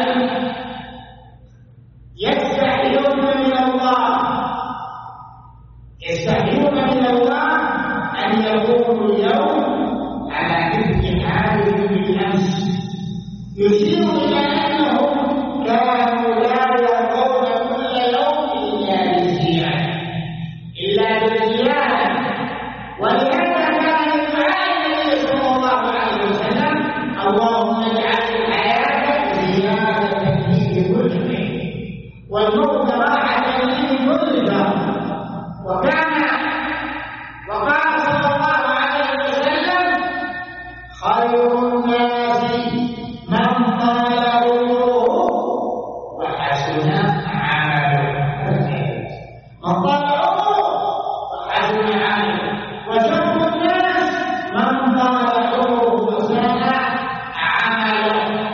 يستحيون من الله يستحيون من الله أن يقوموا اليوم على مثل حالهم بالأمس، يشير إلى أنهم كانوا لا يرضون كل يوم إلا بالزيادة إلا بالزيادة. ولهذا كان الدعاء النبي صلى الله عليه وسلم اللهم اجعل الحياة زيادة في كل خير والموت راحة في كل شر. وكان وقال صلى الله عليه وسلم خير الناس من طال عمره وحسن عمله. من طال عمره وحسن عمله، وشر الناس من طال عمره وساء عمله.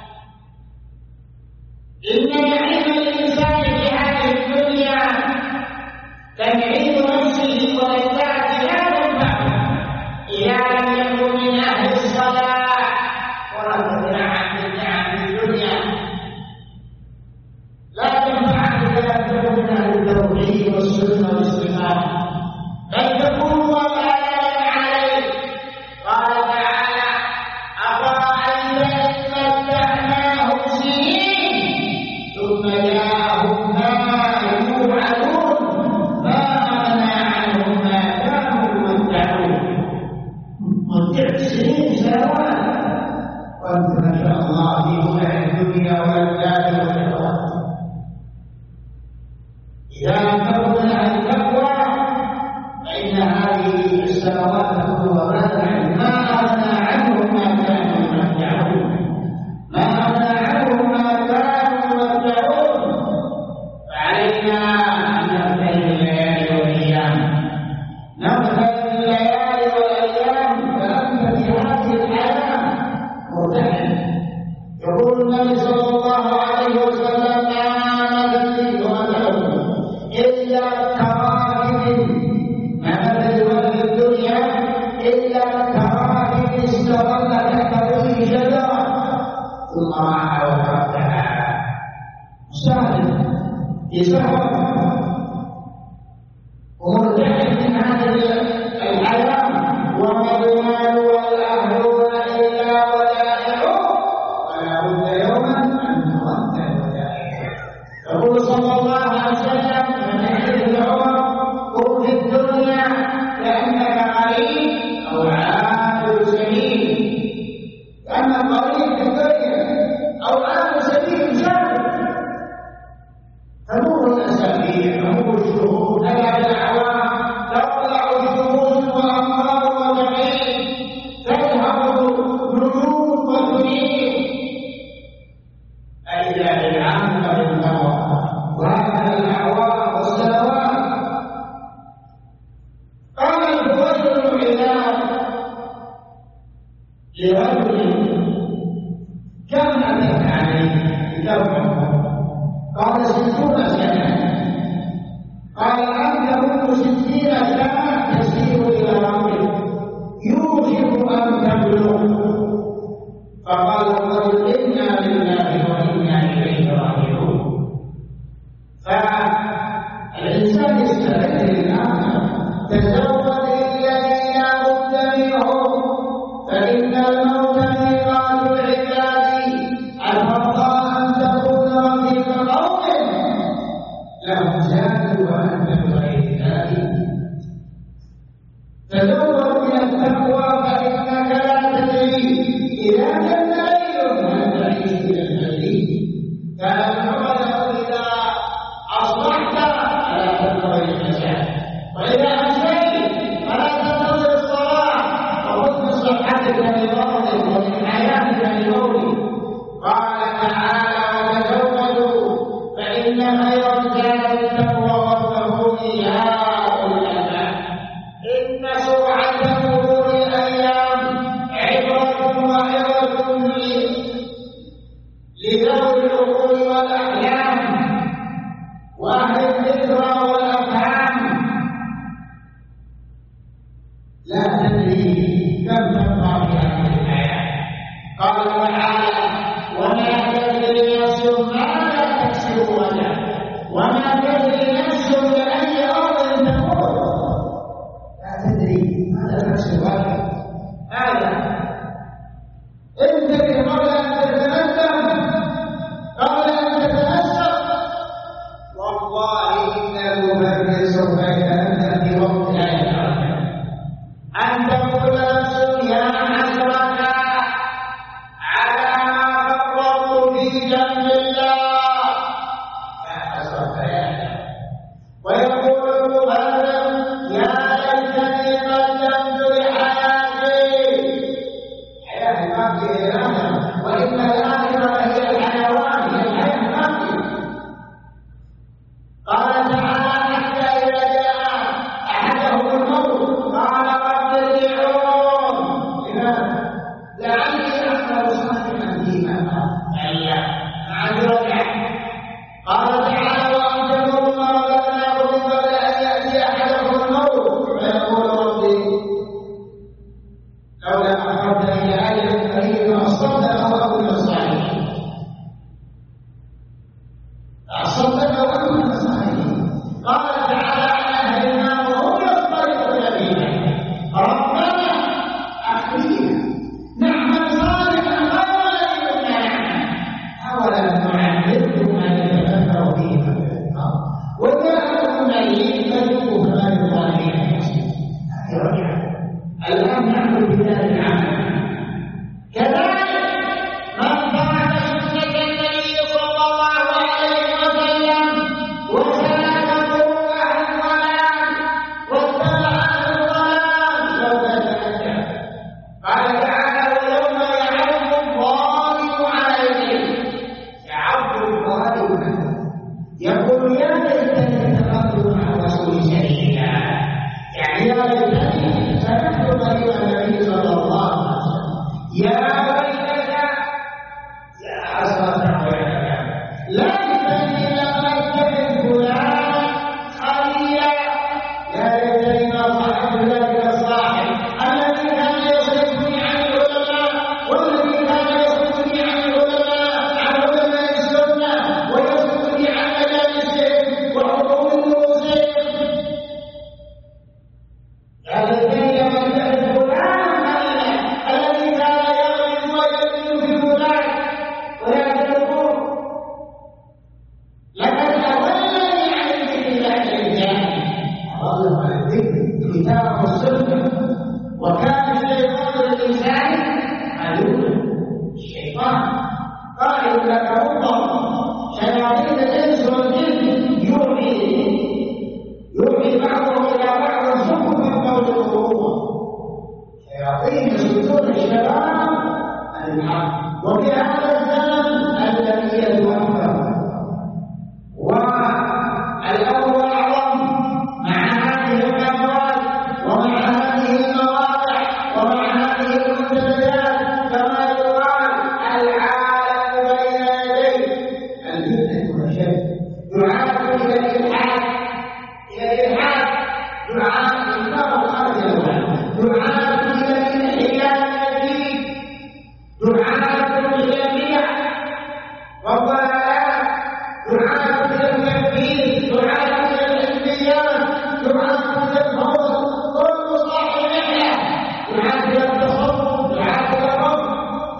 إن نعيم الإنسان في هذه الدنيا تنعيم نفسه ولذات لا تنفعه إذا لم يكن من أهل الصلاة. وربنا عن النعم في الدنيا لا تنفعه إذا لم تكن من أهل التوحيد والسنة والاستقامة، بل تكون وبالا عليه. قال تعالى أفرأيت إن متعناه سنين ثم جاء إذا لم تكن لها التقوى فإن هذه السنوات كلها ما أغنى عنهم ما كانوا يمتعون ما أغنى عنهم ما كانوا يمتعون. فعلينا أن نغتنم الليالي والأيام نغتنم الليالي والأيام فأنت في هذه الحياة مرتحل. يقول النبي صلى الله عليه وسلم ما مثل ومثله إلا كراكب ما مثل وجه الدنيا إلا كراكب استظل تحت ظل شجرة ثم راح وتركها سهل يسهل ومرتحل من هذه الحياة وما المال والأهلون إلا ودائعه ولا بد يوما أن ترد الودائع. يقول صلى الله عليه وسلم من حديث عمر قم في الدنيا كأنك قريب أو عابر سبيل كأنك قريب في الدنيا أو عابر سبيل شر تمر الأسابيع تمر الشهور تلعب الأعوام تطلع الشموس وأمطار وجحيم تذهب النجوم والدنيا فإذا بالعام بالموت وهكذا الأعوام والسنوات. قال الفضيل بن عياض لرجل كم أتت عليه كتابه قال ستون سنة. قال أنت منذ ستين سنة تسير إلى ربك يوشك أن تبلغ. فقال الرجل إنا لله وإنا إليه راجعون. فالإنسان يستعد للآخرة تزود الذي لا بد منه فإن الموت ميقات العباد أترضى أن تكون رفيق قوم لهم زاد وأنت بغير ذلك. تزود من التقوى فإنك لا تدري إذا كان ليل هل تعيش إلى الليل. كان العمل إذا أصبحت فلا تنتظر المساء وإذا أمسيت فلا تنتظر الصلاة وخذ من صحتك لمرضك ومن حياتك لموتك. قال تعالى وتزودوا فإن خير الزاد التقوى واتقون يا أولي الألباب. إن سرعة مرور الأيام عبرة وعظة لذوي العقول والأحلام وأهل الذكرى والأفهام. لا تدري كم تبقى في هذه الحياة. قال تعالى وما تدري نفس ماذا تكسب غدا وما تدري نفس بأي أرض تموت. لا تدري ماذا تكسب غدا. هذا انتبه قبل أن تتندم قبل أن تتنسق. والله إن المبرر سوف يتندم في وقت لا يتردد أن تقول نفس يا حسرة على ما فرطت في جنب الله يا حسرة يا ويقول المبرر يا ليتني قدمت لحياتي. حياة الباقية هي الآخرة وإن الآخرة هي الحيوان هي الحياة الباقية. قال تعالى حتى إذا جاء أحدهم الموت قال رب ارجعون. لماذا؟ لعلي أعمل صالحا فيما ألا معه رجع. قال تعالى وأنتم ما رزقناكم من قبل أن يأتي أحدكم الموت فيقول ربي لولا أخرتني إلى أجل قريب فأصدق وأكون من الصالحين. فأصدق وأكون من الصالحين. يقول يا ليتني اتخذت مع الرسول سبيلا، يعني يا ليتني سمعت طريق النبي صلى الله عليه وسلم. يا ويلك يا حسرة على ليتني لم اتخذ فلانا خليلا، يا ليتني ما صاحبت ذلك الصاحب الذي كان يصرفني عن العلماء، والذي كان يصرفني عن العلماء عن علماء السنه، ويصرفني عن مجالسهم وحضور دروسهم. يا ليتني لم اتخذ فلانا خليلا الذي كان يغرس ويبني في فلان، ولكن يقول لقد أضلني عن ذكر الله الجاهل، أضل عن الذكر كتاب السنة، وكان الشيطان للإنسان عدوا. الشيطان قائل لك ربما شياطين الإنس والجن يوحي يوحي بعضهم إلى بعض زخرف قول الغرور، شياطين يصدون الشباب عن الحق. وفي هذا الزمن الذي يتوفى والأمر أعظم مع هذه الأموال ومع هذه المواضع ومع هذه المنتديات، كما يقال العالم بين يديه الفتنة والشر. دعاة إلى الإلحاد إلى الإلحاد، دعاة إنكار الخارج الأول، دعاة إلى الانحلال الدين، دعاة إلى البدع والضلالات، دعاة إلى التكفير، دعاة إلى الانقياد، دعاة إلى الفوز، كل صاحب رحلة، دعاة إلى التصوف، دعاة إلى الرب،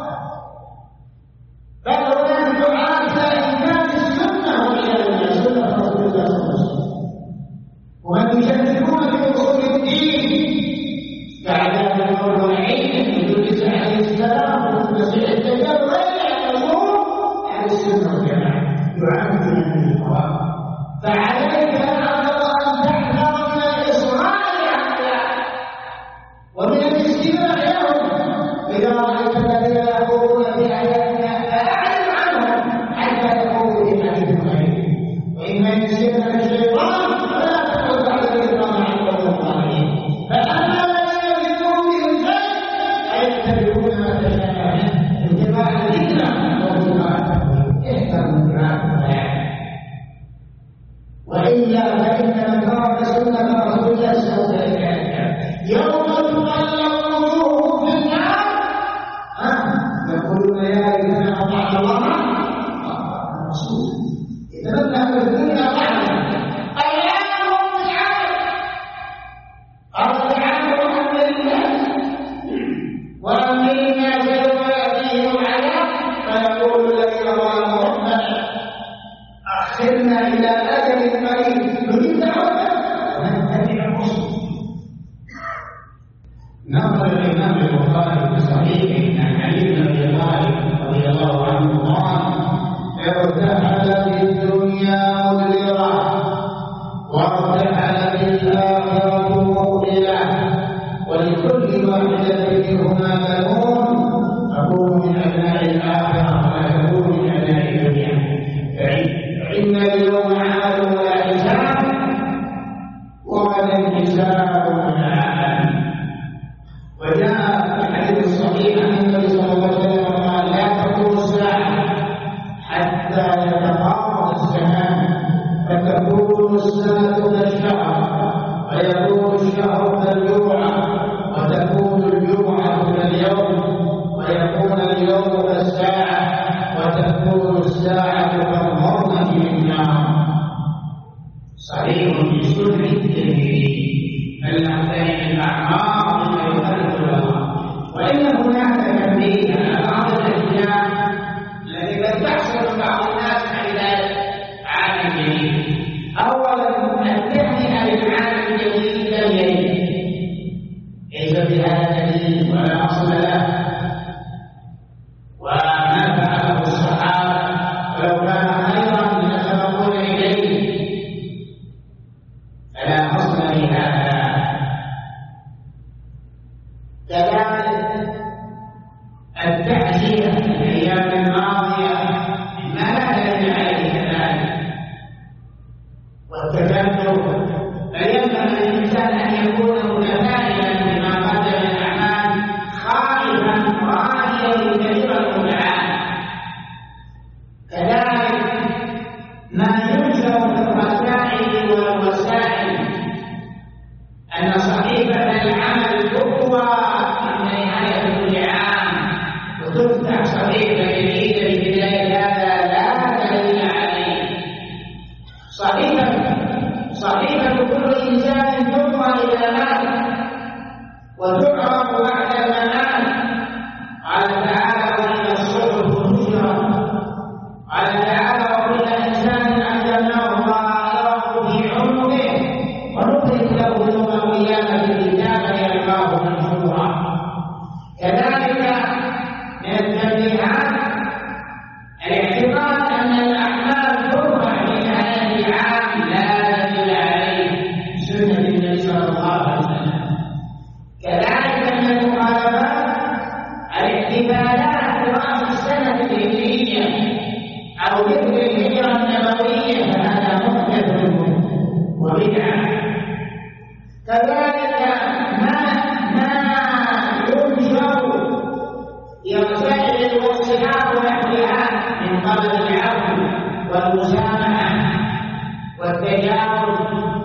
بل هناك دعاة إلى إنكار السنة وإلى سنة رسول الله صلى الله عليه وسلم، ومن يشككون في أصول الدين كعذاب النور والعين من يونس عليه السلام والمسيح الدجال وغيره يقول أهل السنة والجماعة يعامل من الحوار. فعليك يا عبد الله أن تحذر من الإصرار على ومن الاستماع لهم. إذا رأيت الذين يقولون في آياتنا فأعرض عنهم حتى يقولوا في حديث غيره، وإما ينسينك الشيطان فلا تقل بعد الشيطان عن قول الظالمين. فأما الذين يؤمنون بالغيب فيتبعون ما تشابه منه اتباع الذكر واتباع التأويل. احذر دعاء البيان، وإلا فإن من ترك سنة رسول الله سوف يكافر يوم تقلب وجوههم في النار. يقولون يا ليتنا أطعنا الله وأطعنا الرسول. إذا لم نكن أطعنا أيامهم بالعمل، قال تعالى الحمد لله وأما الناس يوم يأتيهم العذاب فيقول الذين ظلموا ربنا أخرنا إلى أجل قريب نريد دعوة ونتبع الرسل. نقل الإمام البخاري في صحيحه عن علي بن أبي طالب رضي الله عنه قال: ارتحلت الدنيا مدبرة وارتحلت الآخرة مقبلة، ولكل واحدة منهما بنون تكون من أبناء الآخرة ولا تكون من أبناء الدنيا. فإن اليوم عمل ولا حساب، وغدا حساب ولا عمل. وجاء في الحديث الصحيح عن النبي صلى الله عليه وسلم قال: لا تقوم الساعة حتى يتقارب الزمان فتكون السنة كالشهر ويكون الشهر كالجمعة وتكون الجمعة كاليوم ويكون اليوم كالساعة وتكون الساعة كالمرمى من النار. صحيح في سنة الترمذي. فلنعتني الأعمار بما يخالف الله. وإن هناك تنبيه على بعض الأشياء التي قد تحصل بعض الناس عند عالم جديد. أولا التهنئة للعالم الجديد لم يجد، ليس بهذا دليل ولا أصل له، وما فعله الصحابة ولو كان خيرا لسبقون إليه، فلا أصل لهذا. كذلك التعزية في الأيام الماضية ما لا دليل عليه كذلك، وتكبر، فينبغي للإنسان أن يكون متفائلا بما قدم الأعمال خائفا راجيا لكبير المتعال. كذلك ما ينشر في الرسائل والوسائل أن صحيفة العمل تقوى في نهاية كل عام وتفتح صحيفة جديدة لبداية هذا لا دليل عليه. صحيفة صحيفة كل إنسان تقوى إلى مات وتعرف بعد الممات. قال تعالى وإذا الصحف نشرت، قال تعالى وكل إنسان ألزمناه طائره في عنقه ونخرج له يوم القيامة كتابا يلقاه منشورا. كذلك من التنبيهات الاعتقاد أن الأعمال ترفع في نهاية العام لا دليل عليه سنة النبي صلى الله عليه وسلم. كذلك من المخالفات الاحتفالات برأس السنة الهجرية أو ذكر الهجرة النبوية، فهذا محدث وبدعة. كذلك ما ما ينشر يرتئل الوصيات ونحوها من قبل العفو والمسامحة والتجاوز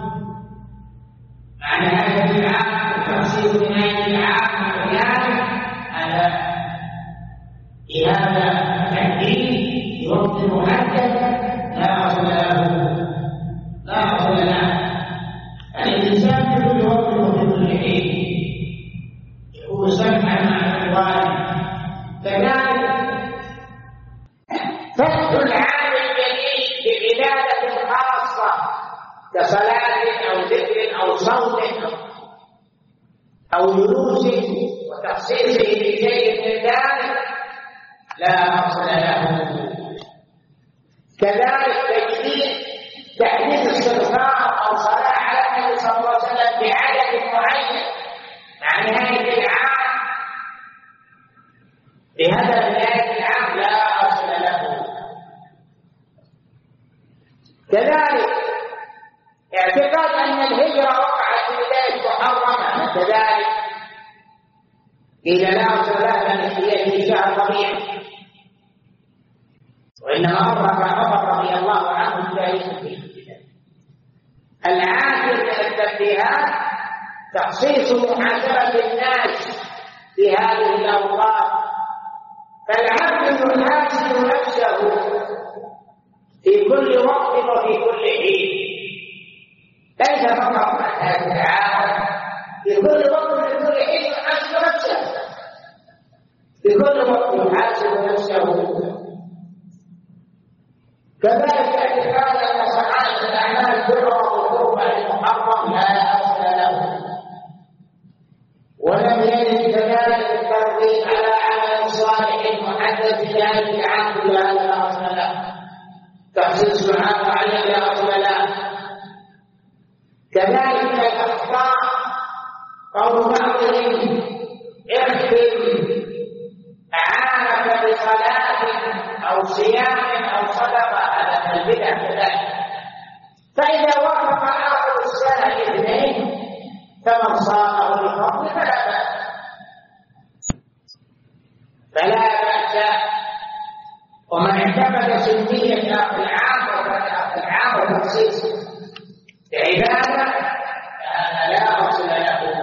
عن هذا العام وتخصيص نهاية العام وذلك على بهذا التحديد في وقت محدد لا أصل له لا أصل له. الإنسان في كل وقت وفي كل حين يكون سمعا مع إخوانه. كذلك فتح العام الجديد بعبادة خاصة كصلاة أو ذكر أو صوم أو جلوس وتخصيصه بشيء من ذلك لا أصل له. كذلك تجديد تحديث استغفار أو صلاة على النبي صلى الله عليه وسلم بعدد معين مع نهاية العام بهدف نهاية العام لا أصل له. كذلك اعتقاد أن الهجرة وقعت في بداية محرمة، كذلك إذا لا أصل لها هي في شهر طبيعي، وإنما أمر عمر رضي الله عنه جائز فيه. العاشر من التنبيهات تخصيص محاسبة الناس في هذه الأوقات، فالعبد يحاسب نفسه في كل وقت وفي كل حين، ليس فقط هذا العام، في كل وقت وفي كل حين يحاسب نفسه، في كل وقت يحاسب نفسه. كذلك اعتقاد ان صحائف الاعمال تعرض وترفع للمحرم لا اصل له. ولم يرد كذلك الترغيب على عمل صالح محدد في ذلك العام كلها لا اصل له. تخصيص العام عليه لا اصل له. كذلك الاخطاء قول بعضهم اختم اعانك بصلاه او صيام او صدقه، هذا من البدع كذلك. فاذا وافق اخر السنه الاثنين فمن صامه بفضل فلا باس فلا باس ومن اعتمد سنيه اخر العام وفتح العام وتخصيص عباده فهذا لا اصل له.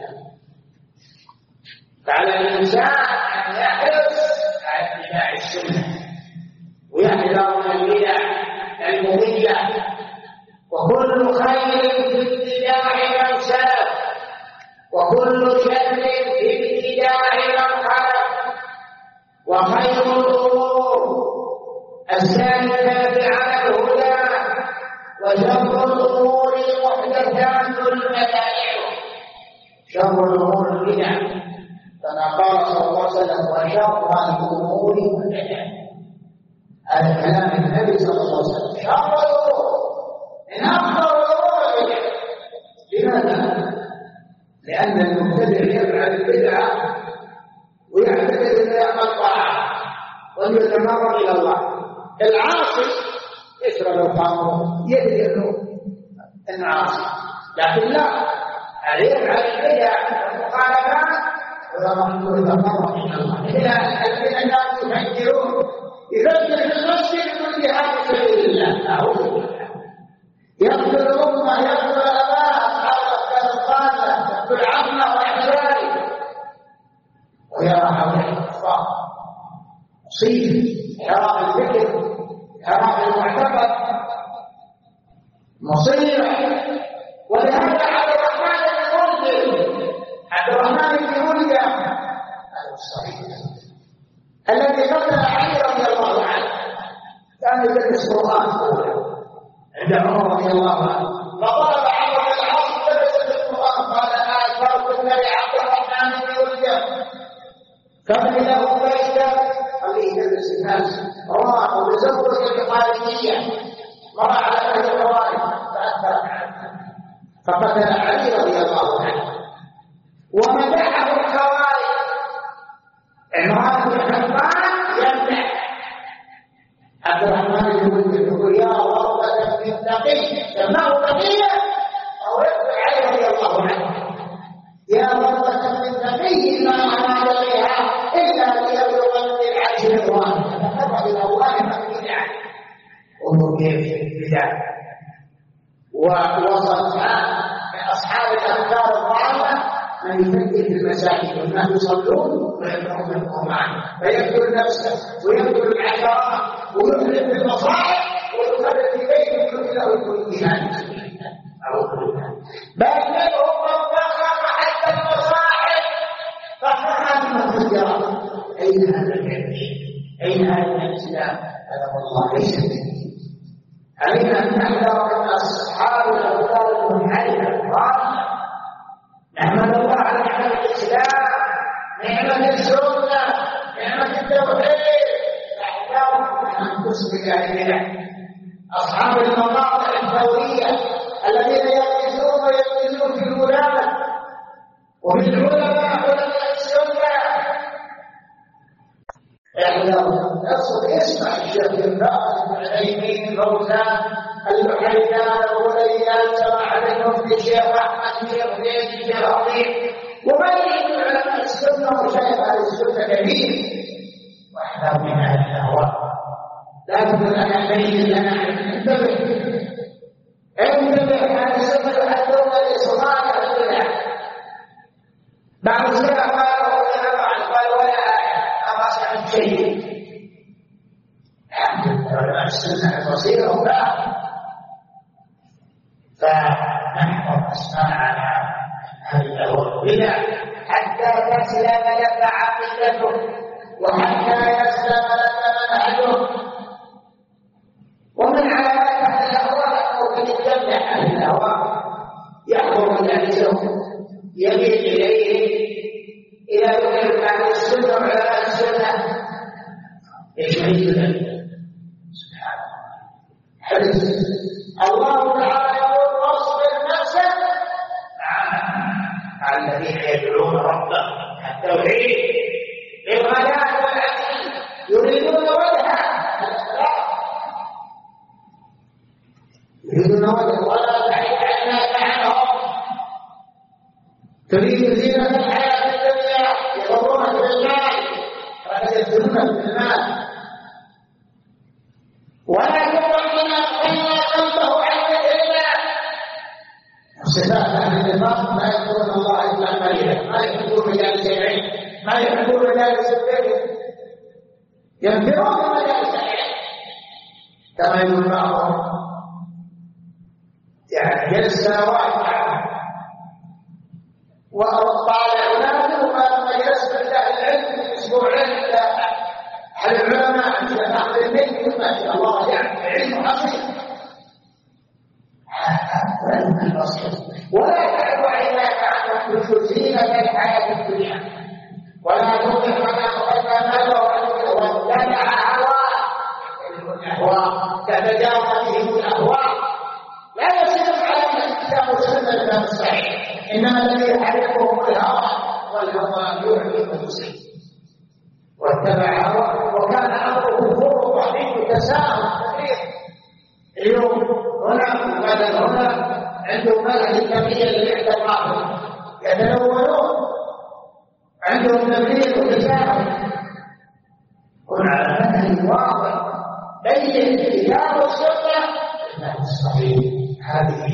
فعلى الانسان ان يحرص على اتباع السنه ويحذر من البدع المضلة، وكل خير في اتباع من سلف وكل شر في ابتداع من خلف، وخير الأمور السالكة على الهدى، وشر الأمور محدثات البدائع، شر الأمور البدع، كما قال صلى الله عليه وسلم وشر الأمور محدثات. هذا كلام النبي صلى الله عليه وسلم. شر الأمور من أخطر الأمور البدع. لماذا؟ لأن المبتدع يفعل البدعة ويعتقد أنه يعمل طاعة ويتمرد إلى الله. العاصي يشرب الخمر، يدري أنه المعاصي، لكن لا عليهم على البدع والمخالفات ولا مقبول إذا مر من الله. إلا الذين كانوا يفجرون يفجر في المسجد يقول جهاد في سبيل الله، أعوذ بالله، يقتل الأمة، يقتل الآباء أصحاب الأفكار الضالة، يقتل العامة وأحزابه، ويرى هؤلاء الكفار مصيبة، حرام الفكر، حرام المعتقد، مصيبة. ولهذا عبد الرحمن بن ملجم عبد الرحمن بن ملجم الذي قتل علي رضي الله عنه كان يدرس القرآن عند عمر رضي الله عنه، فطلب عمرو بن العاص درس القرآن قال آثرت النبي عبد الرحمن بن ملجم فمن له بيتا خليه يدرس الناس، راح وتزوج بخارجية مر على أهل الخوارج فأثر عنه فقتل علي رضي الله عنه. ومدحه الخوارج، عمران بن حبان يمدح عبد الرحمن بن ملجم يقول يا وربة من تقي، سماه تقيا أو يقول علي رضي الله عنه يا وربة من تقي ما أراد بها إلا ليبلغ من العرش رضوانه، فقرب إلى الله من بدعه. انظر كيف بدعه ووصلت من أصحاب الأفكار الضالة من يفكر في المساجد والناس يصلون ويدعون من القرآن فيقتل نفسه ويقتل العشرات ويخلف في المصائب ويخلف في بيته يقول له يكون جهاد بل منهم من فخر حتى المصائب فخرها من الفجرات. أين هذا العلم؟ أين هذا الإسلام؟ هذا والله ليس به. علينا أن نحذر من أصحاب الأفكار المنحرفة الضالة. نحمد الله على نعمة الإسلام، نعمة السنة، نعمة التوحيد، نحذر أن تصبح علينا أصحاب المقاطع الثورية الذين يقتلون ويقتلون في الولاة وفي العلماء علماء السنة. احذر، اقصد اسمع الشيخ بن باز بن عثيمين الفوزان الحيدان والأيام سمع منهم في الشيخ أحمد الشيخ زيد الشيخ عظيم وغيرهم من علماء السنة وشيخ أهل السنة كبير. واحذر من أهل الأهواء، لا تقول أنا بين لنا انتبه انتبه أهل السنة يحذرون الإصرار على البدع. بعض السنة قالوا قالوا ولا آية أما سمعت شيء. علماء السنة البصيرة ولا فنحفظ أسماعنا هذه البدع حتى تسلم لك عقيدته وحتى يسلم لك منهجه. ومن علامات أهل الأهواء أنه قد يتبع أهل الأهواء يحضر مجالسهم يميل إليه إلى ذكر أهل السنة وعلماء السنة يشهد له سبحان الله. حدث الله تعالى يقول واصبر نفسك مع الذين يدعون ربهم التوحيد بالغداة والعشي يريدون وجهه يريدون وجهه ولا تعد عيناك عنهم تريد زينة الحياة الدنيا يغرونك بالمال وقد يفتنونك بالمال ولا تطع من أغفلنا قلبه عن ذكر الله. صفات أهل النفاق لا يذكرون الله إلا قليلا، ما يحبون مجالس العلم، ما يحبون مجالس الذكر، ينفرون مجالس العلم كما يقول بعضهم يعني جلس سنوات معه وطالع نافذ وما جلست عند أهل العلم أسبوعين إلى أهل العلماء عند أهل البيت ما شاء الله يعني علم حصيل. ولا تعد عيناك عنهم بزينة الحياة الدنيا ولا تطع من أغفلنا قلبه عن ذكر الله واتبع هواه تتجاوز بهم الأهواء. لا يصير على الكتاب والسنة الإمام الصحيح، إنما الذي يحركهم الهوى والهوى يعجب المسلم واتبع هواه وكان أمره فرطا فيه تساهل كثير. اليوم هنا وغدا هنا عندهم ملك الكمية اللي يعتبرهم يتلونون، عندهم تبليغ وتجاهل. كن على منهج واضح بين الكتاب والسنة المنهج الصحيح. هذه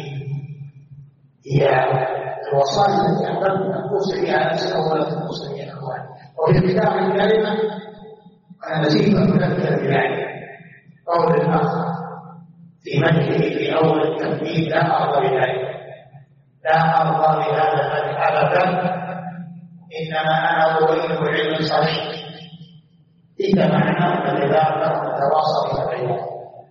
هي الوصايا التي ينبغي أن توصي بها نفسك ولا توصي بها إخوانك. وفي الكتاب الكريمة أنا مزيد أذكر بذلك قول الآخر في مدحه في أول التمهيد: لا أرضى بذلك، لا أرضى بهذا المدح أبدا، إنما أنا أريد علم صحيح إذا معناه نتذاكر ونتواصل بيننا.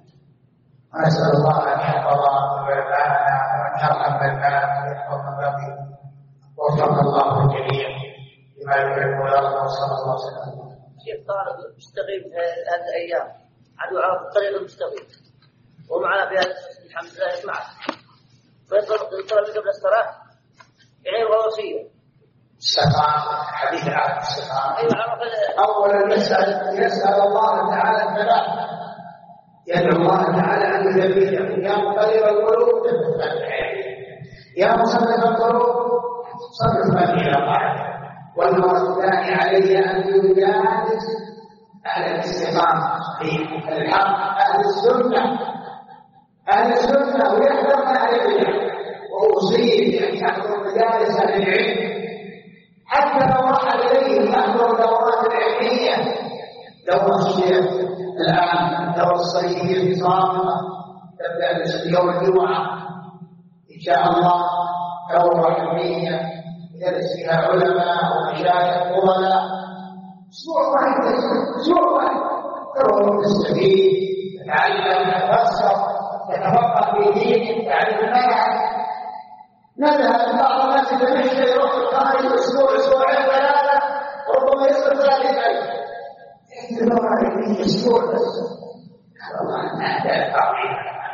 أسأل الله أن يحفظ علماءنا وأن يرحم علماءنا ويحفظ من بقي، وفق الله الجميع بما يحب ويرضى. وصلى الله وسلم. شيخ طالب مستقيم هذه الأيام عدو عرض الطريق المستقيم ومعنا في هذا الحمد لله يسمعك، فيطلب من قبل الصلاة يعين الغوصية استقام حديث عن الاستقامة. أيوة. أولا يسأل يسأل الله تعالى الثلاث، يدعو الله تعالى أن يثبته: يا مقلب القلوب ثبت قلبي، يا مصرف القلوب صرف قلبي إلى طاعتك. والمرة الثانية عليه أن يجالس أهل الاستقامة في الحق، أهل السنة أهل السنة ويحذر من أهل البدع. وأوصيه بأن يحضر مجالس أهل العلم، حتى لو راح إليه يحضر دورات العلمية، دورة الشيخ الآن دورة الصيفية في صامتة تبدأ يوم الجمعة إن شاء الله، دورة علمية يدرس فيها علماء ومشايخ فضلاء، أسبوع واحد أسبوع واحد تروح تستفيد، تتعلم، تتفسر، تتفقه في دينك، تعرف المنهج. نذهب بعض الناس يتمشى يروح الخارج اسبوع اسبوعين ثلاثه، ربما يصل ثلاثين ألف. يكتبوا عليه اسبوع بس. والله ما احتاج تعظيم،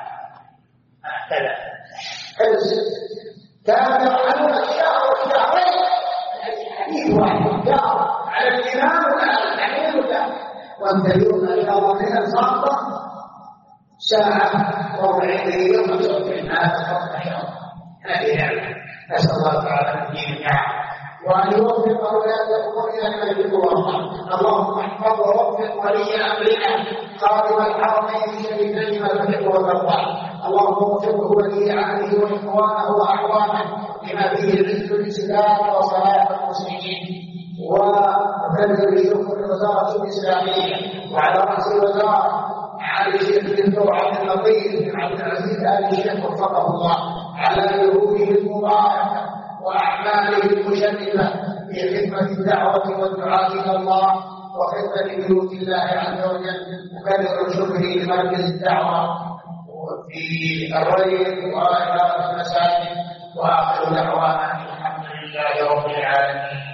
ما احتاج حرص. كانوا يرحلون الشهر والشهرين حديث واحد شهر على الامام وعلى الحديث ولا وانتهيون الى ضمن صامته ساعه وربع يوم وسبعين هذا شهر. هذه نعمة، نسأل الله تعالى أن يديم النعم وأن يوفق ولاة أمورنا لما يحب ويرضى. اللهم احفظ ووفق ولي أمرنا خادم الحرمين الشريفين لما تحب وترضى. اللهم وفقه ولي عهده وإخوانه وأعوانه لما فيه عز الإسلام وصلاح المسلمين، وتدبر شؤون الوزارة الإسلامية، وعلى رأس الوزارة على الشيخ الدكتور عبد اللطيف عبد العزيز آل الشيخ وفقه الله على جهوده المباركة وأعماله المشرفة في خدمة الدعوة والدعاء إلى الله وخدمة بيوت الله عز وجل. أكرر شكري لمركز الدعوة في الريف وإدارة المساجد، وآخر دعوانا الحمد لله رب العالمين.